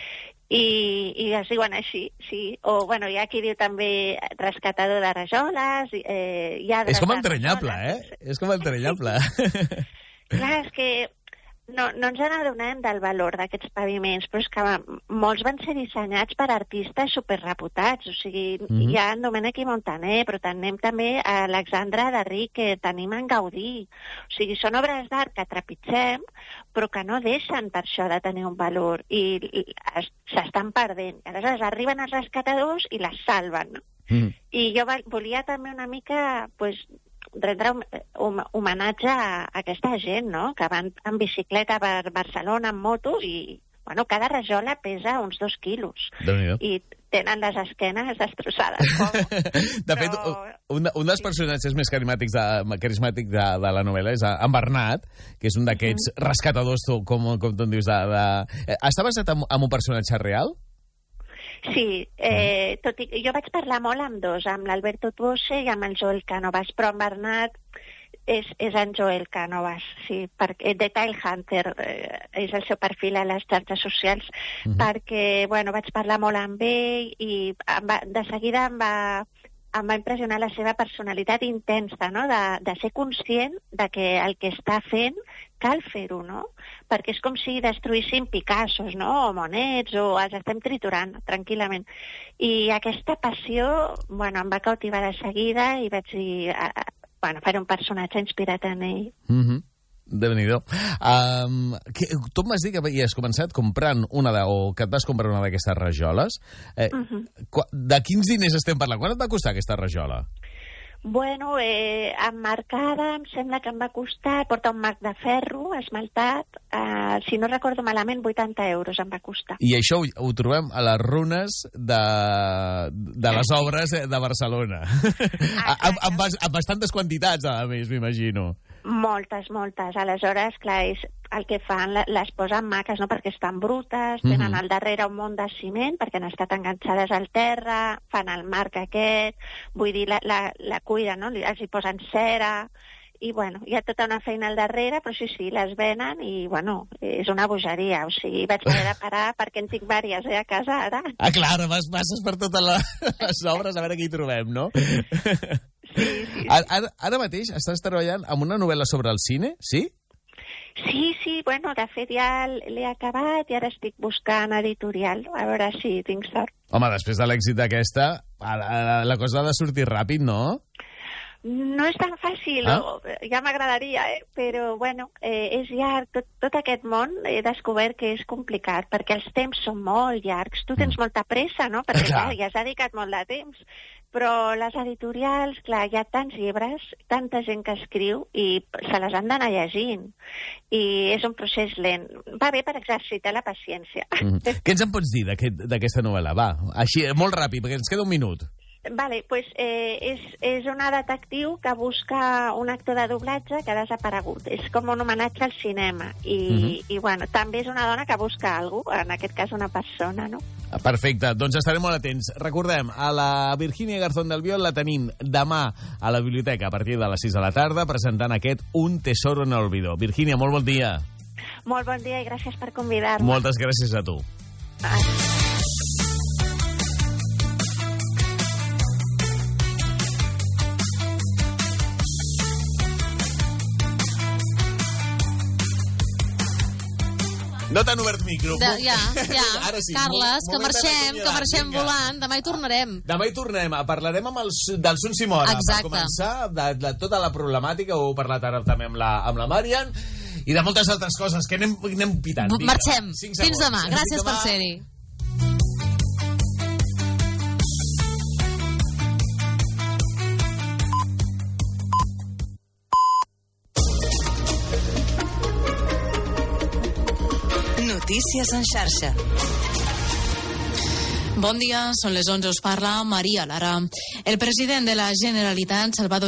I, i es diuen així, sí. O, bueno, hi ha qui diu també rescatador de rajoles, eh, lladres... És com entranyable, eh? És com entranyable. Clar, és que no, no ens adonem del valor d'aquests paviments, però és que molts van ser dissenyats per artistes superreputats, o sigui, mm-hmm. hi ha en Domènech i Montaner, però tenim també a Alexandre Darrí, que tenim en Gaudí. O sigui, són obres d'art que trepitgem, però que no deixen per això de tenir un valor, i, i s'estan perdent. Aleshores arriben els rescatadors i les salven, no? Mm. I jo volia també una mica, pues, rendre un homenatge a aquesta gent, no?, que van en bicicleta per Barcelona, en moto, i, bueno, cada rajola pesa uns dos quilos. I tenen les esquenes destrossades. De fet, un, un dels personatges més carismàtics de, carismàtic de, de la novel·la és en Bernat, que és un d'aquests mm-hmm. rescatadors, com, com tu en dius, de... de... Està basat en, en un personatge real? Sí, eh, tot i, jo vaig parlar molt amb dos, amb l'Alberto Tuose i amb el Joel Cánovas, però en Bernat és, és en Joel Cánovas, sí, perquè The Tile Hunter eh, és el seu perfil a les xarxes socials, mm-hmm. perquè, bueno, vaig parlar molt amb ell i em va, de seguida em va, em va impressionar la seva personalitat intensa, no?, de, de ser conscient de que el que està fent cal fer-ho, no? Perquè és com si destruïssin Picassos, no?, o Monets, o els estem triturant tranquil·lament. I aquesta passió, bueno, em va cautivar de seguida i vaig dir, uh, bueno, faré un personatge inspirat en ell. Mm-hmm. Déu-n'hi-do. Um, que, tu em vas dir que havies començat comprant una de, o que et vas comprar una d'aquestes rajoles. Eh, uh-huh. De quins diners estem parlant? Quan et va costar aquesta rajola? Bueno, eh, emmarcada em sembla que em va costar, porta un marc de ferro esmaltat, eh, si no recordo malament, vuitanta euros em va costar. I això ho, ho trobem a les runes de, de les obres de Barcelona. Ah, amb, amb, amb bastantes quantitats, a més, m'imagino. Moltes, moltes. Aleshores, clar, és el que fan, les posen maques, no?, perquè estan brutes, tenen mm-hmm. al darrere un munt de ciment, perquè han estat enganxades al terra, fan el marc aquest, vull dir, la, la, la cuiden, no?, els hi posen cera, i, bueno, hi ha tota una feina al darrere, però sí, sí, les venen i, bueno, és una bogeria, o sigui, vaig haver de parar perquè en tinc vàries, eh, a casa, ara. Ah, clar, vas, passes per totes les obres a veure què hi trobem, no? Sí, sí. Ara, ara mateix estàs treballant amb una novel·la sobre el cine, sí? Sí, sí, bueno, de fet ja l'he acabat i ara estic buscant editorial, a veure si tinc sort. Home, després de l'èxit d'aquesta, la, la cosa ha de sortir ràpid, no? No és tan fàcil, ah? o, ja m'agradaria, eh? Però, bueno, eh, és llarg. Tot, tot aquest món he descobert que és complicat, perquè els temps són molt llargs. Tu tens molta pressa, no? Perquè, clar, ja has dedicat molt de temps. Però les editorials, clar, hi ha tants llibres, tanta gent que escriu, i se les han d'anar llegint. I és un procés lent. Va bé per exercitar la paciència. Mm. Què ens en pots dir d'aquesta novel·la? Va, així, molt ràpid, perquè ens queda un minut. Vale, pues eh, és, és una detectiu que busca un actor de doblatge que ha desaparegut. És com un homenatge al cinema. I, mm-hmm. i bueno, també és una dona que busca algú, en aquest cas una persona, no? Perfecte, doncs estarem molt atents. Recordem, a la Virginia Garzón del Viol la tenim demà a la biblioteca a partir de les sis de la tarda presentant aquest Un tesoro en el olvido. Virginia, molt bon dia. Molt bon dia i gràcies per convidar-me. Moltes gràcies a tu. Ah. No t'han obert micro. De, ja, ja. Ara sí. Carles, que marxem, que marxem volant. Demà hi tornarem. Demà hi tornem. Parlarem amb els, del Sun Simona. Exacte. Per començar, de, de tota la problemàtica. Ho he parlat ara també amb la, amb la Marian. I de moltes altres coses que anem, anem pitant. Vinga, marxem. Fins demà. Gràcies per ser-hi. Notícies en xarxa. Bon dia, són les onze, us parla Maria Lara. El president de la Generalitat, Salvador